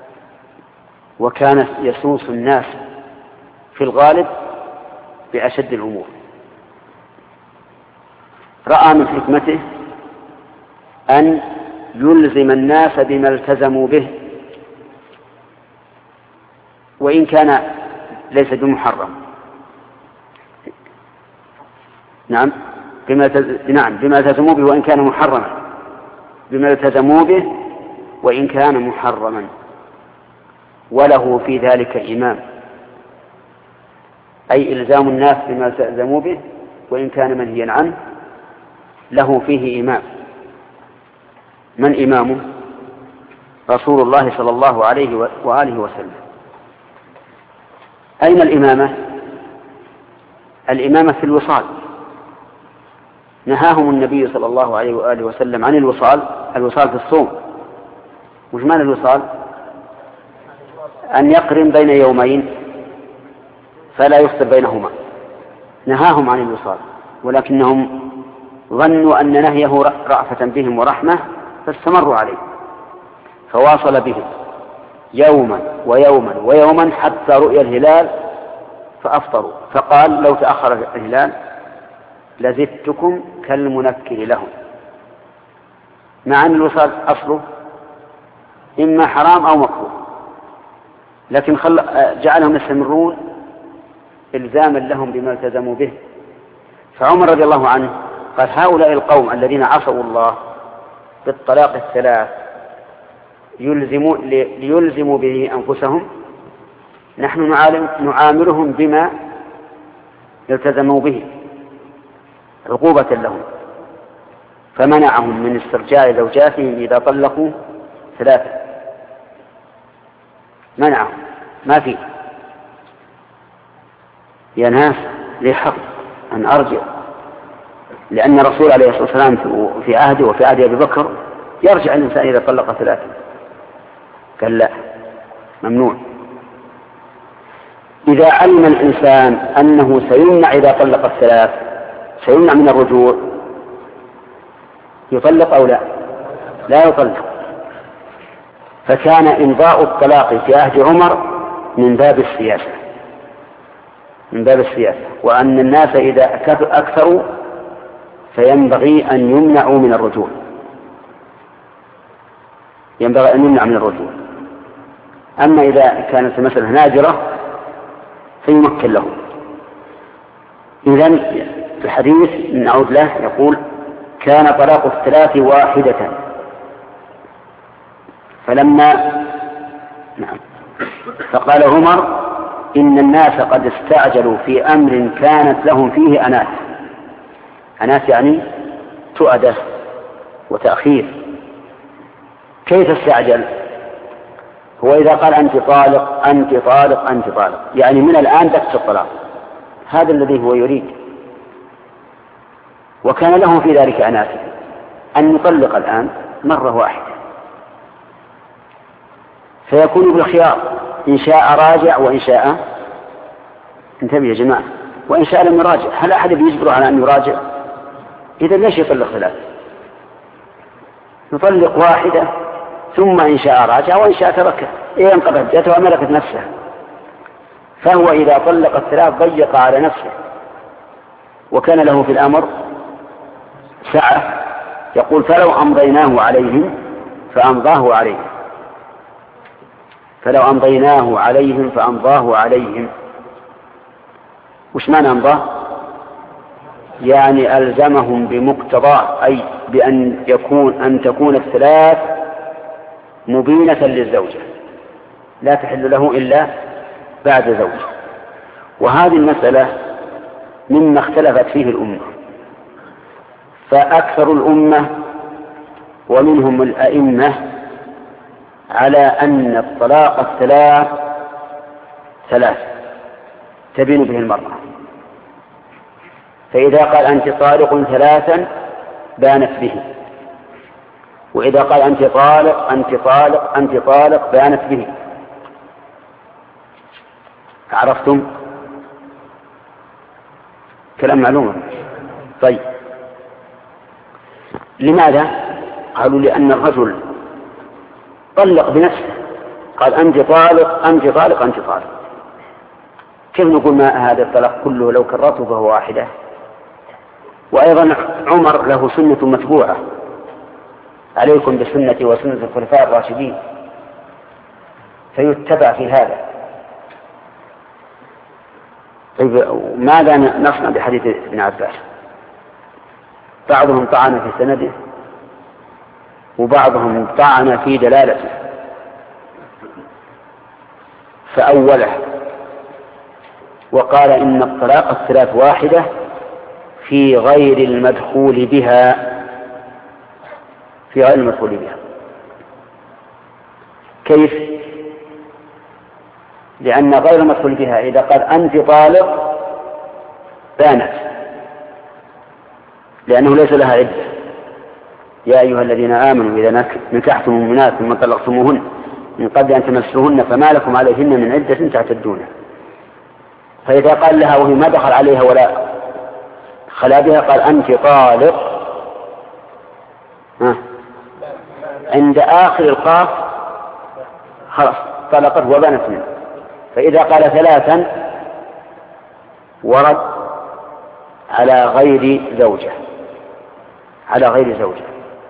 وكان يسوس الناس في الغالب بأشد الأمور. رأى من حكمته أن يلزم الناس بما التزموا به وإن كان ليس بمحرم. نعم بما نعم بما التزموا به وإن كان محرما، بما التزموا به وإن كان محرما، وله في ذلك إمام، أي إلزام الناس بما التزموا به وإن كان منهيا عنه له فيه إمام. من إمامه؟ رسول الله صلى الله عليه وآله وسلم. أين الإمامة؟ الإمامة في الوصال، نهاهم النبي صلى الله عليه وآله وسلم عن الوصال. الوصال في الصوم، وش معنى الوصال؟ أن يقرن بين يومين فلا يفطر بينهما، نهاهم عن الوصال، ولكنهم ظنوا أن نهيه رأفة بهم ورحمة فاستمروا عليه، فواصل بهم يوما ويوما ويوما حتى رؤي الهلال فأفطروا، فقال لو تأخر الهلال لزدتكم كالمنكر لهم، مع أن الوصال أصله إما حرام أو مكروه، لكن خل... جعلهم يستمرون إلزاما لهم بما التزموا به. فعمر رضي الله عنه قال هؤلاء القوم الذين عصوا الله بالطلاق الثلاث يلزموا ليلزموا به أنفسهم، نحن نعاملهم بما التزموا به عقوبة لهم، فمنعهم من استرجاع زوجاتهم إذا طلقوا ثلاثة، منعهم ما فيه. يا ناس لي حق أن أرجع، لأن الرسول عليه الصلاة والسلام في عهده وفي عهد أبي بكر يرجع الإنسان إذا طلق ثلاثة، قال لا، ممنوع. إذا علم الإنسان أنه سيمنع إذا طلق الثلاث، سيمنع من الرجوع، يطلق أو لا؟ لا يطلق. فكان إمضاء الطلاق في عهد عمر من باب السياسة، من باب السياسة، وأن الناس إذا أكثروا فينبغي أن يمنعوا من الرجوع، ينبغي أن يمنع من الرجوع. أما إذا كانت المسألة نادرة فيمكن له. إذن الحديث نعود له يقول: كان طلاق الثلاث واحدة. فلما نعم فقال عمر: إن الناس قد استعجلوا في أمر كانت لهم فيه أنات. أنات يعني تؤدة وتأخير. كيف استعجل؟ هو إذا قال أنت طالق أنت طالق أنت طالق، يعني من الآن تكتب الطلاق، هذا الذي هو يريد. وكان لهم في ذلك أنات، أن يطلق الآن مرة واحدة، فيكون بالخيار، إن شاء راجع وإن شاء انتبه يا جماعة، وإن شاء لم يراجع. هل أحد يجبر على أن يراجع؟ إذا ليش يطلق ثلاث؟ يطلق واحدة ثم إن شاء راجع وإن شاء تركه، إيه انقضت عدتها وملكت نفسها. فهو إذا طلق الثلاث ضيق على نفسه، وكان له في الأمر سعة. يقول: فلو أمضيناه عليهم فأمضاه عليهم، فلو أمضيناه عليهم فأمضاه عليهم. وش معنى أمضاه؟ يعني ألزمهم بمقتضاه، أي بأن يكون أن تكون الثلاث مبينة للزوجة، لا تحل له إلا بعد زوج. وهذه المسألة مما اختلفت فيه الأمة، فأكثر الأمة ومنهم الأئمة على أن الطلاق الثلاث ثلاث تبين به المرأة. فإذا قال أنت طالق ثلاثا بانت به، وإذا قال أنت طالق أنت طالق أنت طالق بانت به. عرفتم؟ كلام معلوم. طيب، لماذا؟ قالوا: لأن الرجل طلق بنفسه، قال أنت طالق أنت طالق أنت طالق. كيف نقول ما هذا الطلاق كله لو كررته فهو واحدة؟ وأيضا عمر له سنة متبوعة: عليكم بسنتي وسنة الخلفاء الراشدين، فيتبع في هذا. طيب، ماذا نصنع بحديث ابن عباس؟ بعضهم طعن في سنده وبعضهم طعن في دلالته، فأوله وقال: إن الطلاق الثلاث واحدة في غير المدخول بها، في غير المدخول بها. كيف؟ لأن غير المدخول بها إذا قال أنت طالق بانت، لأنه ليس لها عدة. يا أيها الذين آمنوا إذا نكحتم المؤمنات ثم طلقتموهن من قبل أن تمسوهن فما لكم عليهن من عدة تعتدونها. فإذا قال لها وهي ما دخل عليها ولا خلا بها قال أنت طالق، ها، عند آخر القاف خلاص طلقت وبانت منه. فإذا قال ثلاثا ورد على غير زوجة، على غير زوجة.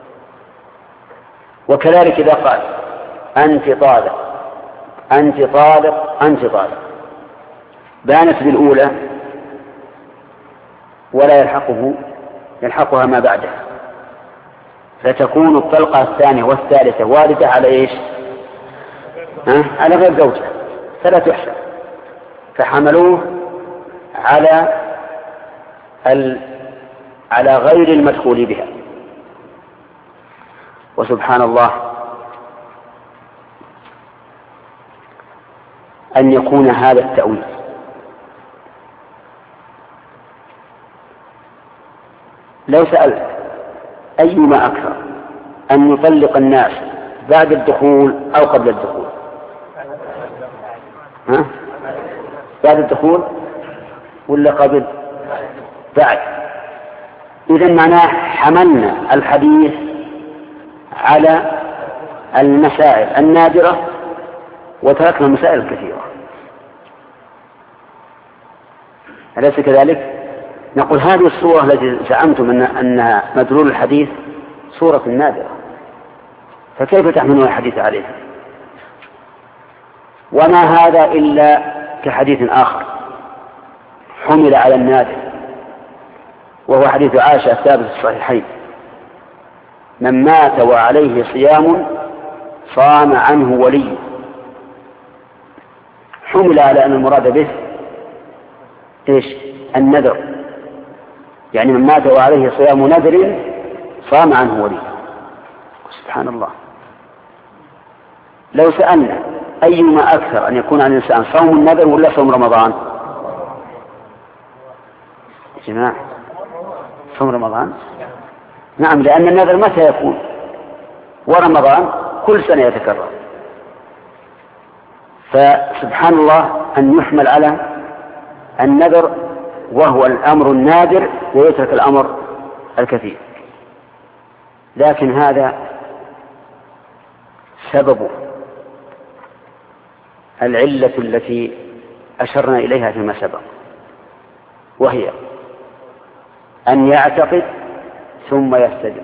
وكذلك إذا قال أنت طالق أنت طالق أنت طالق بانت بالأولى ولا يلحقه يلحقها ما بعدها، فتكون الطلقة الثانية والثالثة واردة على إيش؟ ها؟ على غير زوجة، فلا تحسب. فحملوه على ال... على غير المدخول بها. وسبحان الله أن يكون هذا التأويل لو سألت أيما أكثر أن يطلق الناس بعد الدخول أو قبل الدخول؟ ها؟ بعد الدخول ولا قبل؟ بعد. إذن معناه حملنا الحديث على المسائل النادرة وتركنا المسائل الكثيرة، أليس كذلك؟ نقول هذه الصورة التي زعمتم أن أنها مدلول الحديث صورة نادرة، فكيف تحملون الحديث عليها؟ وما هذا إلا كحديث آخر حمل على النادر، وهو حديث عائشة الثابت في الصحيحين: من مات وعليه صيام صام عنه ولي. حمل على أن المراد به إيش؟ النذر، يعني من مات وعليه صيام نذر صام عنه ولي. سبحان الله. لو سألنا أيما أكثر أن يكون عن الإنسان صوم النذر ولا صوم رمضان؟ يا جماعة صوم رمضان. نعم، لأن النذر متى يكون؟ ورمضان كل سنة يتكرر. فسبحان الله أن يحمل على النذر وهو الأمر النادر ويترك الأمر الكثير. لكن هذا سبب العلة التي أشرنا إليها فيما سبق، وهي أن يعتقد ثم يستدل.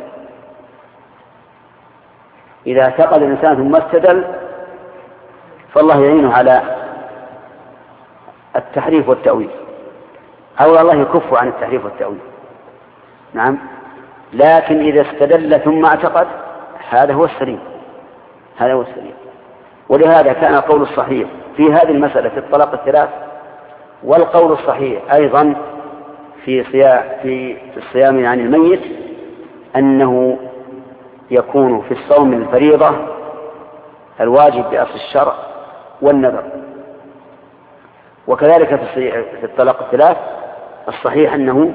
إذا اعتقد الإنسان ثم استدل فالله يعينه على التحريف والتأويل، أو الله يكف عن التحريف والتأويل. نعم، لكن إذا استدل ثم اعتقد هذا هو السليم، هذا هو السليم. ولهذا كان القول الصحيح في هذه المسألة في الطلاق الثلاث، والقول الصحيح أيضا في صيام في الصيام عن الميت أنه يكون في الصوم الفريضة الواجب بأصل الشرع والنذر. وكذلك في الطلاق الثلاث الصحيح أنه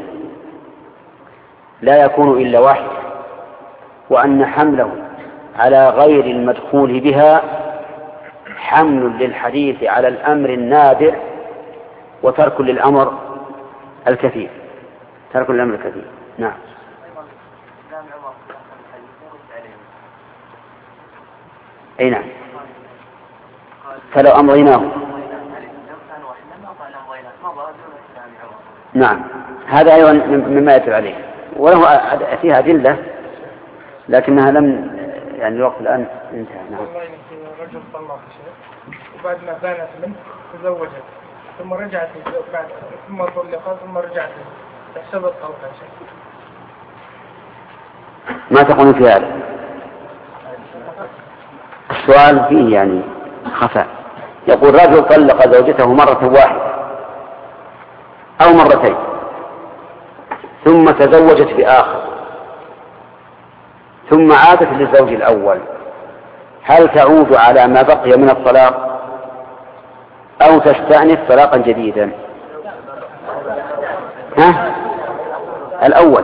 لا يكون إلا واحد، وأن حمله على غير المدخول بها حمل للحديث على الأمر النادر وترك للأمر الكثير، ترك للأمر الكثير. نعم. أي نعم، فلو أمضيناه. نعم، هذا أيضا مما يتبع عليه، وله فيها أدلة لكنها لم يعني الوقت الآن انتهى. نعم. رجل طلق شيء وبعد ما بانت منه تزوجت ثم رجعت بعد ثم طلقت ثم رجعت تحسب الطلق شيء. ما تقول في هذا؟ السؤال فيه يعني خفاء. يقول رجل طلق زوجته مرة واحدة أو مرتين ثم تزوجت بآخر ثم عادت للزوج الأول، هل تعود على ما بقي من الطلاق أو تستأنف طلاقا جديدا؟ ها؟ الأول.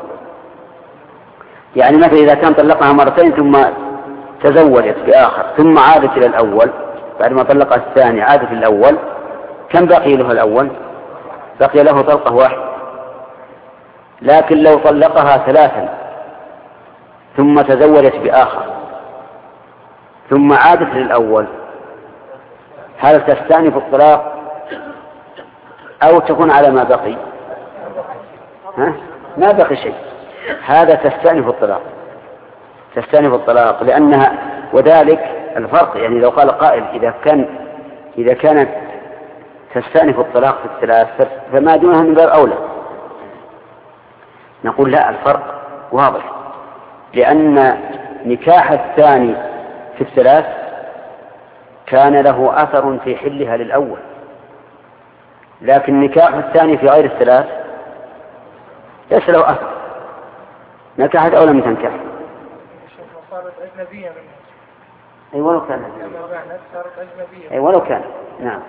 يعني مثلا إذا كان طلقها مرتين ثم تزوجت بآخر ثم عادت إلى الأول، بعد ما طلقها الثاني عادت إلى الأول، كم بقي له الأول؟ بقي له طلقة واحدة. لكن لو طلقها ثلاثا ثم تزوجت بآخر ثم عادت للأول، هل تستأنف الطلاق أو تكون على ما بقي؟ ها؟ ما بقي شيء، هذا تستأنف الطلاق، تستأنف الطلاق لأنها، وذلك الفرق يعني لو قال قائل إذا كان إذا كانت تستأنف الطلاق في الثلاث فما دونها من باب أولى، نقول لا، الفرق واضح، لأن نكاح الثاني في الثلاث كان له أثر في حلها للأول، لكن نكاح الثاني في غير الثلاث ليس له أثر، نكحت أو لم تنكح. صارت أجنبية منها. أي ولو كان. صارت أجنبية. أي ولو كان. نعم.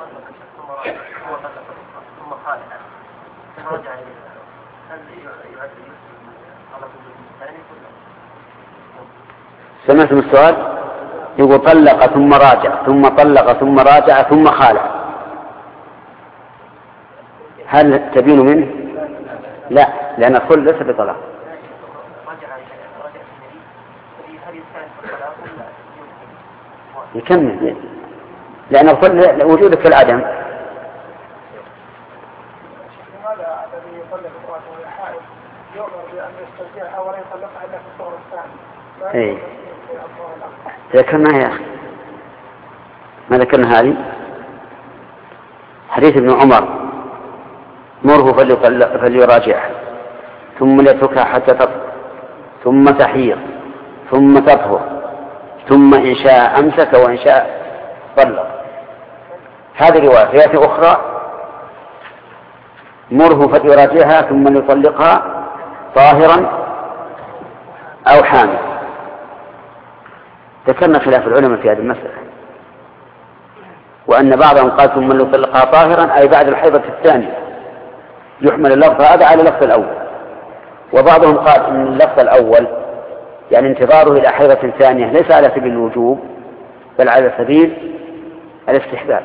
ثم خالد ثم رجع إليها، هل يعد على الثاني كله؟ سمعتم السؤال؟ يقول طلق ثم راجع ثم طلق ثم راجع ثم خالع، هل تبين منه؟ لا، لأن الخلع ليس بطلاق. يكمل، لأن الخلع وجودك في العدم. هذا الذي يطلق امراته وهي حائض يؤمر بأن يسترجعها ولا يطلقها إلا في الطهر الثاني. إيه. ذكرنا يا أخي ما ذكرنا هذه حديث ابن عمر مره فليراجعها ثم ليتركها حتى تطهر ثم تحيض ثم تطهر ثم إن شاء أمسك وإن شاء طلق. هذه رواية أخرى مره فليراجعها ثم ليطلقها طاهرا أو حامل. ذكرنا خلاف العلماء في هذه المسألة وأن بعضهم قال ثم ليطلقها طاهرا أي بعد الحيضة الثانية يحمل اللفظ هذا على اللفظ الأول، وبعضهم قال إن اللفظ الأول يعني انتظاره إلى حيضة ثانية ليس على سبيل الوجوب بل على سبيل الاستحباب،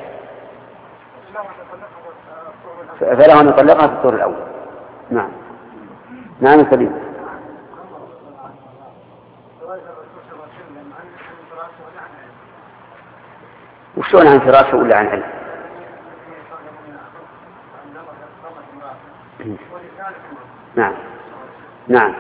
فله أن يطلقها في الطهر الأول. نعم نعم سليم. وشون عن فراشه ولا عن علم؟ نعم نعم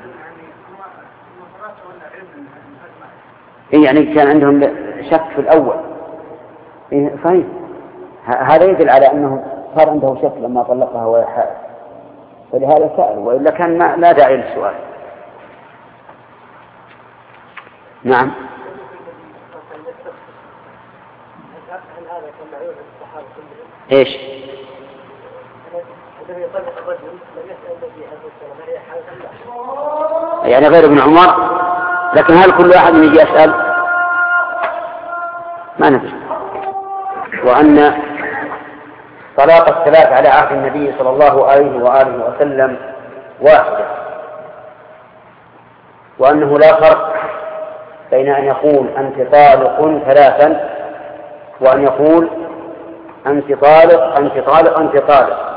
إيه يعني كان عندهم شك في الأول. إيه صحيح، هذا يدل على أنه صار عنده شك لما طلقها وهي حائض فلهذا سأل، وإلا كان ما لا داعي للسؤال. نعم ايش يعني غير ابن عمر، لكن هل كل واحد يجي يسأل؟ ما ندري. وأن طلاق الثلاث على عهد النبي صلى الله عليه وآله وسلم واحدة، وأنه لا فرق بين أن يقول أنت طالق ثلاثا وأن يقول أنت طالق أنت طالق أنت طالق،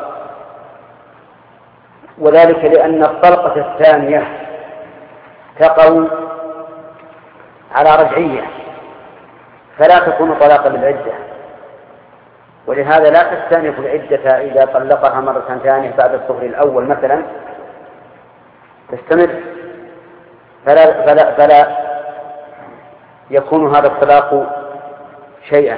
وذلك لأن الطلقة الثانية تقع على رجعية فلا تكون طلاقا للعدة، ولهذا لا تستأنف العدة إذا طلقها مرة ثانية بعد الطهر الأول مثلا تستمر، فلا, فلا, فلا يكون هذا الطلاق شيئا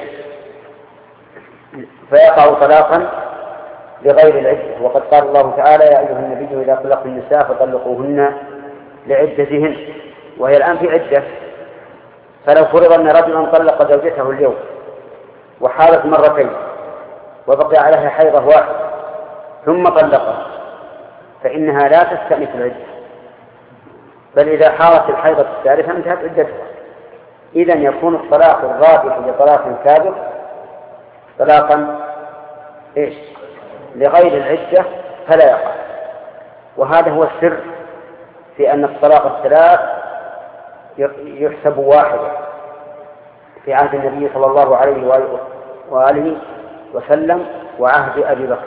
فيقع طلاقا لغير العدة. وقد قال الله تعالى يا أيها النبي إذا طلقتم النساء فطلقوهن لعدتهن، وهي الآن في عدة. فلو فرض أن رجلا طلق زوجته اليوم وحالت مرتين وبقي عليها حيضة واحدة ثم طلقها فإنها لا تستأنف العدة، بل إذا حالت الحيضة الثالثة انتهت عدتها. إذن يكون الطلاق الرابع لطلاق سابق طلاقا إيش لغير العدة فلا يقع. وهذا هو السر في أن الطلاق الثلاث يحسب واحدا في عهد النبي صلى الله عليه وآله وسلم وعهد أبي بكر.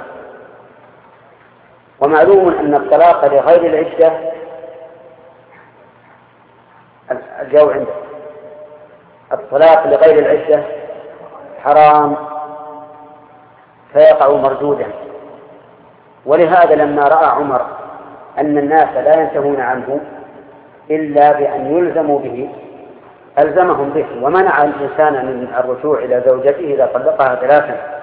ومعلوم أن الطلاق لغير العدة الجو عنده الطلاق لغير العدة حرام فيقع مردودا. ولهذا لما رأى عمر أن الناس لا ينتهون عنه إلا بأن يلزموا به ألزمهم به، ومنع الإنسان من الرجوع إلى زوجته إذا طلقها ثلاثا.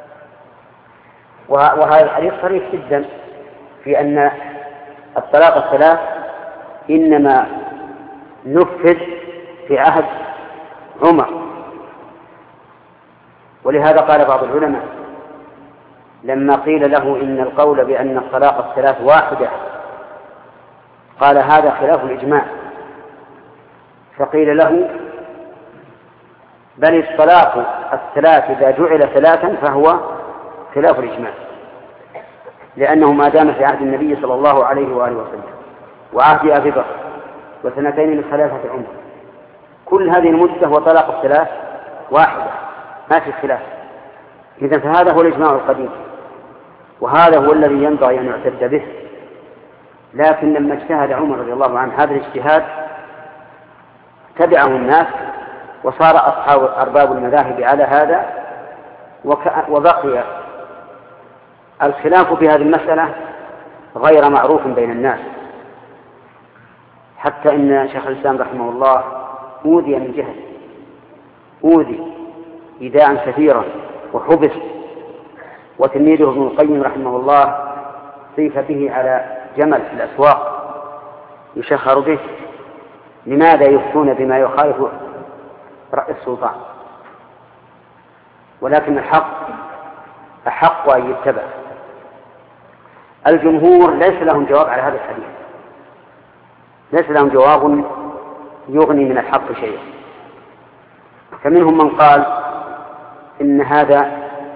وهذا الحديث صريح جدا في أن الطلاق الثلاث إنما نفذ في عهد عمر. ولهذا قال بعض العلماء لما قيل له إن القول بأن الطلاق الثلاث واحدة قال هذا خلاف الإجماع، فقيل له بل الطلاق الثلاث إذا جعل ثلاثا فهو خلاف الإجماع، لأنه ما دام في عهد النبي صلى الله عليه وآله وسلم وعهد أبي بكر وسنتين لخلافة عمر كل هذه المدة وطلاق الثلاث واحدة ما في خلاف. إذن فهذا هو الإجماع القديم، وهذا هو الذي ينبغي أن يعتد به. لكن لما اجتهد عمر رضي الله عنه هذا الاجتهاد تبعه الناس وصار أصحاب أرباب المذاهب على هذا، وبقي الخلاف في هذه المسألة غير معروف بين الناس، حتى إن شيخ الإسلام رحمه الله أوذي من جهل، أوذي إيذاء كثيرا وحبس، وتلميذه ابن القيم رحمه الله صيف به على جمل في الأسواق يشهر به. لماذا يفتون بما يخالف رأي السلطان؟ ولكن الحق أحق أن يتبع. الجمهور ليس لهم جواب على هذا الحديث، ليس لهم جواب يغني من الحق شيئا. فمنهم من قال إن هذا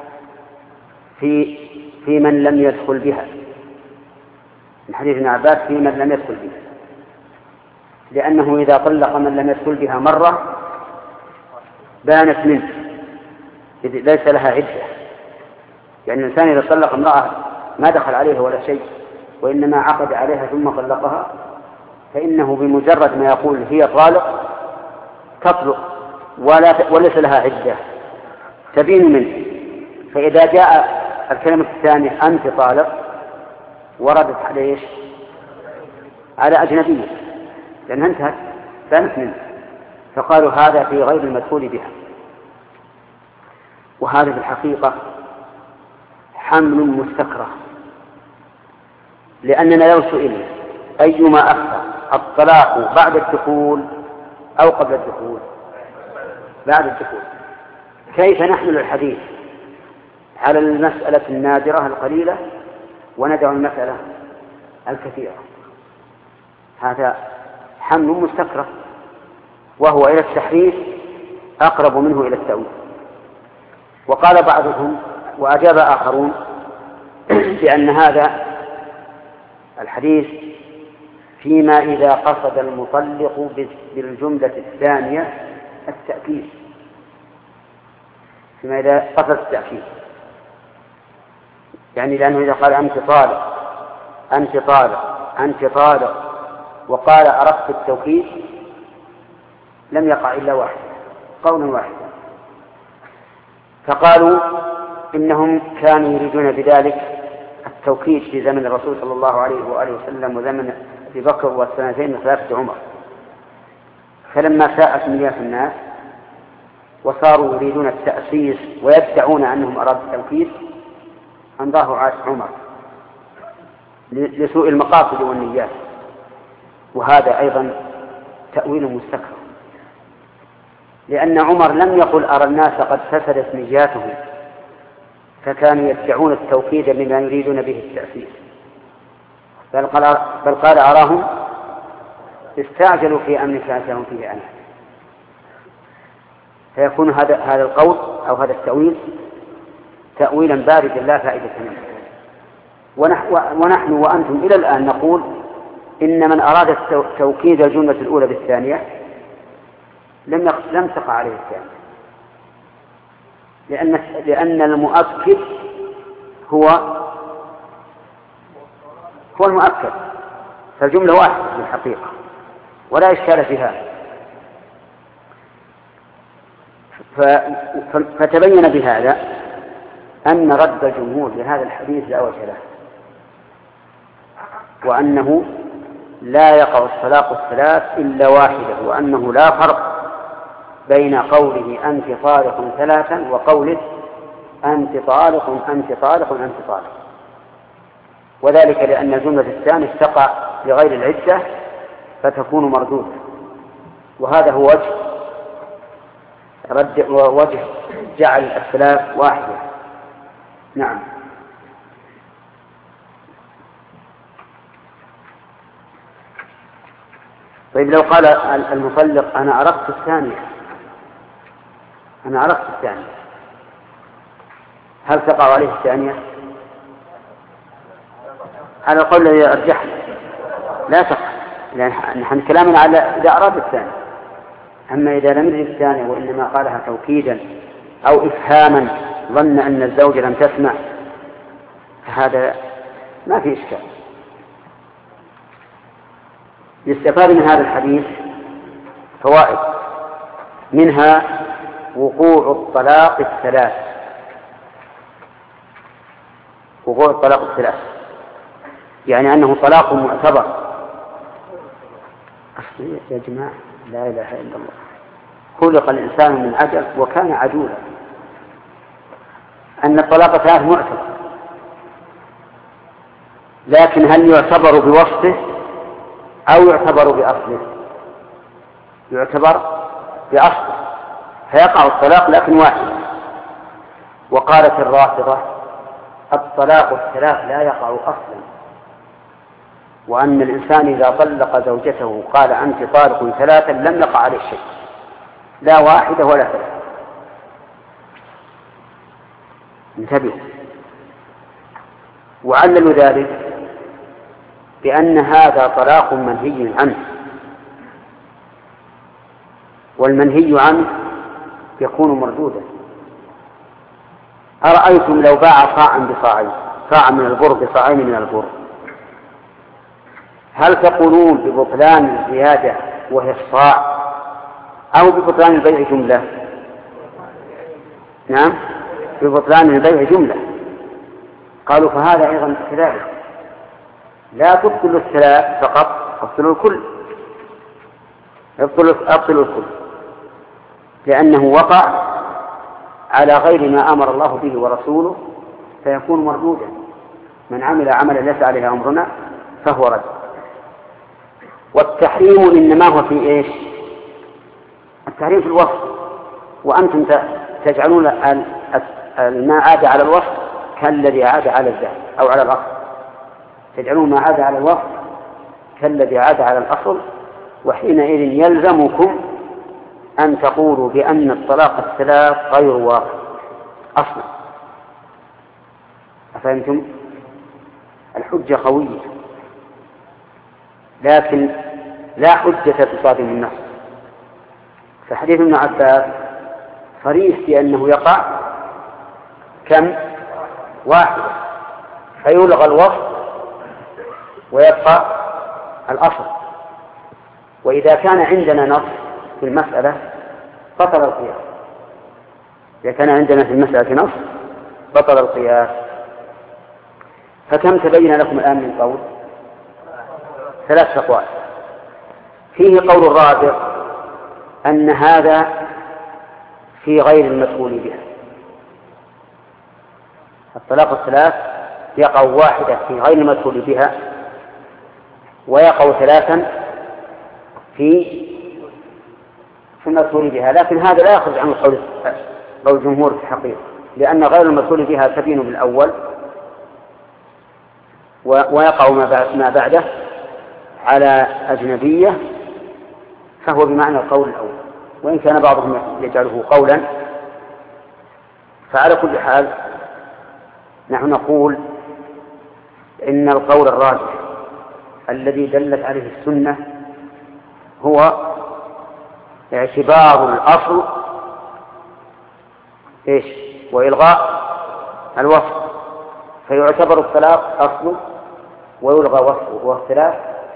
في في من لم يدخل بها، من حديث ابن عباس في من لم يدخل بها، لأنه إذا طلق من لم يدخل بها مرة بانت منه، ليس لها عدة. يعني الإنسان إذا طلق امرأة ما دخل عليها ولا شيء، وإنما عقد عليها ثم طلقها، فإنه بمجرد ما يقول هي طالق تطلق ولا وليس لها عدة تبين منه. فإذا جاء الكلمة الثانية أنت طالق وردت على إيش؟ على أجنبية، لأنها انتهت بانت منه، فقالوا هذا في غير المدخول بها. وهذا في الحقيقة حمل مستكره، لأننا لو سئلنا أيما أكثر الطلاق بعد الدخول أو قبل الدخول؟ بعد الدخول. كيف نحمل الحديث على المسألة النادرة القليلة وندع المسألة الكثيرة؟ هذا حمل مستكره، وهو إلى التحريف أقرب منه إلى التأويل. وقال بعضهم وأجاب آخرون بأن هذا الحديث فيما إذا قصد المطلق بالجملة الثانية التأكيد، فيما إذا قصد التأكيد، يعني لأنه إذا قال أنت طالق أنت طالق أنت طالق وقال أردت التوكيد لم يقع إلا واحد، قولا واحدا. فقالوا إنهم كانوا يريدون بذلك التوكيد في زمن الرسول صلى الله عليه وآله وسلم وزمن أبي بكر والسنتين وثلاثة عمر، فلما ساءت مياه الناس وصاروا يريدون التأسيس ويدعون أنهم أرادوا التوكيد أمضاه عمر لسوء المقاصد والنيات. وهذا أيضا تأويل مستكبر، لأن عمر لم يقل أرى الناس قد فسدت نياتهم فكانوا يدعون التوكيد بما يريدون به التأسيس، بل قال, بل قال أراهم استعجلوا في أمر فاتهم فيه أنا. فيكون هذا هذا القول أو هذا التأويل تأويلا باردا لا فائدة منه. ونحن وأنتم إلى الآن نقول إن من أراد توكيد الجملة الأولى بالثانية لم لم تقع عليه الثانية، لأن لأن المؤكد هو هو المؤكد، فالجملة واحدة في الحقيقة ولا إشكال في هذا. فتبين بهذا أن رد الجمهور لهذا الحديث لا وجه له، وأنه لا يقع الطلاق الثلاث إلا واحدة، وأنه لا فرق بين قوله أنت طالق ثلاثا وقوله أنت طالق أنت طالق أنت طالق، وذلك لأن الجملة الثانية تقع لغير العدة فتكون مردودة، وهذا هو وجه رد ووجه جعل الثلاث واحدة. نعم. طيب لو قال المطلق أنا أردت الثانية أنا أردت الثانية هل تقع عليه الثانية؟ على القول الذي أرجح لا تقع، لأن نحن كلامنا على إذا أراد الثانية. أما إذا لم يرد الثانية وإنما قالها توكيدا أو إفهاما ظن أن الزوجة لم تسمع فهذا ما في إشكال. يستفاد من هذا الحديث فوائد، منها وقوع الطلاق الثلاث وقوع وقوع الطلاق الثلاث، يعني أنه طلاق معتبر. يا جماعة لا إله إلا الله، خلق الإنسان من عجل وكان عجولا. أن الطلاق الثلاث معتبر، لكن هل يعتبر بوصفه أو يعتبر بأصله؟ يعتبر بأصله، فيقع الطلاق لكن واحد. وقالت الرافضة الطلاق الثلاث لا يقع أصلا، وأن الإنسان إذا طلق زوجته قال أنت طالق ثلاثا لم يقع عليه شيء، لا واحدة ولا ثلاثة. انتبهوا. وعللوا ذلك بأن هذا طلاق منهي عنه، والمنهي عنه يكون مردودا. أرأيتم لو باع صاعا بصاعين، صاعا من البر بصاعين من البر، هل تقولون ببطلان الزيادة وهي الصاع أو ببطلان البيع جملة؟ نعم، ببطلان البيع جملة. قالوا فهذا أيضا كذلك، لا تبطلوا الثلاث فقط، ابطلوا الكل، ابطلوا الكل، لأنه وقع على غير ما أمر الله به ورسوله فيكون مردودا. من عمل عملا ليس عليه أمرنا فهو رد. والتحريم إنما هو في إيش؟ التحريم في الوصف، وأنتم تجعلون ما عاد على الوصف كالذي عاد على الذات أو على الأصل، تجعلون ما عاد على الوصف كالذي عاد على الأصل، وحينئذ يلزمكم أن تقولوا بأن الطلاق الثلاث غير واقع أصلا. أفهمتم؟ الحجة قوية، لكن لا حجة تصادم النص. فحديث ابن عباس صريح في أنه يقع كم؟ واحد، فيلغى الوصف ويبقى الأصل. وإذا كان عندنا نص في المسألة بطل القياس، إذا كان عندنا في المسألة نص بطل القياس. فكم تبين لكم الآن من قول؟ ثلاث أقوال. فيه قول الرابع أن هذا في غير المسؤول بها، الطلاق الثلاث يقع واحدة في غير المسؤول بها ويقع ثلاثا في في المسؤول بها، لكن هذا لا يخرج عن القول قول الجمهور في الحقيقة، لأن غير المسؤول بها تبين بالأول ويقع ما بعده على أجنبية، فهو بمعنى القول الأول، وإن كان بعضهم يجعله قولا. فعلى كل حال نحن نقول إن القول الراجح الذي دلت عليه السنة هو اعتبار الأصل إيش؟ وإلغاء الوصف، فيعتبر الطلاق أصل ويلغى وصفه وهو الثلاث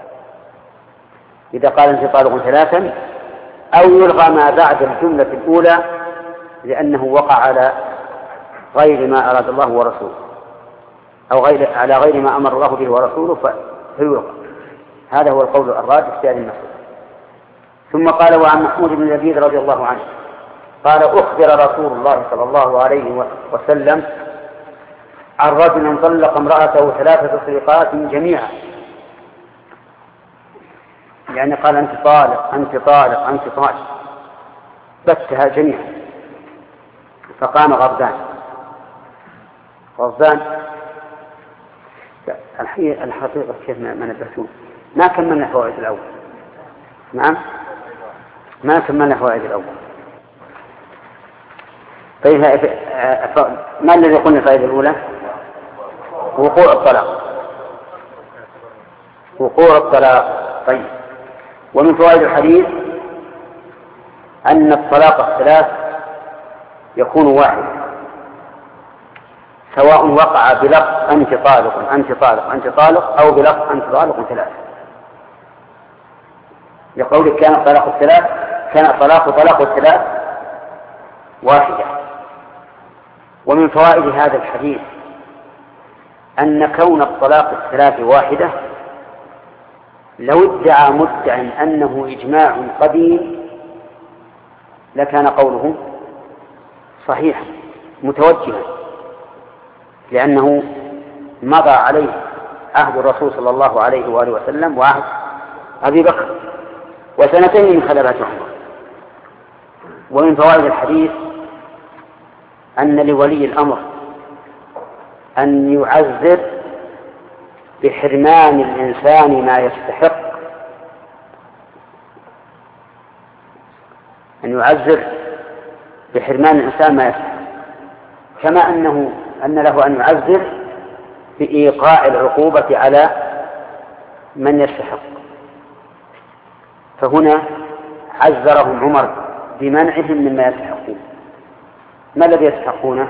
إذا قال أنت طالق ثلاثا، أو يلغى ما بعد الجملة الأولى لأنه وقع على غير ما أراد الله ورسوله، أو غير على غير ما أمر الله به ورسوله فيلغى. هذا هو القول الراجح في هذه المسألة. ثم قال وعن محمود بن لبيد رضي الله عنه قال أخبر رسول الله صلى الله عليه وسلم عن رجل طلق امرأته ثلاثة طلقات جميعا، يعني قال أنت طالق أنت طالق أنت طالق، بتها جميعا. فقام غضبان غضبان الحقيقة كيف ما نبهتون، ما كملنا فوائد الأول. نعم ما كملنا فوائد الأول. طيب ما الذي قلنا الفائدة الأولى؟ وقوع الطلاق، وقوع الطلاق. طيب، ومن فوائد الحديث أن الطلاق الثلاث يكون واحد، سواء وقع بلفظ أنت طالق أنت طالق أنت طالق أو بلفظ أنت طالق ثلاث، لقولك كان الطلاق الثلاث كان الطلاق طلاق الثلاث واحدة. ومن فوائد هذا الحديث أن كون الطلاق الثلاث واحدة لو ادعى مدع أنه إجماع قديم لكان قوله صحيحا متوجها، لأنه مضى عليه عهد الرسول صلى الله عليه وآله وسلم وعهد أبي بكر وسنتين من خلافة عمر. ومن فوائد الحديث أن لولي الأمر أن يعذر بحرمان الإنسان ما يستحق، أن يعذر بحرمان الإنسان ما يستحق، كما أنه أن له أن يعذر بإيقاع العقوبة على من يستحق. فهنا عذرهم عمر بمنعهم مما يستحقون. ما الذي يستحقونه؟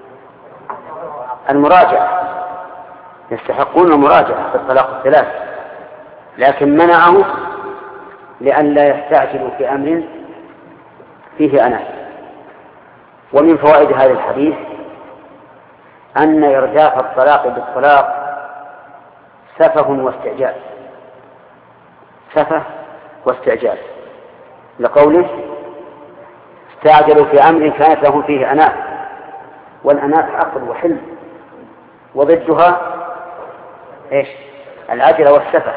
المراجعة، يستحقون المراجعة في الطلاق الثلاث، لكن منعه لئلا يستعجلوا في أمر فيه أناة. ومن فوائد هذا الحديث أن إرداف الطلاق بالطلاق سفه واستعجال، سفه واستعجال، لقوله استعجلوا في أمر كانت لهم فيه أناة، والأناة عقل وحلم، وضدها إيش؟ العجل والسفه.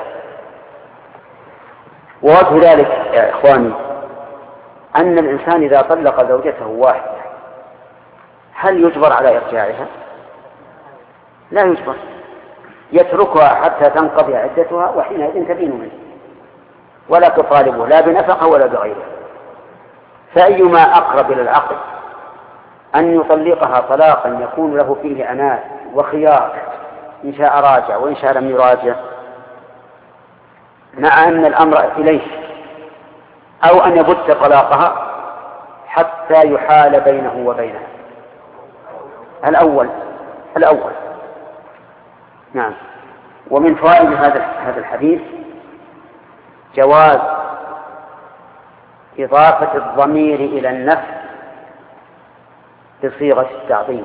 ووجه ذلك يا إخواني أن الإنسان إذا طلق زوجته واحدة هل يجبر على إرجاعها؟ لا يجبر، يتركها حتى تنقضي عدتها وحينئذ تبين منه، ولا تطالبه لا بنفقة ولا بغيره. فأيما أقرب إلى العقل أن يطلقها طلاقا يكون له فيه أناة وخيار، إن شاء راجع وإن شاء لم يراجع، مع أن الأمر إليه، أو أن يبت طلاقها حتى يحال بينه وبينها. الأول الأول نعم. ومن فوائد هذا هذا الحديث جواز إضافة الضمير إلى النفس بصيغة التعظيم،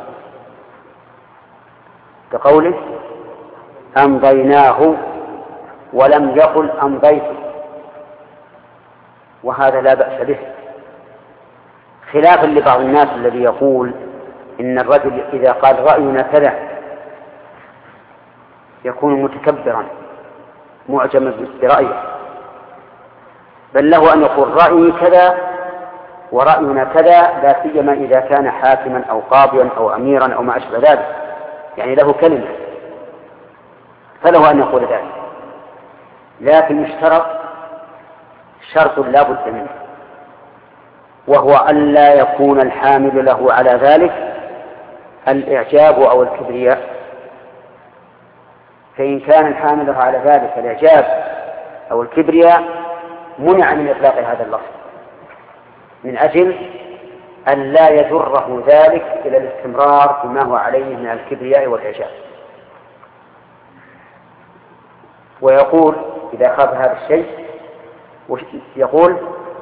كقوله أمضيناه ولم يقل أمضيته، وهذا لا بأس به، خلافا لبعض الناس الذي يقول إن الرجل إذا قال رأينا كذا يكون متكبرا معجما برأيه، بل له أن يقول رأيي كذا ورأينا كذا، لا سيما إذا كان حاكما أو قاضيا أو أميرا أو ما أشبه ذلك، يعني له كلمة فله أن يقول ذلك. لكن يشترط شرط لا بد منه، وهو أن لا يكون الحامل له على ذلك الإعجاب أو الكبرياء. فإن كان الحامل له على ذلك الإعجاب أو الكبرياء منع من إطلاق هذا اللفظ، من أجل أن لا يجره ذلك إلى الاستمرار بما هو عليه من الكبرياء والإعجاب. ويقول إذا خاف هذا الشيء يقول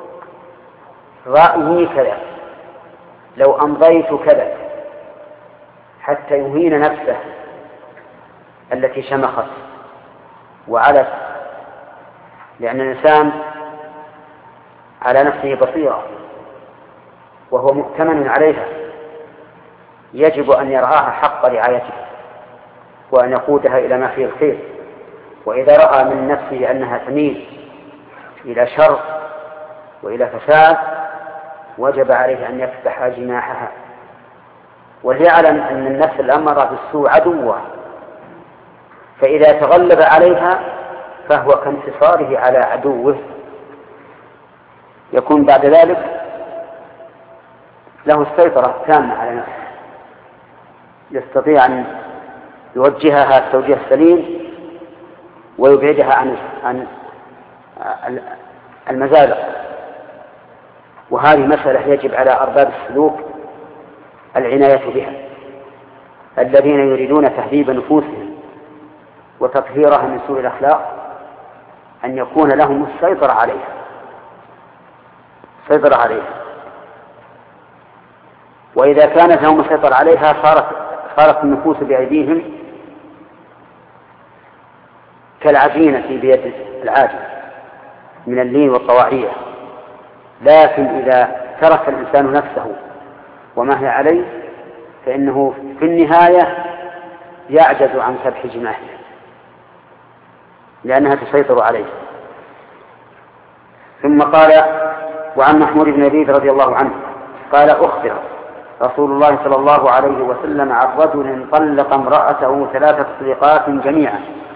رأيي كذا، لو أمضيت كذا، حتى يهين نفسه التي شمخت وعلت، لأن الإنسان على نفسه بصيرة وهو مؤتمن عليها، يجب أن يرعاها حق رعايتها وأن يقودها إلى ما فيه الخير. وإذا رأى من نفسه أنها تميل إلى شر وإلى فساد وجب عليه أن يفتح جناحها وليعلم أن النفس الأمارة بالسوء عدوة، فإذا تغلب عليها فهو كانتصاره على عدوه، يكون بعد ذلك له السيطرة تامة على نفسه، يستطيع أن يوجهها التوجيه السليم ويبعدها عن عن المزالق. وهذه مسألة يجب على أرباب السلوك العناية بها، الذين يريدون تهذيب نفوسهم وتطهيرها من سوء الأخلاق، أن يكون لهم السيطرة عليها السيطرة عليها وإذا كانت لهم السيطرة عليها صارت صارت النفوس بأيديهم كالعجينة بيد العاجز من اللين والطواعية، لكن إذا ترك الإنسان نفسه وما هي عليه فإنه في النهاية يعجز عن سبح جماحه لأنها تسيطر عليه. ثم قال: وعن محمود بن لبيد رضي الله عنه قال: أخبر رسول الله صلى الله عليه وسلم عن رجل طلق امرأته ثلاث تطليقات جميعا،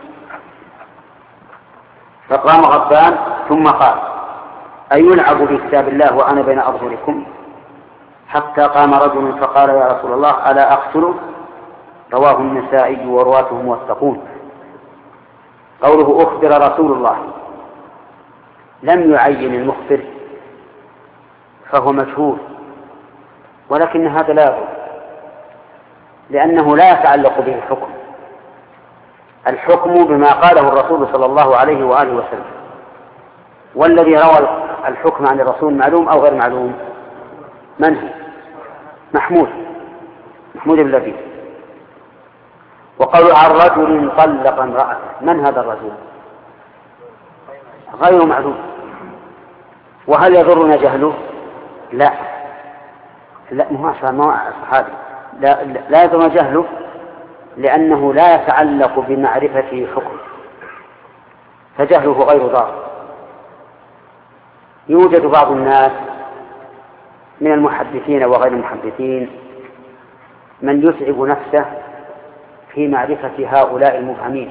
فقام غضبان ثم قال: أيلعب بكتاب الله وأنا بين أظهركم؟ حتى قام رجل فقال: يا رسول الله ألا أقتله؟ رواه النسائي ورواته موثقون. قوله أخبر رسول الله لم يعين المخبر فهو مجهول، ولكن هذا لا يضر لأنه لا يتعلق به الحكم. الحكم بما قاله الرسول صلى الله عليه وآله وسلم، والذي روى الحكم عن الرسول معلوم أو غير معلوم؟ من هو؟ محمود محمود بن لبيد. وقالوا عن رجل طلق امرأته، من هذا الرجل؟ غير معلوم. وهل يضرنا جهله؟ لا لا ما صحابي لا, لا يضرنا جهله لأنه لا يتعلق بمعرفة حكم، فجهله غير ضار. يوجد بعض الناس من المحدثين وغير المحدثين من يتعب نفسه في معرفة هؤلاء المبهمين،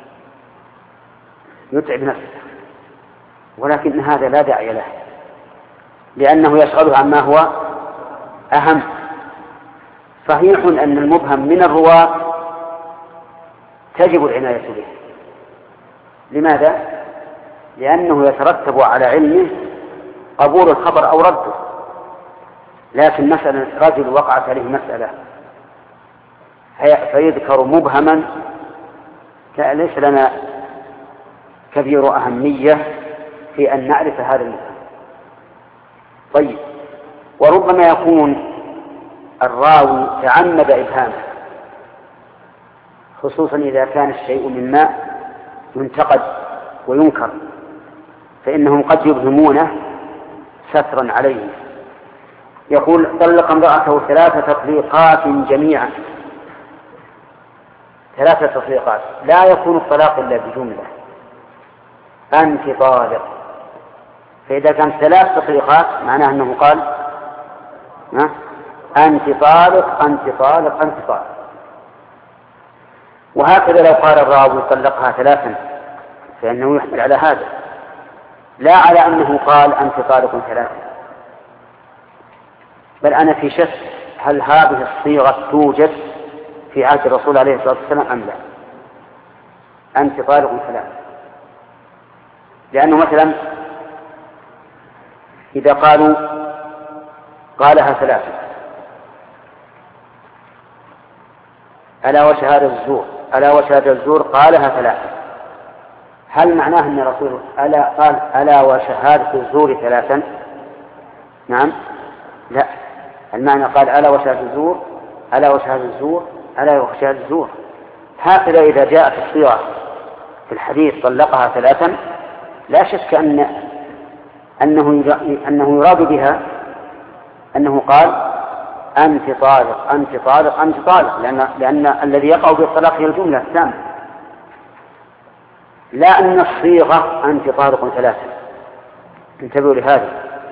يتعب نفسه، ولكن هذا لا داعي له لأنه يشغله عما هو أهم. صحيح أن المبهم من الرواة تجب العناية به. لماذا؟ لأنه يترتب على علمه قبول الخبر أو رده. لكن مثلا رجل وقعت عليه مسألة فيذكر مبهما ليس لنا كبير أهمية في أن نعرف هذا المبهم. طيب، وربما يكون الراوي تعمد إبهامه، خصوصا إذا كان الشيء مما ينتقد وينكر، فإنهم قد يبهمونه سترا عليه. يقول: طلق امرأته ثلاث تطليقات جميعا. ثلاثة تطليقات، لا يكون الطلاق إلا بجملة: أنت طالق. فإذا كان ثلاث تطليقات معناه أنه قال أنت طالق أنت طالق أنت طالق. وهكذا لو قال الراوي طلقها ثلاثا فإنه يحمل على هذا، لا على أنه قال أنت طالق ثلاثا. بل أنا في شك هل هذه الصيغة توجد في عهد الرسول عليه الصلاة والسلام أم لا؟ أنت طالق ثلاثا، لأنه مثلا إذا قالوا قالها ثلاثا ألا وشهادة الزور ألا وشهادة الزور قالها ثلاثا، هل معناه أن الرسول ألا قال ألا وشهادة الزور ثلاثا؟ نعم، لا، المعنى قال ألا وشهادة الزور ألا وشهادة الزور ألا وشهادة الزور. هكذا إذا جاءت الصيغة في الحديث طلقها ثلاثا لا شك أن أنه أنه يراد بها أنه قال أنت طالق أنت طالق أنت طالق، لأن لأن الذي يقع بالطلاق هي الجملة التامة، لا أن الصيغة أنت طالق ثلاثا. انتبهوا لهذا.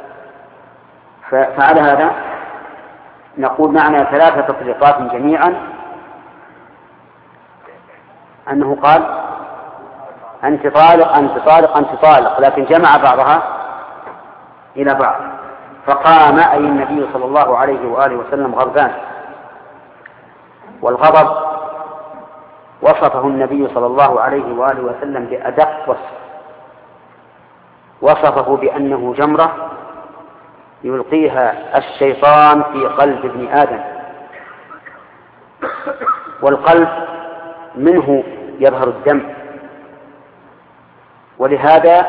فعلى هذا نقول معنى ثلاثة تطليقات جميعا أنه قال أنت طالق أنت طالق أنت طالق، لكن جمع بعضها إلى بعض. فقام أي النبي صلى الله عليه وآله وسلم غضبان، والغضب وصفه النبي صلى الله عليه وآله وسلم بأدق وصف، وصفه بأنه جمرة يلقيها الشيطان في قلب ابن آدم، والقلب منه يظهر الدم، ولهذا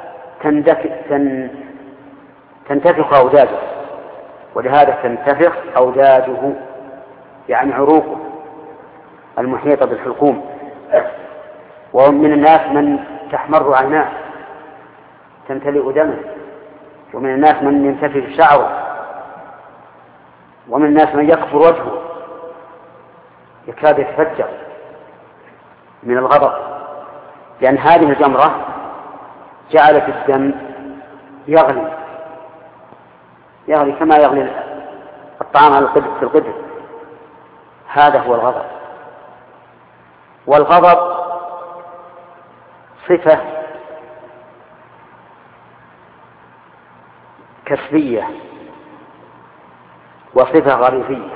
تنتفخ أوداجه، ولهذا تنتفخ أوداجه يعني عروقه المحيطة بالحلقوم. ومن الناس من تحمر عيناه تمتلئ دما، ومن الناس من ينتفخ شعره، ومن الناس من يكبر وجهه يكاد يتفجر من الغضب، لأن هذه الجمرة جعلت الدم يغلي يغلي كما يغلي الطعام على القدر في القدر. هذا هو الغضب. والغضب صفة كسبية وصفة غريزية.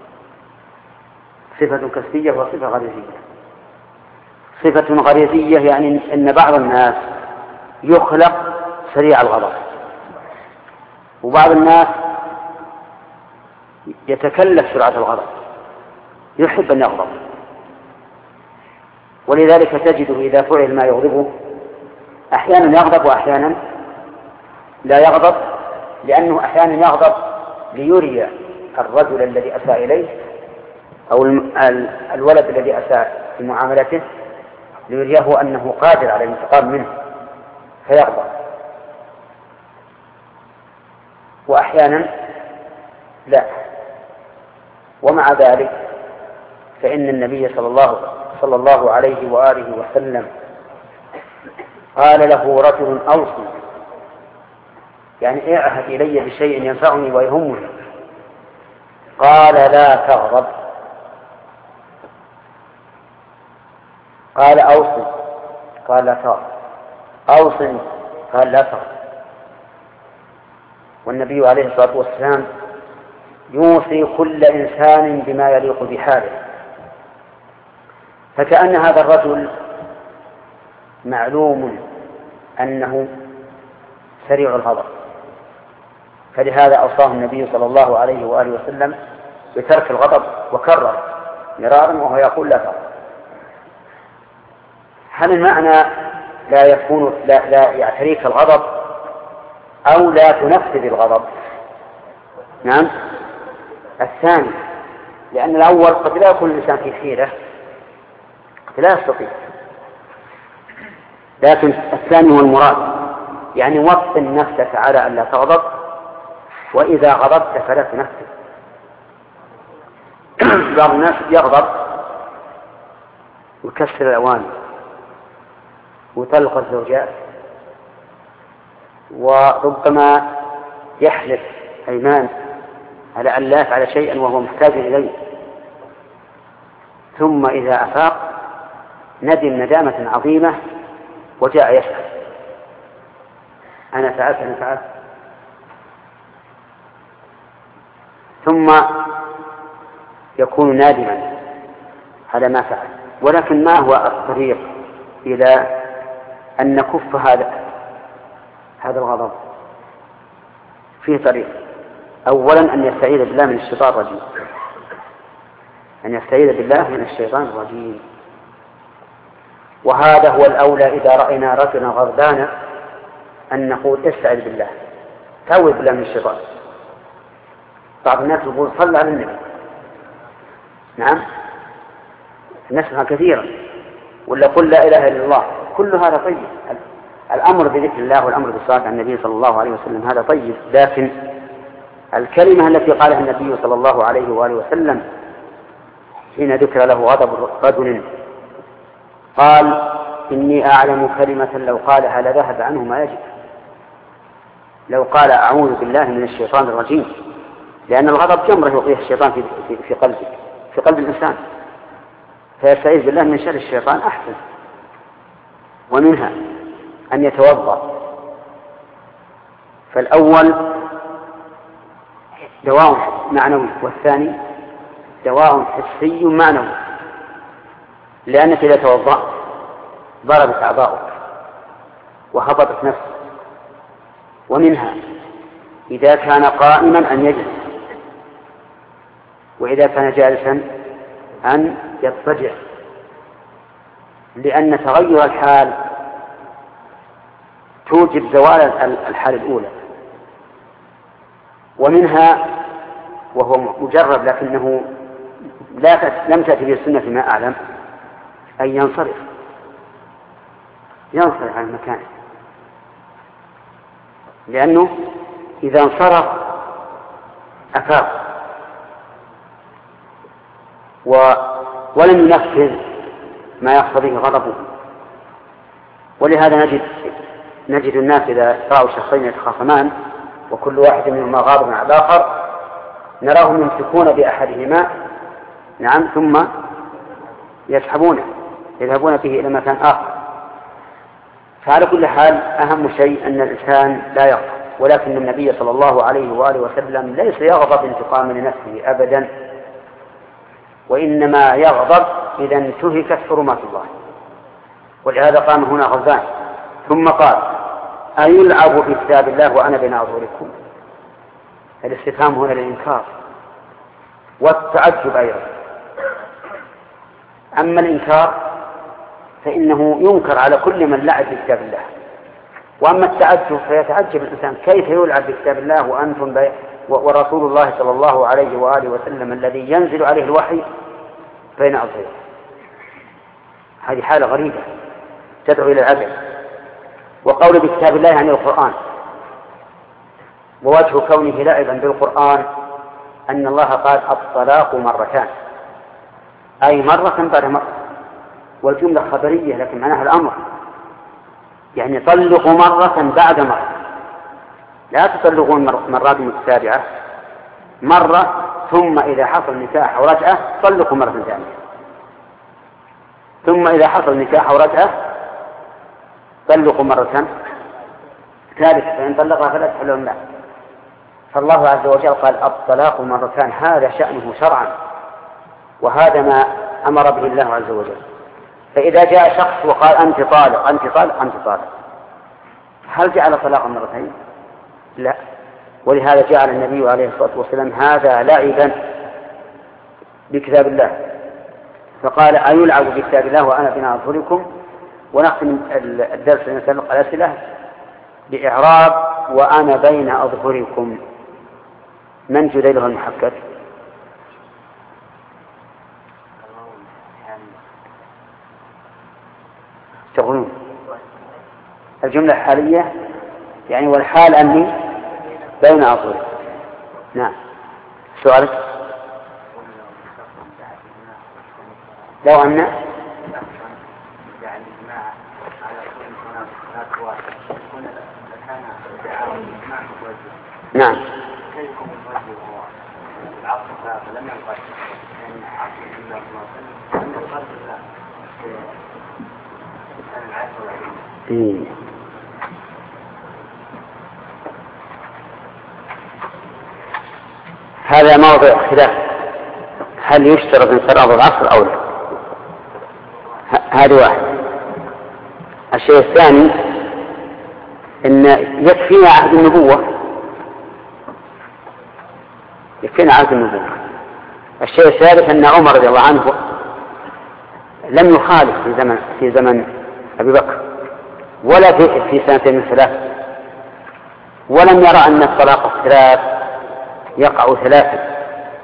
صفة كسبية وصفة غريزية. صفة غريزية يعني أن بعض الناس يخلق سريع الغضب، وبعض الناس يتكلف سرعة الغضب، يحب أن يغضب، ولذلك تجده إذا فعل ما يغضبه أحيانا يغضب وأحيانا لا يغضب، لأنه أحيانا يغضب ليري الرجل الذي أساء إليه أو الولد الذي أساء في معاملته ليريه أنه قادر على الانتقام منه فيغضب، وأحيانا لا. ومع ذلك فإن النبي صلى الله, صلى الله عليه وآله وسلم قال له رجل أوصي، يعني اعهد إلي بشيء ينفعني ويهمني، قال لا تغضب. قال أوصي، قال لا تغضب. أوصي، قال لا تغضب. والنبي عليه الصلاة والسلام يوصي كل إنسان بما يليق بحاله، فكأن هذا الرجل معلوم أنه سريع الغضب، فلهذا أوصاه النبي صلى الله عليه وآله وسلم بترك الغضب، وكرر مرارا وهو يقول لا تغضب. هل المعنى لا يكون لا, لا يعتريك الغضب أو لا تنفذ الغضب؟ نعم، الثاني، لأن الأول قد لا يكون الإنسان في حيلة، قد لا يستطيع، لكن الثاني هو المراد، يعني وطن نفسك على أن لا تغضب، وإذا غضبت فلا تنفذ. بعض الناس يغضب ويكسر الأواني ويطلق الزوجات، وربما يحلف أيمان على أن لا يفعل شيئا وهو محتاج إليه، ثم إذا أفاق ندم ندامة عظيمة وجاء يسأل أنا فعلت أنا فعلت، ثم يكون نادما على ما فعل. ولكن ما هو الطريق إلى أن نكف هذا هذا الغضب؟ فيه طريق. أولا أن يستعيذ بالله من الشيطان الرجيم، أن يستعيذ بالله من الشيطان الرجيم. وهذا هو الأولى إذا رأينا رجلا غضبانا أن نقول استعذ بالله، تعوذ بالله من الشيطان. بعض الناس يقول صلى على النبي، نعم نسمع كثيرا، ولا قل لا إله إلا الله، كل هذا طيب. الأمر بذكر الله والأمر بالصلاة على النبي صلى الله عليه وسلم هذا طيب، لكن الكلمة التي قالها النبي صلى الله عليه وآله وسلم حين ذكر له غضب رجل قال إني أعلم كلمة لو قالها لذهب عنه ما يجب. لو قال أعوذ بالله من الشيطان الرجيم، لأن الغضب جمرة يلقيها الشيطان في, في, في قلبك في قلب الإنسان، فيستعيذ بالله من شر الشيطان أحسن. ومنها أن يتوضأ، فالأول دواء معنوي والثاني دواء حسي معنوي، لأنك إذا توضأت ضربت أعضاؤك وهبطت نفسك. ومنها إذا كان قائما أن يجلس، وإذا كان جالسا أن يضطجع، لأن تغير الحال توجب زوال الحال الأولى. ومنها وهو مجرب لكنه لا لم تأتي به السنة فيما أعلم أن ينصرف ينصرف عن مكانه، لأنه إذا انصرف أفاق و... ولم ينفذ ما يقتضيه غضبه. ولهذا نجد نجد الناس إذا رأوا شخصين يتخاصمان وكل واحد منهما غاضب على الآخر نراهم يمسكون بأحدهما نعم ثم يسحبونه يذهبون به إلى مكان آخر. فعلى كل حال أهم شيء أن الإنسان لا يغضب، ولكن النبي صلى الله عليه وآله وسلم ليس يغضب انتقاما لنفسه أبدا، وإنما يغضب إذا انتهكت حرمات الله. ولهذا قام هنا غضبان ثم قال أيلعب بكتاب الله وأنا بين أظهركم. الاستفهام هنا للإنكار والتعجب أيضا. أما الإنكار فإنه ينكر على كل من لعب بكتاب الله، وأما التعجب فيتعجب الإنسان كيف يلعب بكتاب الله وأنتم بي... ورسول الله صلى الله عليه وآله وسلم الذي ينزل عليه الوحي بين أظهركم. هذه حالة غريبة تدعو إلى العبث. وقول بكتاب الله يعني القرآن، ووجه كونه لعبا بالقرآن أن الله قال الطلاق مرتان، أي مرة بعد مرة، والجملة خبرية لكن معناها الأمر، يعني طلقوا مرة بعد مرة، لا تطلقون مرات متتابعة، مرة ثم إذا حصل نكاح أو رجعة طلقوا مرة ثانية، ثم إذا حصل نكاح أو رجعة طلقوا مرة ثالثة، فإن طلقها فلا تحل له. فالله عز وجل قال الطلاق مرتان، هذا شأنه شرعا وهذا ما أمر به الله عز وجل. فإذا جاء شخص وقال أنت طالق أنت طالق أنت طالق، هل جعل طلاقا مرتين؟ لا. ولهذا جعل النبي عليه الصلاة والسلام هذا لعبا بكتاب الله، فقال أيلعب بكتاب الله وأنا بين أظهركم. ونختم الدرس نسأل الأسئلة بإعراب وأنا بين أظهركم. من جديله المحقق؟ تقولون الجملة الحالية يعني والحال أني بين أظهركم. نعم. سؤالك؟ لو أن نعم إيه. هذا موضع خلاف، هل يشترط انقراض العصر أو لا؟ هذا واحد. الشيء الثاني إن يكفينا عهد النبوة، يكفينا عهد النبوة. الشيء الثالث أن عمر رضي الله عنه لم يخالف في زمن في زمن أبي بكر ولا في في سنتين من ثلاث، ولم يرى أن الطلاق الثلاث يقع ثلاثة،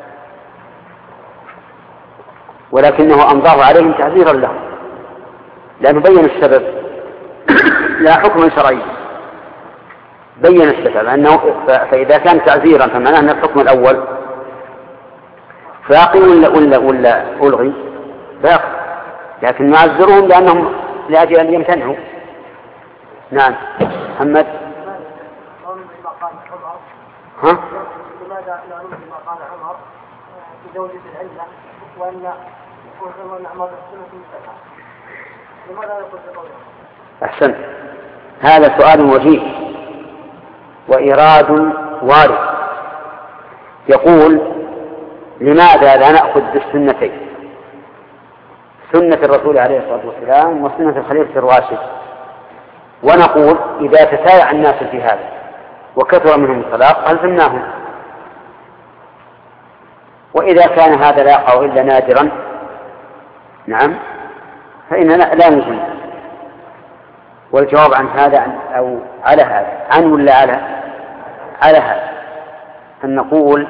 ولكنه أمضاه عليهم تعذيرا له، لأنه بين السبب لا حكم شرعي، بين السبب أنه فإذا كان تعذيرا فمعناه أن الحكم الأول باقي ولا ولا ولا ألغي باقي، لكن نعذرهم لأنهم لأجل أن يمتنعوا. نعم. محمد. ها؟ لماذا لا نؤمن ما قال عمر بزوجة العلة وأن وأن عمر السنة المستقى؟ لماذا يقول بقوله؟ أحسنت. هذا سؤال وجيه وإراد وارد. يقول لماذا لا نأخذ بالسنتين، سنة الرسول عليه الصلاة والسلام وسنة الخليفة الراشد، ونقول إذا تسايع الناس في هذا وكثر منهم الطلاق ألزمناهم، وإذا كان هذا لا يقع إلا نادرا نعم فإننا لا نلزم. والجواب عن هذا عن أو على هذا عن ولا على على هذا أن نقول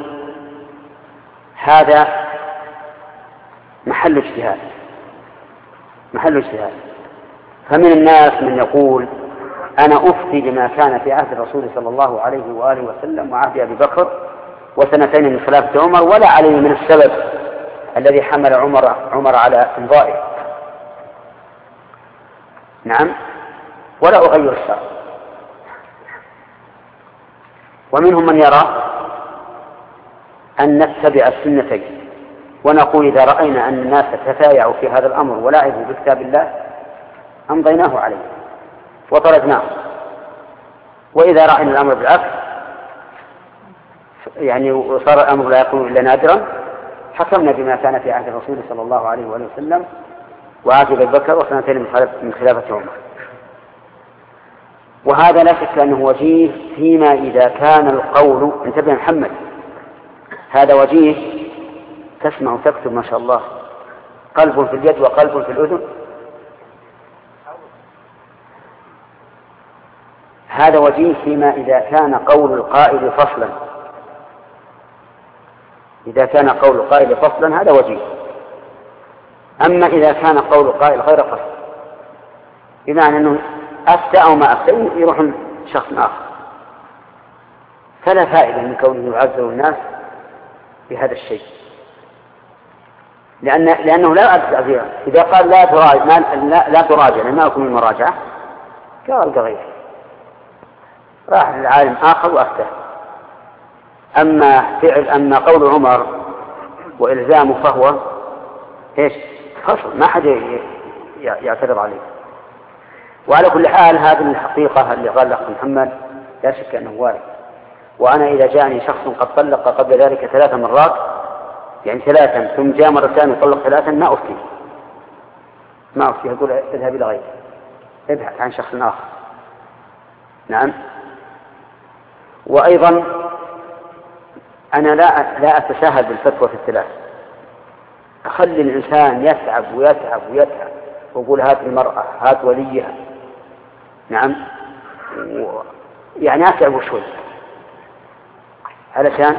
هذا محل اجتهاد محل اجتهاد فمن الناس من يقول أنا أفتي بما كان في عهد الرسول صلى الله عليه وآله وسلم وعهد أبي بكر وسنتين من خلافة عمر، ولا علي من السبب الذي حمل عمر, عمر على إمضائه. نعم، ولا أغير الشرع. ومنهم من يرى أن نتبع السنتين ونقول إذا رأينا أن الناس تتايعوا في هذا الأمر ولعبوا بكتاب الله أمضيناه عليه وطردناه، وإذا رأينا الأمر بالعكس يعني وصار الأمر لا يكون إلا نادرا حكمنا بما كان في عهد الرسول صلى الله عليه وآله وسلم وعهد أبي بكر وسنتين من خلافة عمر. وهذا لا شك أنه وجيه فيما إذا كان القول، انتبه محمد، هذا وجيه. تسمع وتكتب ما شاء الله، قلب في اليد وقلب في الأذن. هذا وجيه فيما إذا كان قول القائل فصلا، إذا كان قول القائل فصلا هذا وجيه. أما إذا كان قول القائل غير فصل بمعنى أنه أفتى أو ما أفتى يروح شخص آخر، فلا فائدة من كونه يعذر الناس بهذا الشيء، لأن لأنه لا أدفع فيها. إذا قال لا تراجع لا, لا تراجع لما أكون المراجعة قال غيره، راح للعالم آخر وأفتى. أما فعل أما قول عمر وإلزامه فهو إيش؟ فصل، ما حد يعترض عليه. وعلى كل حال هذه الحقيقة اللي قال لك محمد لا شك أنه وارد. وأنا إذا جاءني شخص قد طلق قبل ذلك ثلاث مرات، يعني ثلاثا ثم جاء مرة ثانية يطلق ثلاثا، ما أفتي ما أفتي أقول اذهب إلى غيره، ابحث عن شخص آخر. نعم. وأيضا أنا لا لا أتساهل بالفتوى في الثلاث، أخلي الإنسان يتعب ويتعب ويتعب وأقول هات المرأة هات وليها. نعم، يعني أتعب شوي علشان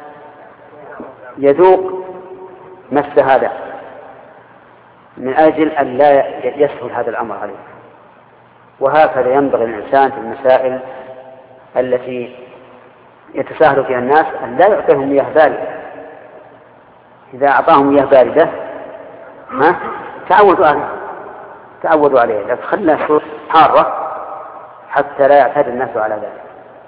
يذوق مس هذا، من أجل أن لا يسهل هذا الأمر عليه. وهكذا ينبغي الإنسان في المسائل التي يتساهل فيها الناس أن لا يعطيهم مياه باردة. إذا أعطاهم مياه باردة ما تعودوا عليه تعودوا عليه لكن خلنا شروط حارة حتى لا يعتاد الناس على ذلك.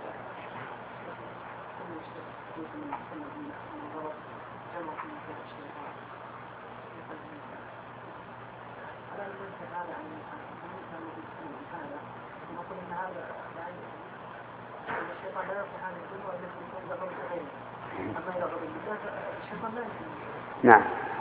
نعم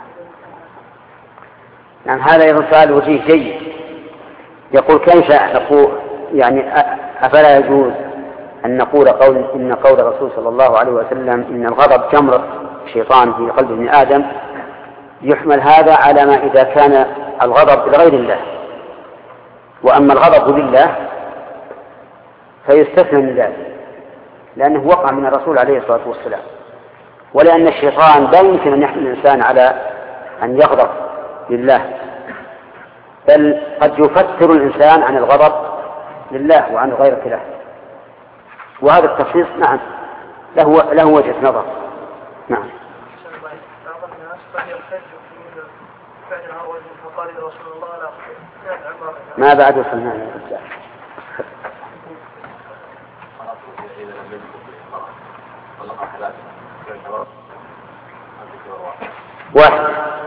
نعم هذا أيضا سؤال وجيه جيد. يقول كيف نقول يعني أفلا يجوز أن نقول قول إن قول الرسول صلى الله عليه وسلم إن الغضب جمرة شيطان في قلب ابن آدم، يحمل هذا على ما إذا كان الغضب لغير الله، وأما الغضب لله فيستثنى من ذلك لأنه وقع من الرسول عليه الصلاة والسلام، ولأن الشيطان لا يمكن أن يحمل الإنسان على أن يغضب لله، بل قد يفتر الإنسان عن الغضب لله وعن غير الله. وهذا التخصيص نعم له له وجهة نظر. نعم. ما بعد وصلنا إلى الرجال. واحد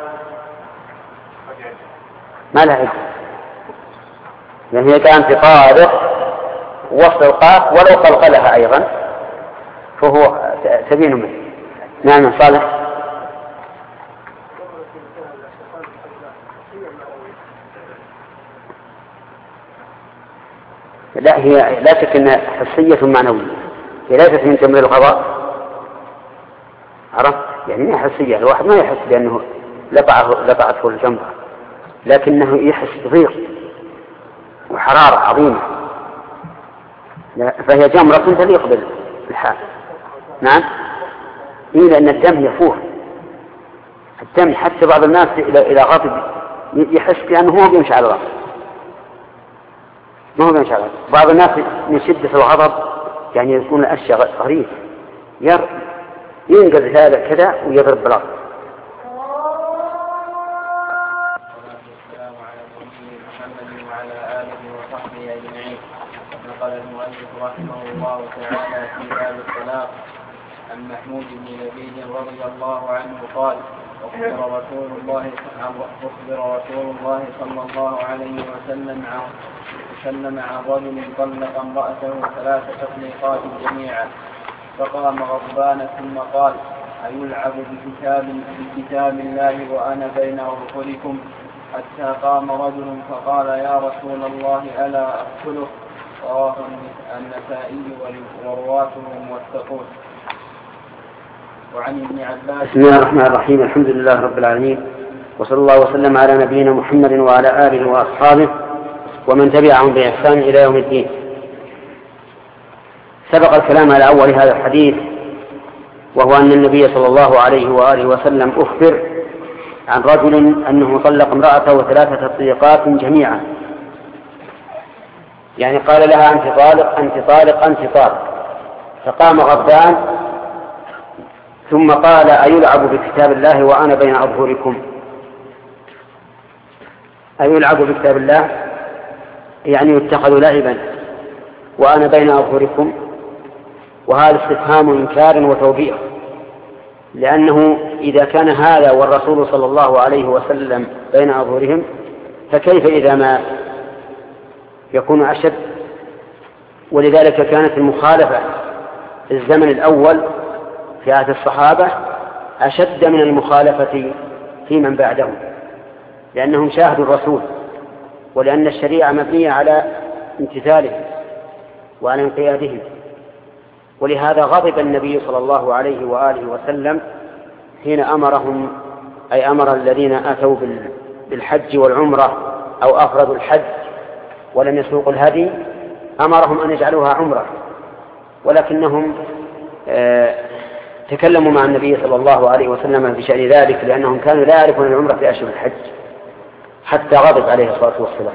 ما لها عدة، يعني هي كانت طارق وسط القاف ولو قلقلها أيضا فهو تبين منه. نعم صالح. لا هي لا شك أنها حسية معنوية، هي ليست من تمرير القضاء، عرفت؟ يعني هي حسية، الواحد ما يحس بأنه لطعته الجمرة، لكنه يحس بضيق وحرارة عظيمة، فهي جمرة تليق بالحال. نعم. إيه لأن الدم يفور، الدم حتى بعض الناس إلى إلى غضب يحس بأنه هو بيمشي على الأرض. ما هو من شغل. بعض الناس من شدة الغضب يعني يكون الأشياء غريب ينقذ هذا كذا ويضرب بالأرض. والسلام على نبينا محمد وعلى آله وصحبه أجمعين. نقل المؤلف رحمه الله تعالى في باب الطلاق عن محمود بن لبيد رضي الله عنه قال: أخبر رسول الله أخبر رسول الله صلى الله عليه وسلم عن وسلم عن رجل طلق امرأته ثلاث تطليقات جميعا، فقام غضبان ثم قال: أيلعب بكتاب بكتاب الله وأنا بين أظهركم؟ حتى قام رجل فقال: يا رسول الله ألا أقتله؟ رواه النسائي ورواته موثقون. وعن ابن عباس. بسم الله الرحمن الرحيم. الحمد لله رب العالمين، وصلى الله وسلم على نبينا محمد وعلى آله وأصحابه ومن تبعهم بإحسان إلى يوم الدين. سبق الكلام على أول هذا الحديث، وهو أن النبي صلى الله عليه وآله وسلم أخبر عن رجل أنه طلق امرأته ثلاثة تطليقات جميعا، يعني قال لها: أنت طالق أنت طالق أنت طالق. فقام غضبان ثم قال: أيلعب بكتاب الله وأنا بين أظهركم؟ أيلعب بكتاب الله يعني يتخذ لعبا وأنا بين أظهركم، وهذا استفهام إنكار وتوبيخ، لأنه إذا كان هذا والرسول صلى الله عليه وسلم بين أظهرهم فكيف إذا ما يكون أشد؟ ولذلك كانت المخالفة في الزمن الأول في عهد الصحابة أشد من المخالفة في من بعدهم، لأنهم شاهدوا الرسول، ولأن الشريعة مبنية على امتثالهم وعلى انقيادهم. ولهذا غضب النبي صلى الله عليه وآله وسلم حين أمرهم، أي أمر الذين أتوا بالحج والعمرة أو أفردوا الحج ولم يسوقوا الهدي، أمرهم أن يجعلوها عمرة، ولكنهم آه تكلموا مع النبي صلى الله عليه وسلم بشأن ذلك، لأنهم كانوا لا يعرفون العمرة في أشهر الحج، حتى غضب عليه الصلاة والسلام.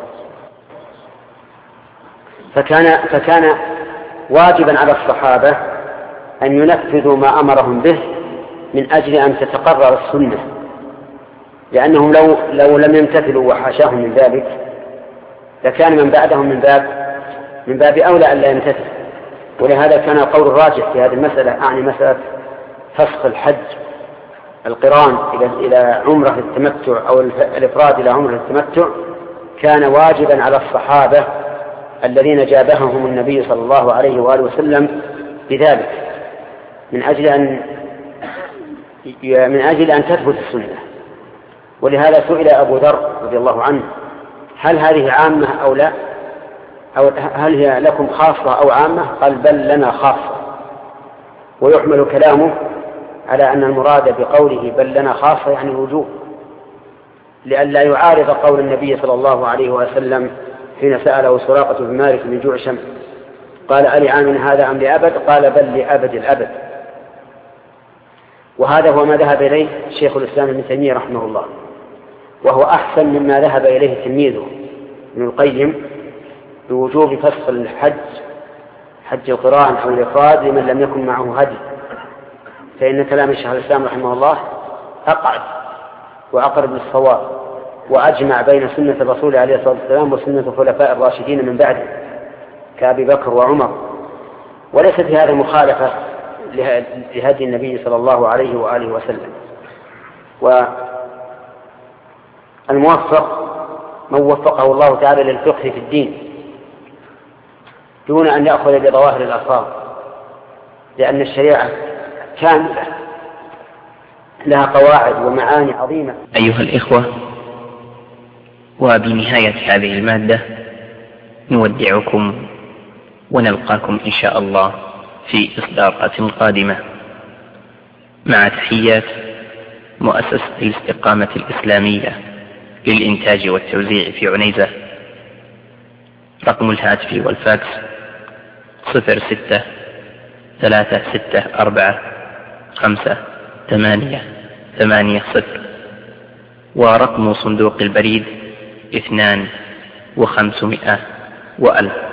فكان, فكان واجبا على الصحابة أن ينفذوا ما أمرهم به من أجل أن تتقرر السنة، لأنهم لو, لو لم يمتثلوا وحاشاهم من ذلك لكان من بعدهم من باب, من باب أولى أن لا يمتثل. ولهذا كان القول الراجح في هذه المسألة، أعني مسألة فسخ الحج القران إلى عمرة التمتع أو الإفراد إلى عمرة التمتع، كان واجبا على الصحابة الذين جابههم النبي صلى الله عليه وآله وسلم بذلك، من أجل أن من أجل أن تثبت السنة. ولهذا سئل أبو ذر رضي الله عنه: هل هذه عامة أو لا؟ أو هل هي لكم خاصة أو عامة؟ قال: بل لنا خاصة. ويحمل كلامه على أن المراد بقوله بل لنا خاصة يعني الوجوب، لئلا يعارض قول النبي صلى الله عليه وسلم حين سأله سراقة بن مالك من جعشم قال: ألعام هذا أم لأبد؟ قال: بل لأبد الأبد. وهذا هو ما ذهب إليه شيخ الإسلام ابن تيمية رحمه الله، وهو أحسن مما ذهب إليه تلميذه ابن القيم بوجوب فسخ الحج حج القران أو الإفراد لمن لم يكن معه هدي، فإن كلام شيخ الإسلام رحمه الله أقعد وأقرب للصواب، وأجمع بين سنة الرسول عليه الصلاة والسلام وسنة الخلفاء الراشدين من بعده كأبي بكر وعمر، وليست في هذا مخالفة لهدي النبي صلى الله عليه وآله وسلم. والموفق من وفقه الله تعالى للفقه في الدين دون أن يأخذ بظواهر الألفاظ، لأن الشريعة كاملة لها قواعد ومعاني عظيمة. أيها الإخوة، وبنهاية هذه المادة نودعكم ونلقاكم إن شاء الله في إصدارات قادمة، مع تحيات مؤسسة الاستقامة الإسلامية للإنتاج والتوزيع في عنيزة. رقم الهاتف والفاكس صفر ستة ثلاثة ستة أربعة خمسة ثمانية ثمانية صفر، ورقم صندوق البريد اثنان وخمسمائة وألف.